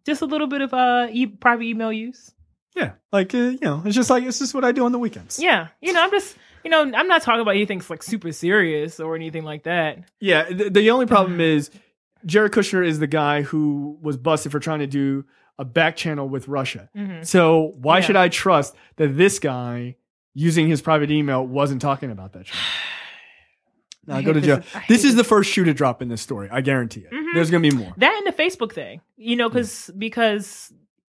just a little bit of uh e- private email use. Yeah, like uh, you know, it's just like it's just what I do on the weekends. Yeah, you know, I'm just you know, I'm not talking about anything like super serious or anything like that. Yeah, the, the only problem is Jared Kushner is the guy who was busted for trying to do a back channel with Russia. Mm-hmm. So why Yeah. should I trust that this guy using his private email wasn't talking about that shit? I Now hate go to this- jail. I hate This is this. the first shoe to drop in this story. I guarantee it. Mhm. There's gonna be more. That and the Facebook thing, you know, because because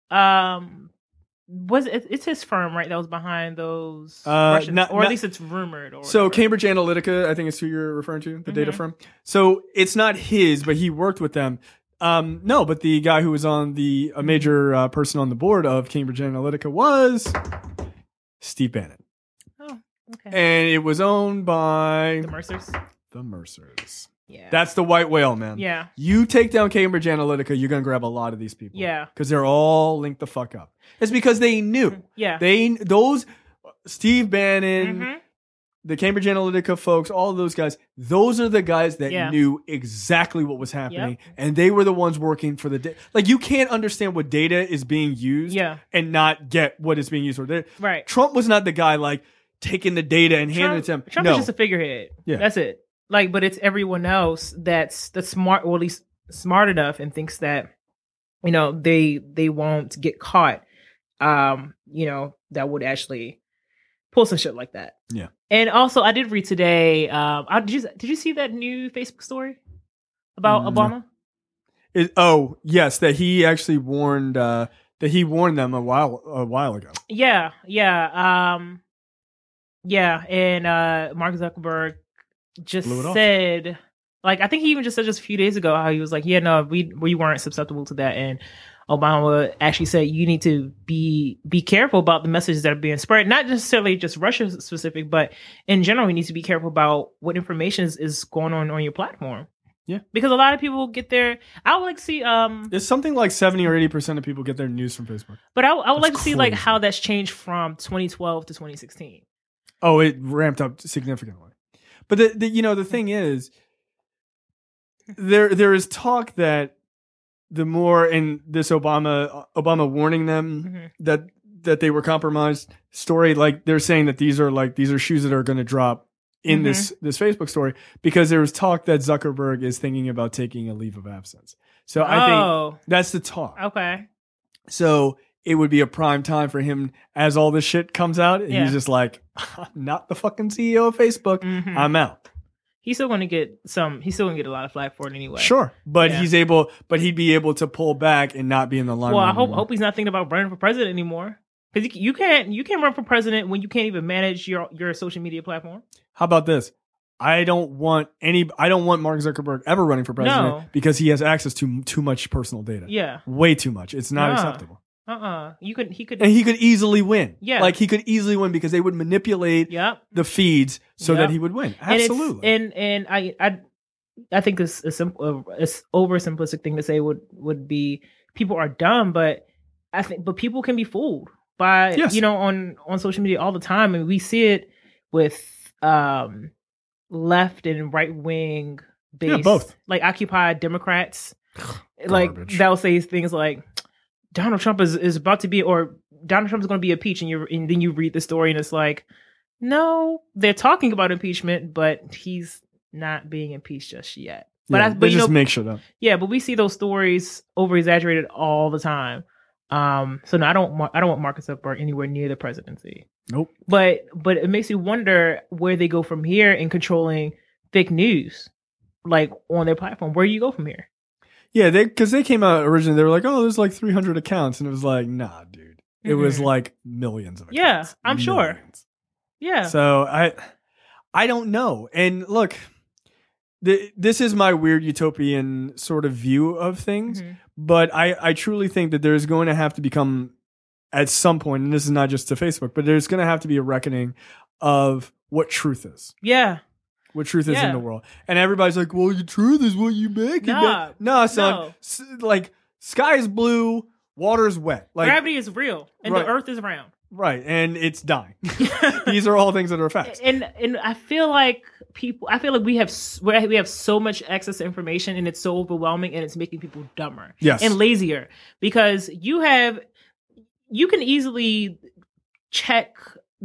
um was it, it's his firm, right, that was behind those Uh, Russians, not- or at not- least it's rumored. Or So whatever. Cambridge Analytica, I think is who you're referring to, the data Mhm. firm. So it's not his, but he worked with them. Um, no, but the guy who was on the a major uh, person on the board of Cambridge Analytica was Steve Bannon, Oh, okay. and it was owned by The Mercers. the Mercers. Yeah. That's the white whale, man. yeah. You take down Cambridge Analytica, you're gonna grab a lot of these people. Yeah. because they're all linked the fuck up. It's because they knew Yeah. they those Steve Bannon. Mhm. The Cambridge Analytica folks, all of those guys, those are the guys that Yeah. knew exactly what was happening. And they were the ones working for the data. Like, you can't understand what data is being used Yeah. and not get what is being used for. They- Right. Trump was not the guy, like, taking the data and handing it to him. Trump no. is just a figurehead. Yeah. That's it. Like, but it's everyone else that's that's smart, or at least smart enough, and thinks that, you know, they they won't get caught. Um, you know, that would actually pull some shit like that. Yeah. And also, I did read today. Um, I, did you did you see that new Facebook story about No. Obama? It- oh, yes, that he actually warned, uh, that he warned them a while, a while ago. Yeah, yeah, um, yeah. And uh, Mark Zuckerberg just Blew it off. said, like, I think he even just said just a few days ago how he was like, yeah, no, we we weren't susceptible to that, and Obama actually said you need to be be careful about the messages that are being spread, not necessarily just Russia specific, but in general, you need to be careful about what information is, is going on on your platform. Yeah. Because a lot of people get their, I would like to see, um, It's something like seventy or eighty percent of people get their news from Facebook. but I, I would That's like to see like crazy. how that's changed from twenty twelve to twenty sixteen. Oh, it ramped up significantly. But the, the you know the thing is, there there is talk that the more in this Obama Obama warning them Mhm. that that they were compromised story, like they're saying that these are like these are shoes that are going to drop in Mhm. this this Facebook story, because there was talk that Zuckerberg is thinking about taking a leave of absence. So I think Oh, that's the talk. okay. So it would be a prime time for him as all this shit comes out. Yeah. He's just like, I'm not the fucking C E O of Facebook. Mhm. I'm out. He's still going to get some. He's still going to get a lot of flack for it anyway. Sure. But Yeah. he's able, but he'd be able to pull back and not be in the limelight. Well, I hope anymore. hope he's not thinking about running for president anymore. Because you, you can't you can't run for president when you can't even manage your your social media platform. How about this? I don't want any, I don't want Mark Zuckerberg ever running for president No. because he has access to too much personal data. Yeah. Way too much. It's not Nah. acceptable. Uh. uh You could. He could. And he could easily win. Yeah. Like he could easily win because they would manipulate Yep. the feeds so Yep. that he would win. And it's- Absolutely. And and, I I I think this is simple. A oversimplistic thing to say would would be people are dumb, but I think but people can be fooled by Yes. you know on on social media all the time, and we see it with um left and right wing based, Yeah, both. like Occupy Democrats, like Garbage. they'll say things like Donald Trump is, is about to be, or Donald Trump is going to be impeached, and you and then you read the story and it's like, no, they're talking about impeachment, but he's not being impeached just yet. But yeah, I, they but you just know, make shit up. yeah, but we see those stories over exaggerated all the time. Um, so no, I don't, want- I don't want Marcus Zuckerberg anywhere near the presidency. Nope. But but it makes me wonder where they go from here in controlling fake news, like on their platform. Where do you go from here? Yeah, they because they came out originally. They were like, "Oh, there's like three hundred accounts," and it was like, "Nah, dude, it was Mhm. like millions of Yeah, accounts." I'm sure. Millions. Yeah. So I, I don't know. And look, the, this is my weird utopian sort of view of things, Mhm. but I, I truly think that there's going to have to become, at some point, and this is not just to Facebook, but there's going to have to be a reckoning of what truth is. Yeah. What truth is Yeah. in the world. And everybody's like, well, your truth is what you make it. Nah, man." Nah, son. no. S- like, sky is blue, water is wet. Like, Gravity is real and Right. the earth is round. Right, and it's dying. These are all things that are facts. And and I feel like people, I feel like we have we have so much access to information, and it's so overwhelming, and it's making people dumber, yes. and lazier, because you have you can easily check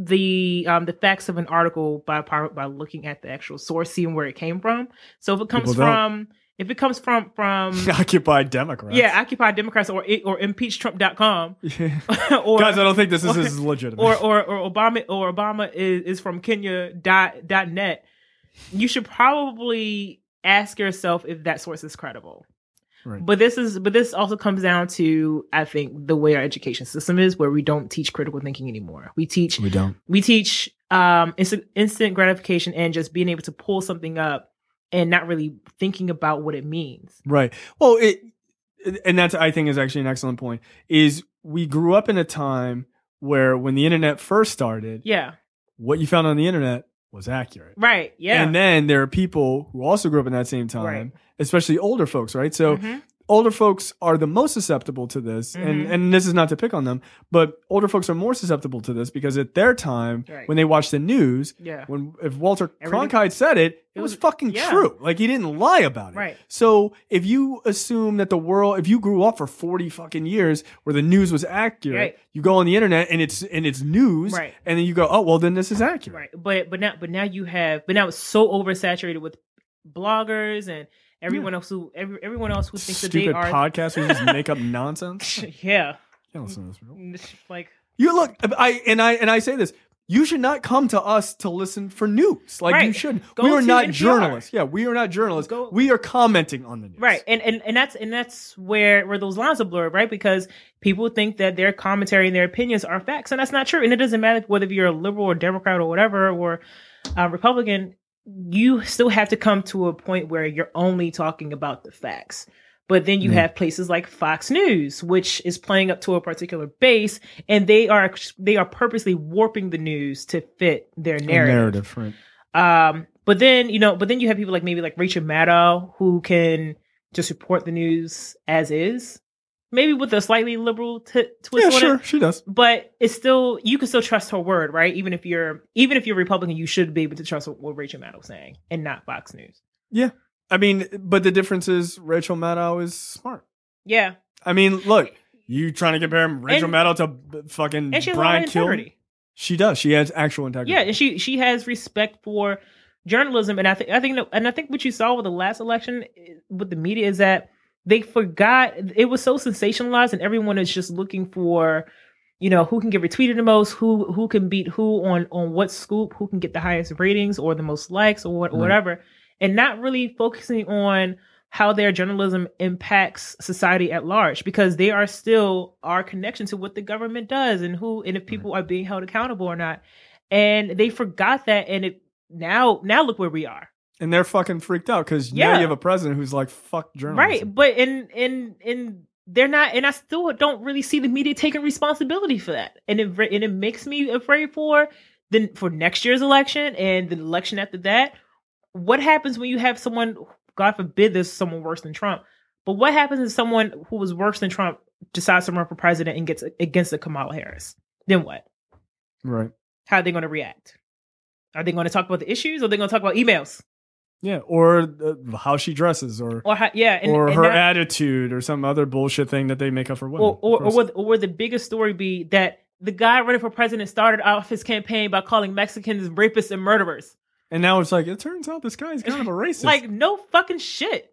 the um the facts of an article by by looking at the actual source, seeing where it came from. So if it comes People from don't. If it comes from from Occupy Democrats, yeah, Occupy Democrats, or or impeach trump dot com, yeah. or guys, I don't think this is or, as legitimate. Or or or Obama or Obama is, is from Kenya dot dot net. You should probably ask yourself if that source is credible. Right. But this is but this also comes down to, I think, the way our education system is, where we don't teach critical thinking anymore. We teach we don't. We teach um instant, instant gratification and just being able to pull something up and not really thinking about what it means. Right. Well, it, and that's, I think, is actually an excellent point, is we grew up in a time where when the internet first started, yeah, what you found on the internet was accurate. Right. Yeah. And then there are people who also grew up in that same time, right. especially older folks, right? So mm-hmm. older folks are the most susceptible to this. Mm-hmm. And, and this is not to pick on them, but older folks are more susceptible to this because at their time, right. when they watched the news, yeah. when if Walter Everything, Cronkite said it, it was, was fucking yeah. true. Like, he didn't lie about it. Right. So if you assume that the world, if you grew up for forty fucking years where the news was accurate, right. you go on the internet and it's and it's news, right. and then you go, oh well, then this is accurate. Right. But but now but now you have but now it's so oversaturated with bloggers and everyone yeah. else who every, everyone else who thinks Stupid that they are podcasts who just make up nonsense. Yeah. You don't listen to this, bro. Like, you look, I and I and I say this. You should not come to us to listen for news. Like, right. you should. Go we are not N P R. journalists. Yeah, we are not journalists. Go. We are commenting on the news. Right. And and and that's and that's where where those lines are blurred, right? Because people think that their commentary and their opinions are facts, and that's not true. And it doesn't matter whether you're a liberal or Democrat or whatever, or a Republican. You still have to come to a point where you're only talking about the facts. But then you mm. have places like Fox News, which is playing up to a particular base, and they are they are purposely warping the news to fit their narrative. A narrative, right? Um, but then you know, but then you have people like maybe like Rachel Maddow, who can just report the news as is, maybe with a slightly liberal t- twist yeah, on sure, it. she does. But it's still, you can still trust her word, right? Even if you're even if you're Republican, you should be able to trust what Rachel Maddow's saying and not Fox News. Yeah. I mean, but the difference is Rachel Maddow is smart. Yeah. I mean, look, you trying to compare Rachel and, Maddow to fucking and she has Brian Kilmeade. She does. She has actual integrity. Yeah, and she she has respect for journalism, and I think I think and I think what you saw with the last election with the media is that they forgot, it was so sensationalized, and everyone is just looking for, you know, who can get retweeted the most, who who can beat who on on what scoop, who can get the highest ratings or the most likes or, what, or right. whatever. And not really focusing on how their journalism impacts society at large, because they are still our connection to what the government does and who and if people right. are being held accountable or not. And they forgot that, and it now now look where we are. And they're fucking freaked out because yeah. now you have a president who's like, fuck journalism. Right. But in in in they're not, and I still don't really see the media taking responsibility for that. And it and it makes me afraid for then for next year's election and the election after that. What happens when you have someone, God forbid there's someone worse than Trump, but what happens if someone who was worse than Trump decides to run for president and gets against the Kamala Harris? Then what? Right. How are they going to react? Are they going to talk about the issues, or are they going to talk about emails? Yeah, or uh, how she dresses, or or how, yeah, and, or and her that, attitude, or some other bullshit thing that they make up for women. Or or, or, would, or would the biggest story be that the guy running for president started off his campaign by calling Mexicans rapists and murderers? And now it's like, it turns out this guy's kind of a racist. Like, no fucking shit.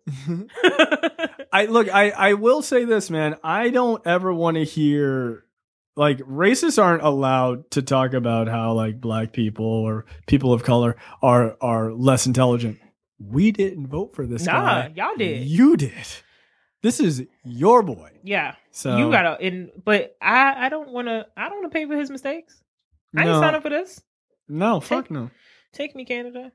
I look, I, I will say this, man. I don't ever want to hear, like, racists aren't allowed to talk about how, like, black people or people of color are are less intelligent. We didn't vote for this nah, guy. Nah, y'all did. You did. This is your boy. Yeah. So you gotta, and but I, I don't want to, I don't want to pay for his mistakes. I no. ain't sign up for this. No, Take, fuck no. Take me, Canada.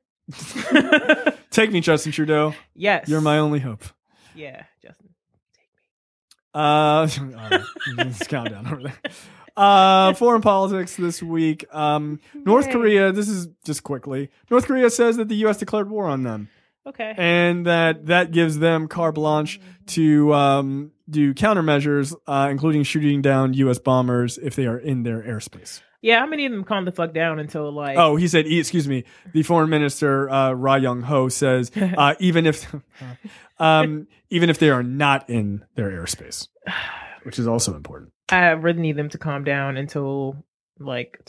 Take me, Justin Trudeau. Yes. You're my only hope. Yeah, Justin. Take me. Uh, let's count down over there. Uh, foreign politics this week. Um, North Yay. Korea, this is just quickly. North Korea says that the U S declared war on them. Okay. And that that gives them carte blanche to um, do countermeasures, uh, including shooting down U S bombers if they are in their airspace. Yeah, how many of them calm the fuck down until like? Oh, he said, excuse me. The foreign minister, uh, Ra Young Ho, says uh, even if, um, even if they are not in their airspace, which is also important. I really need them to calm down until like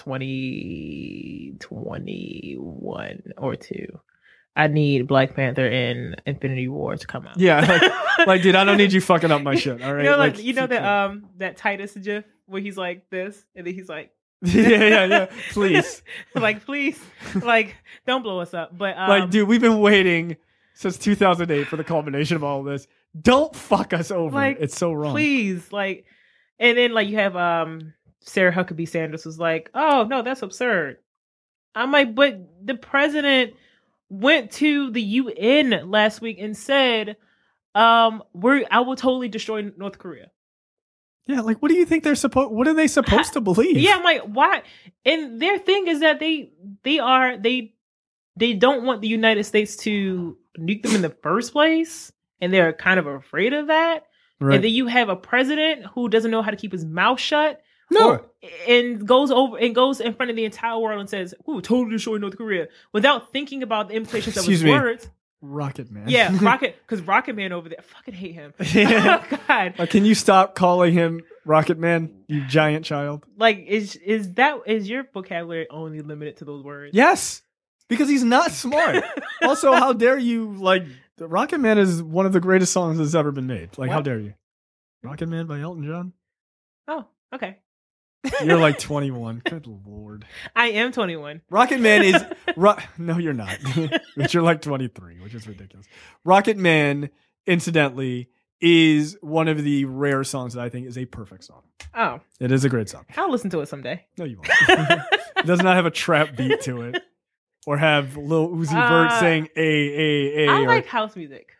twenty twenty-one or two. I need Black Panther and Infinity War to come out. Yeah, like, like dude, I don't need you fucking up my shit. All right, you know, like, like, you know that um that Titus gif where he's like this and then he's like. yeah, yeah, yeah. Please, like, please, like, don't blow us up. But um, like, dude, we've been waiting since two thousand eight for the culmination of all of this. Don't fuck us over. Like, it's so wrong. Please, like, and then like you have um Sarah Huckabee Sanders was like, oh no, that's absurd. I'm like, but the president went to the U N last week and said, um, we're I will totally destroy North Korea. Yeah, like, what do you think they're supposed? What are they supposed to believe? Yeah, I'm like, why? And their thing is that they they are they they don't want the United States to nuke them in the first place, and they're kind of afraid of that. Right. And then you have a president who doesn't know how to keep his mouth shut. No, or, and goes over and goes in front of the entire world and says, "Ooh, totally destroy North Korea," without thinking about the implications of his me. words. Rocket Man. Yeah, Rocket, because Rocket Man over there, I fucking hate him. Yeah. Oh, God. Uh, can you stop calling him Rocket Man, you giant child? Like, is is that is your vocabulary only limited to those words? Yes, because he's not smart. Also, how dare you? Like, Rocket Man is one of the greatest songs that's ever been made. Like, what? How dare you? Rocket Man by Elton John. Oh, okay. You're like twenty-one. Good Lord. I am twenty-one. Rocket Man is... Ro- no, you're not. But you're like twenty-three, which is ridiculous. Rocket Man, incidentally, is one of the rare songs that I think is a perfect song. Oh. It is a great song. I'll listen to it someday. No, you won't. It does not have a trap beat to it. Or have Lil Uzi Vert uh, saying A, A, A. I or... like house music.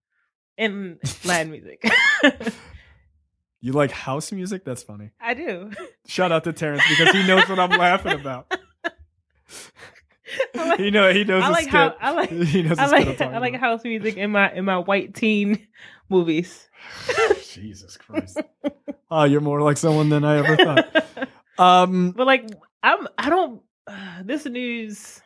And Latin music. You like house music? That's funny. I do. Shout out to Terrence because he knows what I'm laughing about. Like, he know he knows. I like how I like. He knows I like. I like about. house music in my in my white teen movies. Jesus Christ! Oh, you're more like someone than I ever thought. Um, but like I'm. I don't. Uh, this news.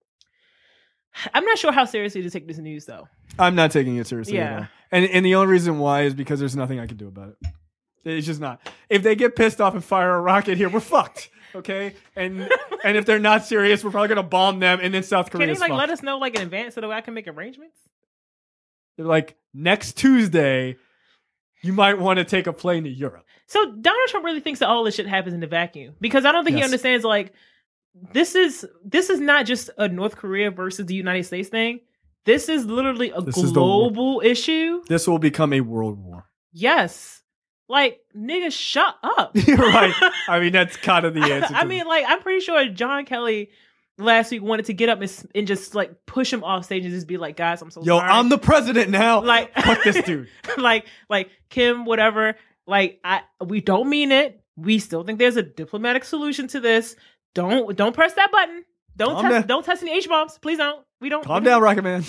I'm not sure how seriously to take this news though. I'm not taking it seriously yeah. at all. And and the only reason why is because there's nothing I can do about it. It's just not. If they get pissed off and fire a rocket here, we're fucked. Okay, and and if they're not serious, we're probably gonna bomb them, and then South Korea. Can you like fucked. let us know like in advance so that I can make arrangements? They're like next Tuesday, you might want to take a plane to Europe. So Donald Trump really thinks that all this shit happens in the vacuum because I don't think yes. he understands like this is this is not just a North Korea versus the United States thing. This is literally a this global issue. This will become a world war. Yes. Like, nigga, shut up. You're right. I mean, that's kind of the answer. I mean, like, I'm pretty sure John Kelly last week wanted to get up and, and just, like, push him off stage and just be like, guys, I'm so Yo, sorry. I'm the president now. Like, fuck this dude. like, like, Kim, whatever. Like, I we don't mean it. We still think there's a diplomatic solution to this. Don't don't press that button. Don't Calm test, down. don't test any H bombs. Please don't. We don't. Calm we down, don't. Rocket Man.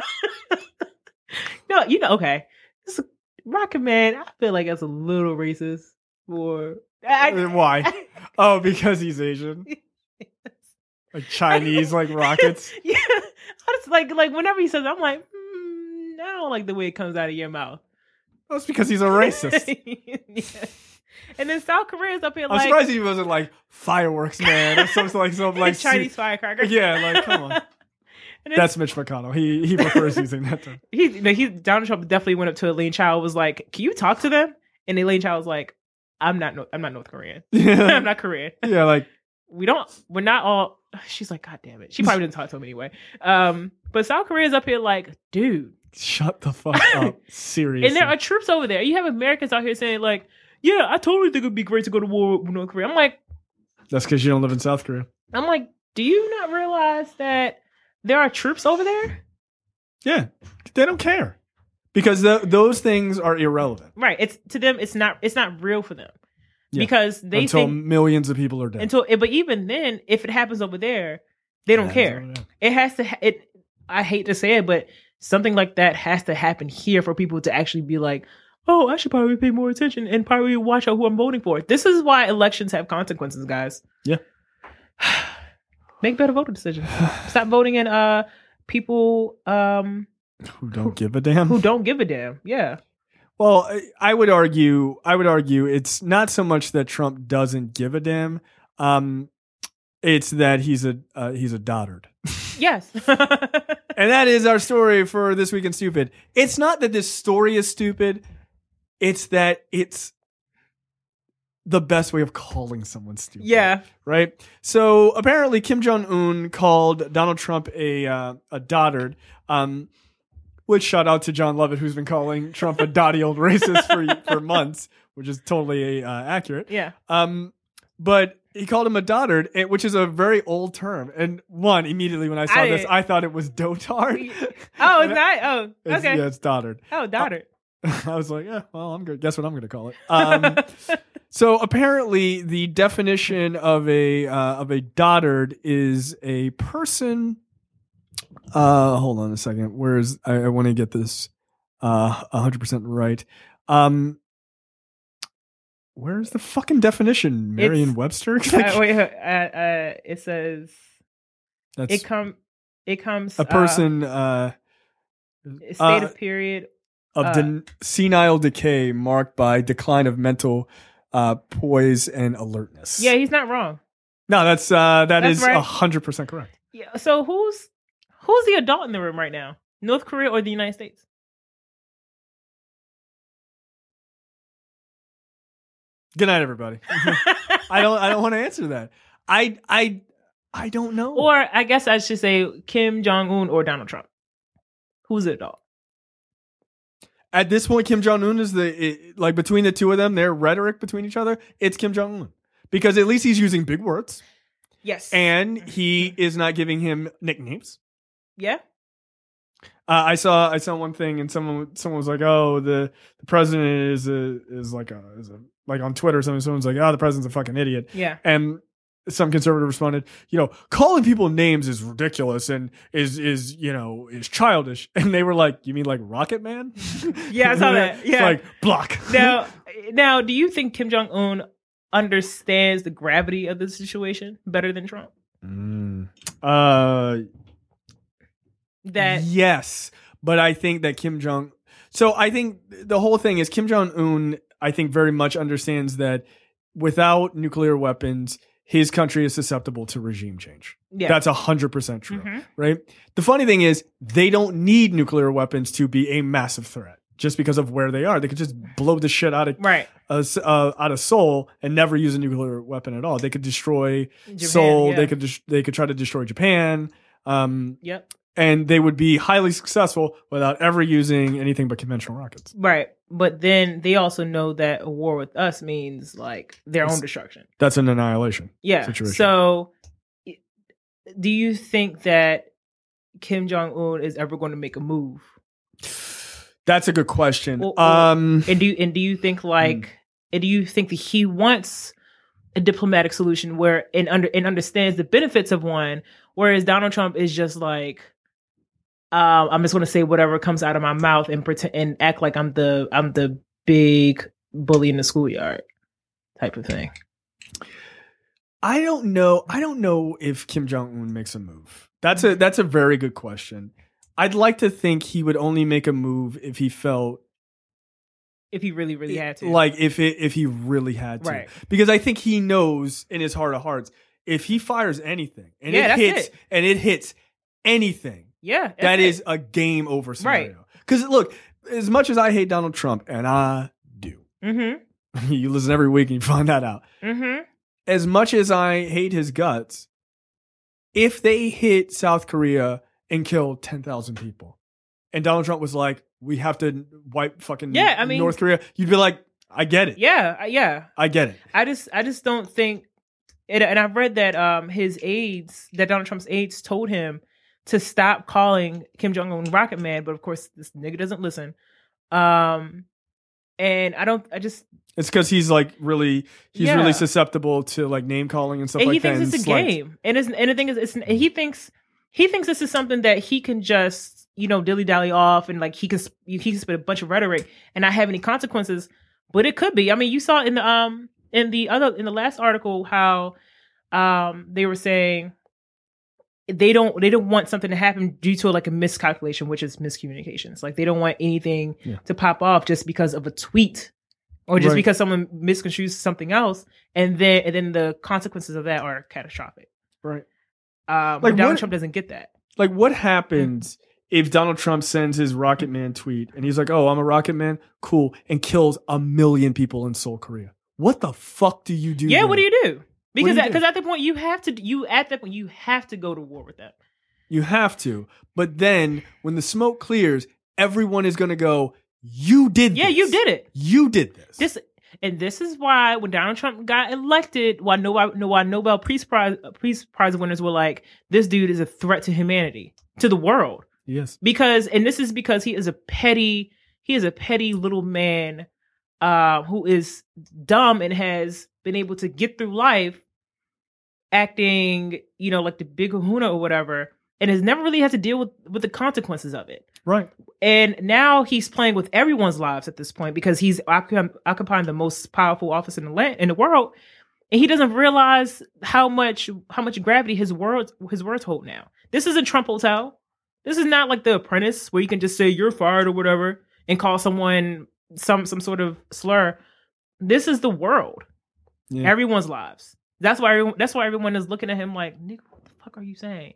No, you know, okay. This is, Rocket Man, I feel like that's a little racist for I, why? I, oh, because he's Asian. Yes. Like Chinese, like rockets. Yeah, it's like like whenever he says, it, I'm like, mm, I don't like the way it comes out of your mouth. That's because he's a racist. Yeah. And then South Korea's up here. I'm like, surprised he wasn't like fireworks man or something like some like Chinese firecracker. Yeah, like come on. That's Mitch McConnell. He he prefers using that term. He, you know, he Donald Trump definitely went up to Elaine Chao. Was like, "Can you talk to them?" And Elaine Chao was like, "I'm not. No, I'm not North Korean. Yeah. I'm not Korean. Yeah, like we don't. We're not all." She's like, "God damn it." She probably didn't talk to him anyway. Um, but South Korea's up here like, dude, shut the fuck up. Seriously. And there are troops over there. You have Americans out here saying like, "Yeah, I totally think it'd be great to go to war with North Korea." I'm like, that's because you don't live in South Korea. I'm like, do you not realize that there are troops over there? Yeah, they don't care because the, those things are irrelevant. Right. It's to them. It's not. It's not real for them yeah. because they until think, millions of people are dead. Until, but even then, if it happens over there, they don't care. It has to. It. I hate to say it, but something like that has to happen here for people to actually be like, oh, I should probably pay more attention and probably watch out who I'm voting for. This is why elections have consequences, guys. Yeah. Make better voter decisions. Stop voting in uh people um who don't who, give a damn. Who don't give a damn. Yeah. Well, I would argue. I would argue it's not so much that Trump doesn't give a damn. Um, it's that he's a uh, he's a dotard. Yes. And that is our story for This Week in Stupid. It's not that this story is stupid. It's that it's the best way of calling someone stupid. Yeah. Right? So apparently Kim Jong-un called Donald Trump a uh, a dotard. Um, which shout out to John Lovett, who's been calling Trump a dotty old racist for for months, which is totally uh, accurate. Yeah. Um, but he called him a dotard, which is a very old term. And one, immediately when I saw I this, I thought it was dotard. Oh, it's not? Oh, okay. It's, yeah, it's dotard. Oh, dotard. Uh, I was like, yeah, well, I'm good. Guess what I'm going to call it. Um, so apparently, the definition of a uh, of a dotard is a person. Uh, hold on a second. Where's I, I want to get this uh one hundred percent right. Um, where's the fucking definition? Merriam-Webster? uh, wait, uh, uh, it says That's it come it comes a person uh, uh state uh, of period of uh, de- senile decay marked by decline of mental uh poise and alertness. Yeah, he's not wrong. No, that's uh that that's is right. one hundred percent correct. Yeah. So who's Who's the adult in the room right now? North Korea or the United States? Good night, everybody. I don't. I don't want to answer that. I. I. I don't know. Or I guess I should say Kim Jong Un or Donald Trump. Who's the adult? At this point, Kim Jong Un is the it, like between the two of them. Their rhetoric between each other. It's Kim Jong Un because at least he's using big words. Yes, and he is not giving him nicknames. Yeah. Uh, I saw I saw one thing and someone someone was like, "Oh, the, the president is a, is like a is a like on Twitter or something." Someone's like, "Oh, the president's a fucking idiot." Yeah. And some conservative responded, "You know, calling people names is ridiculous and is is you know is childish." And they were like, "You mean like Rocket Man?" Yeah, I saw that. Yeah, it's like block. Now, now, do you think Kim Jong Un understands the gravity of the situation better than Trump? Mm. Uh. That yes, but I think that Kim Jong. So I think the whole thing is Kim Jong Un. I think very much understands that without nuclear weapons, his country is susceptible to regime change. Yeah. That's a hundred percent true, mm-hmm. right? The funny thing is they don't need nuclear weapons to be a massive threat just because of where they are. They could just blow the shit out of right uh, uh, out of Seoul and never use a nuclear weapon at all. They could destroy Japan, Seoul. Yeah. They could des- they could try to destroy Japan. Um, yep. And they would be highly successful without ever using anything but conventional rockets. Right. But then they also know that a war with us means like their it's, own destruction. That's an annihilation yeah. situation. So do you think that Kim Jong-un is ever going to make a move? That's a good question. Or, or, um, and do you, and do you think like, hmm. and do you think that he wants a diplomatic solution where and under and understands the benefits of one, whereas Donald Trump is just like, Um, I'm just going to say whatever comes out of my mouth and pretend and act like I'm the I'm the big bully in the schoolyard type of thing. I don't know. I don't know if Kim Jong Un makes a move. That's a that's a very good question. I'd like to think he would only make a move if he felt if he really really had to. Like if it if he really had to. Right. Because I think he knows in his heart of hearts if he fires anything and yeah, it that's hits it. and it hits anything. Yeah, that it. is a game over scenario. Because right. look, as much as I hate Donald Trump, and I do, mm-hmm. you listen every week and you find that out. Mm-hmm. As much as I hate his guts, if they hit South Korea and kill ten thousand people, and Donald Trump was like, "We have to wipe fucking yeah, I mean, North Korea," you'd be like, "I get it. Yeah, yeah, I get it." I just, I just don't think. And, and I've read that um, his aides, that Donald Trump's aides, told him to stop calling Kim Jong-un Rocket Man, but of course this nigga doesn't listen. Um, and I don't, I just... It's because he's like really, he's yeah. really susceptible to like name calling and stuff and like he that. Thinks it's and a like, game. And, it's, and the thing is, it's, he thinks, he thinks this is something that he can just, you know, dilly-dally off and like he can, he can spit a bunch of rhetoric and not have any consequences, but it could be. I mean, you saw in the, um, in the other, in the last article how um, they were saying they don't they don't want something to happen due to like a miscalculation, which is miscommunications. Like they don't want anything Yeah. to pop off just because of a tweet or just Right. because someone misconstrues something else, and then and then the consequences of that are catastrophic. Right. Um, Like, Donald what- Trump doesn't get that. Like, what happens if Donald Trump sends his Rocket Man tweet and he's like, "Oh, I'm a Rocket Man, cool," and kills a million people in Seoul, Korea? What the fuck do you do? Yeah, then? what do you do? Because do you because do? at that point you have to you at that point you have to go to war with them. You have to. But then when the smoke clears, everyone is going to go, "You did Yeah, this. you did it. You did this." This and this is why when Donald Trump got elected, why Nobel why Nobel Peace Prize Peace Prize winners were like, this dude is a threat to humanity, to the world. Yes. Because and this is because he is a petty he is a petty little man uh, who is dumb and has been able to get through life acting, you know, like the big kahuna or whatever, and has never really had to deal with, with the consequences of it. Right. And now he's playing with everyone's lives at this point because he's occup- occupying the most powerful office in the land in the world, and he doesn't realize how much how much gravity his words his words hold now. This isn't Trump Hotel. This is not like The Apprentice where you can just say you're fired or whatever and call someone some some sort of slur. This is the world. Yeah. Everyone's lives. That's why everyone, that's why everyone is looking at him like, nigga, what the fuck are you saying?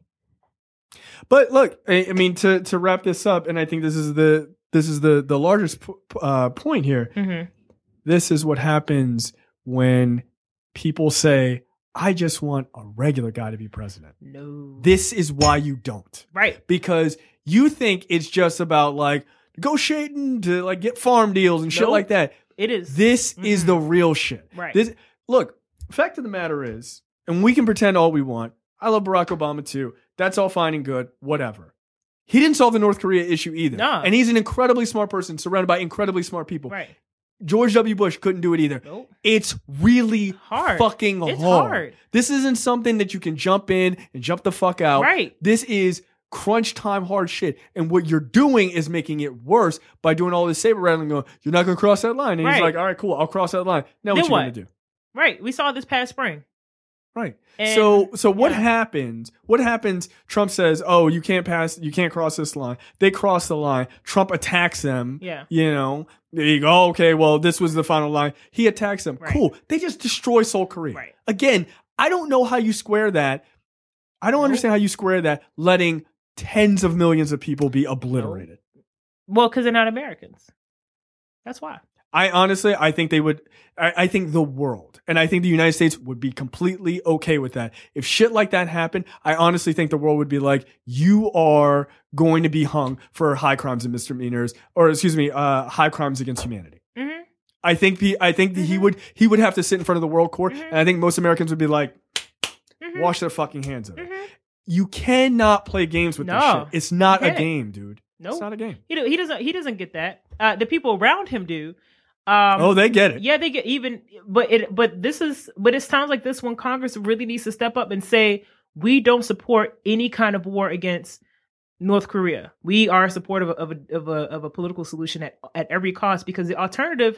But look, I, I mean, to to wrap this up, and I think this is the this is the the largest p- uh, point here. Mm-hmm. This is what happens when people say, "I just want a regular guy to be president." No. This is why you don't, Right. because you think it's just about like negotiating to like get farm deals and shit Nope. like that. It is. This is Mhm. the real shit. Right. This look. Fact of the matter is, and we can pretend all we want. I love Barack Obama too. That's all fine and good. Whatever. He didn't solve the North Korea issue either. Nah. And he's an incredibly smart person surrounded by incredibly smart people. Right. George W. Bush couldn't do it either. Nope. It's really Hard. fucking It's hard. hard. This isn't something that you can jump in and jump the fuck out. Right. This is crunch time hard shit. And what you're doing is making it worse by doing all this saber rattling going, you're not going to cross that line. And he's Right. like, all right, cool. I'll cross that line. Now Then what you what? going to do? Right. We saw this past spring. Right. And- so so what yeah. happens? What happens? Trump says, "Oh, you can't pass. You can't cross this line." They cross the line. Trump attacks them. Yeah. You know. You go, oh, okay. Well, this was the final line. He attacks them. Right. Cool. They just destroy Seoul, Korea. Right. Again, I don't know how you square that. I don't Nope. understand how you square that. Letting tens of millions of people be obliterated. Well, because they're not Americans. That's why. I honestly, I think they would, I, I think the world and I think the United States would be completely okay with that. If shit like that happened, I honestly think the world would be like, you are going to be hung for high crimes and misdemeanors, or excuse me, uh, high crimes against humanity. Mm-hmm. I think the, I think that he Mhm. would, he would have to sit in front of the world court. Mhm. And I think most Americans would be like, Mm-hmm. wash their fucking hands of it. Mm-hmm. You cannot play games with this No. shit. It's not You a can't. game, dude. Nope. It's not a game. He, do, he doesn't. He doesn't get that. Uh, the people around him do. Um, Oh, they get it. Yeah, they get even, but it, but this is, but it's times like this when Congress really needs to step up and say, we don't support any kind of war against North Korea. We are supportive of a, of a, of a political solution at, at every cost, because the alternative,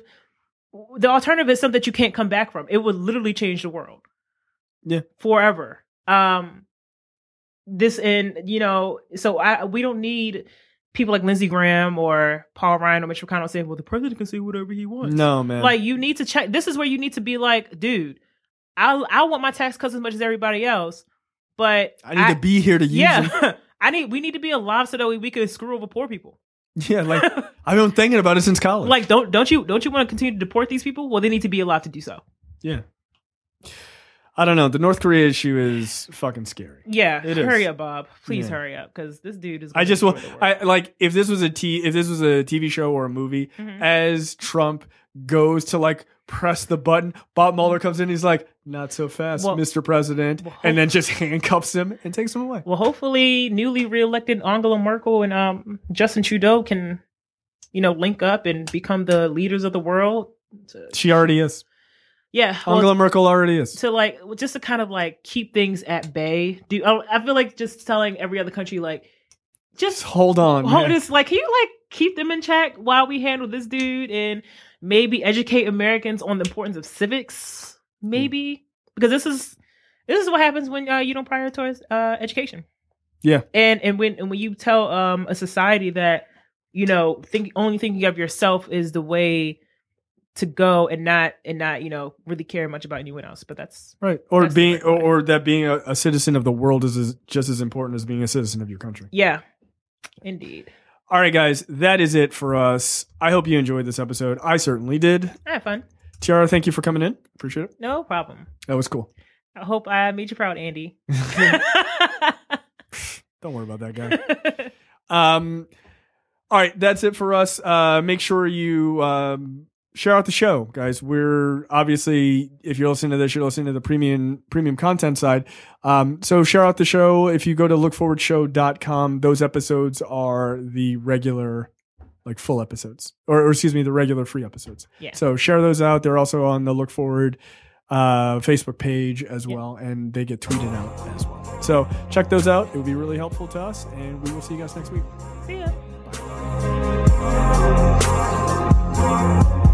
the alternative is something that you can't come back from. It would literally change the world. Yeah. Forever. Um, this, and you know, so I, we don't need people like Lindsey Graham or Paul Ryan or Mitch McConnell saying, well, the president can say whatever he wants. No, man. Like, you need to check. This is where you need to be like, dude, I I want my tax cuts as much as everybody else, but I need to be here to use them. yeah, I need. We need to be alive so that we, we can screw over poor people. Yeah, like I've been thinking about it since college. Like, don't don't you don't you want to continue to deport these people? Well, they need to be alive to do so. yeah. I don't know. The North Korea issue is fucking scary. Yeah, It hurry is. up, Bob. Please Yeah. hurry up, because this dude is. I gonna just want destroy the world. I like if this was a t if this was a T V show or a movie, Mhm. as Trump goes to like press the button, Bob Mueller comes in, he's like, not so fast, Well- Mister President, well, and then just handcuffs him and takes him away. Well, hopefully, newly reelected Angela Merkel and um, Justin Trudeau can, you know, link up and become the leaders of the world. To, She already is. yeah, well, Angela Merkel already is. to like just to kind of like keep things at bay. Do I I feel like just telling every other country like just Just hold on. hold man. this, like, can you like keep them in check while we handle this dude, and maybe educate Americans on the importance of civics, maybe, because this is This is what happens when uh, you don't prioritize uh, education. Yeah. And and when and when you tell um, a society that, you know, think only thinking of yourself is the way to go and not and not, you know, really care much about anyone else. But that's right. Or that's being or, or that being a, a citizen of the world is as, just as important as being a citizen of your country. Yeah. Indeed. All right, guys, that is it for us. I hope you enjoyed this episode. I certainly did. I had fun. Tiara, thank you for coming in. Appreciate it. No problem. That was cool. I hope I made you proud, Andy. Don't worry about that guy. um, all right, that's it for us. Uh, make sure you um, share out the show, guys. We're obviously, if you're listening to this, you're listening to the premium premium content side. Um, so share out the show. If you go to look forward show dot com, those episodes are the regular, like full episodes, or, or excuse me, the regular free episodes. Yeah. So share those out. They're also on the Look Forward uh, Facebook page as Yep. well, and they get tweeted out as well. So check those out. It would be really helpful to us, and we will see you guys next week. See ya. Bye.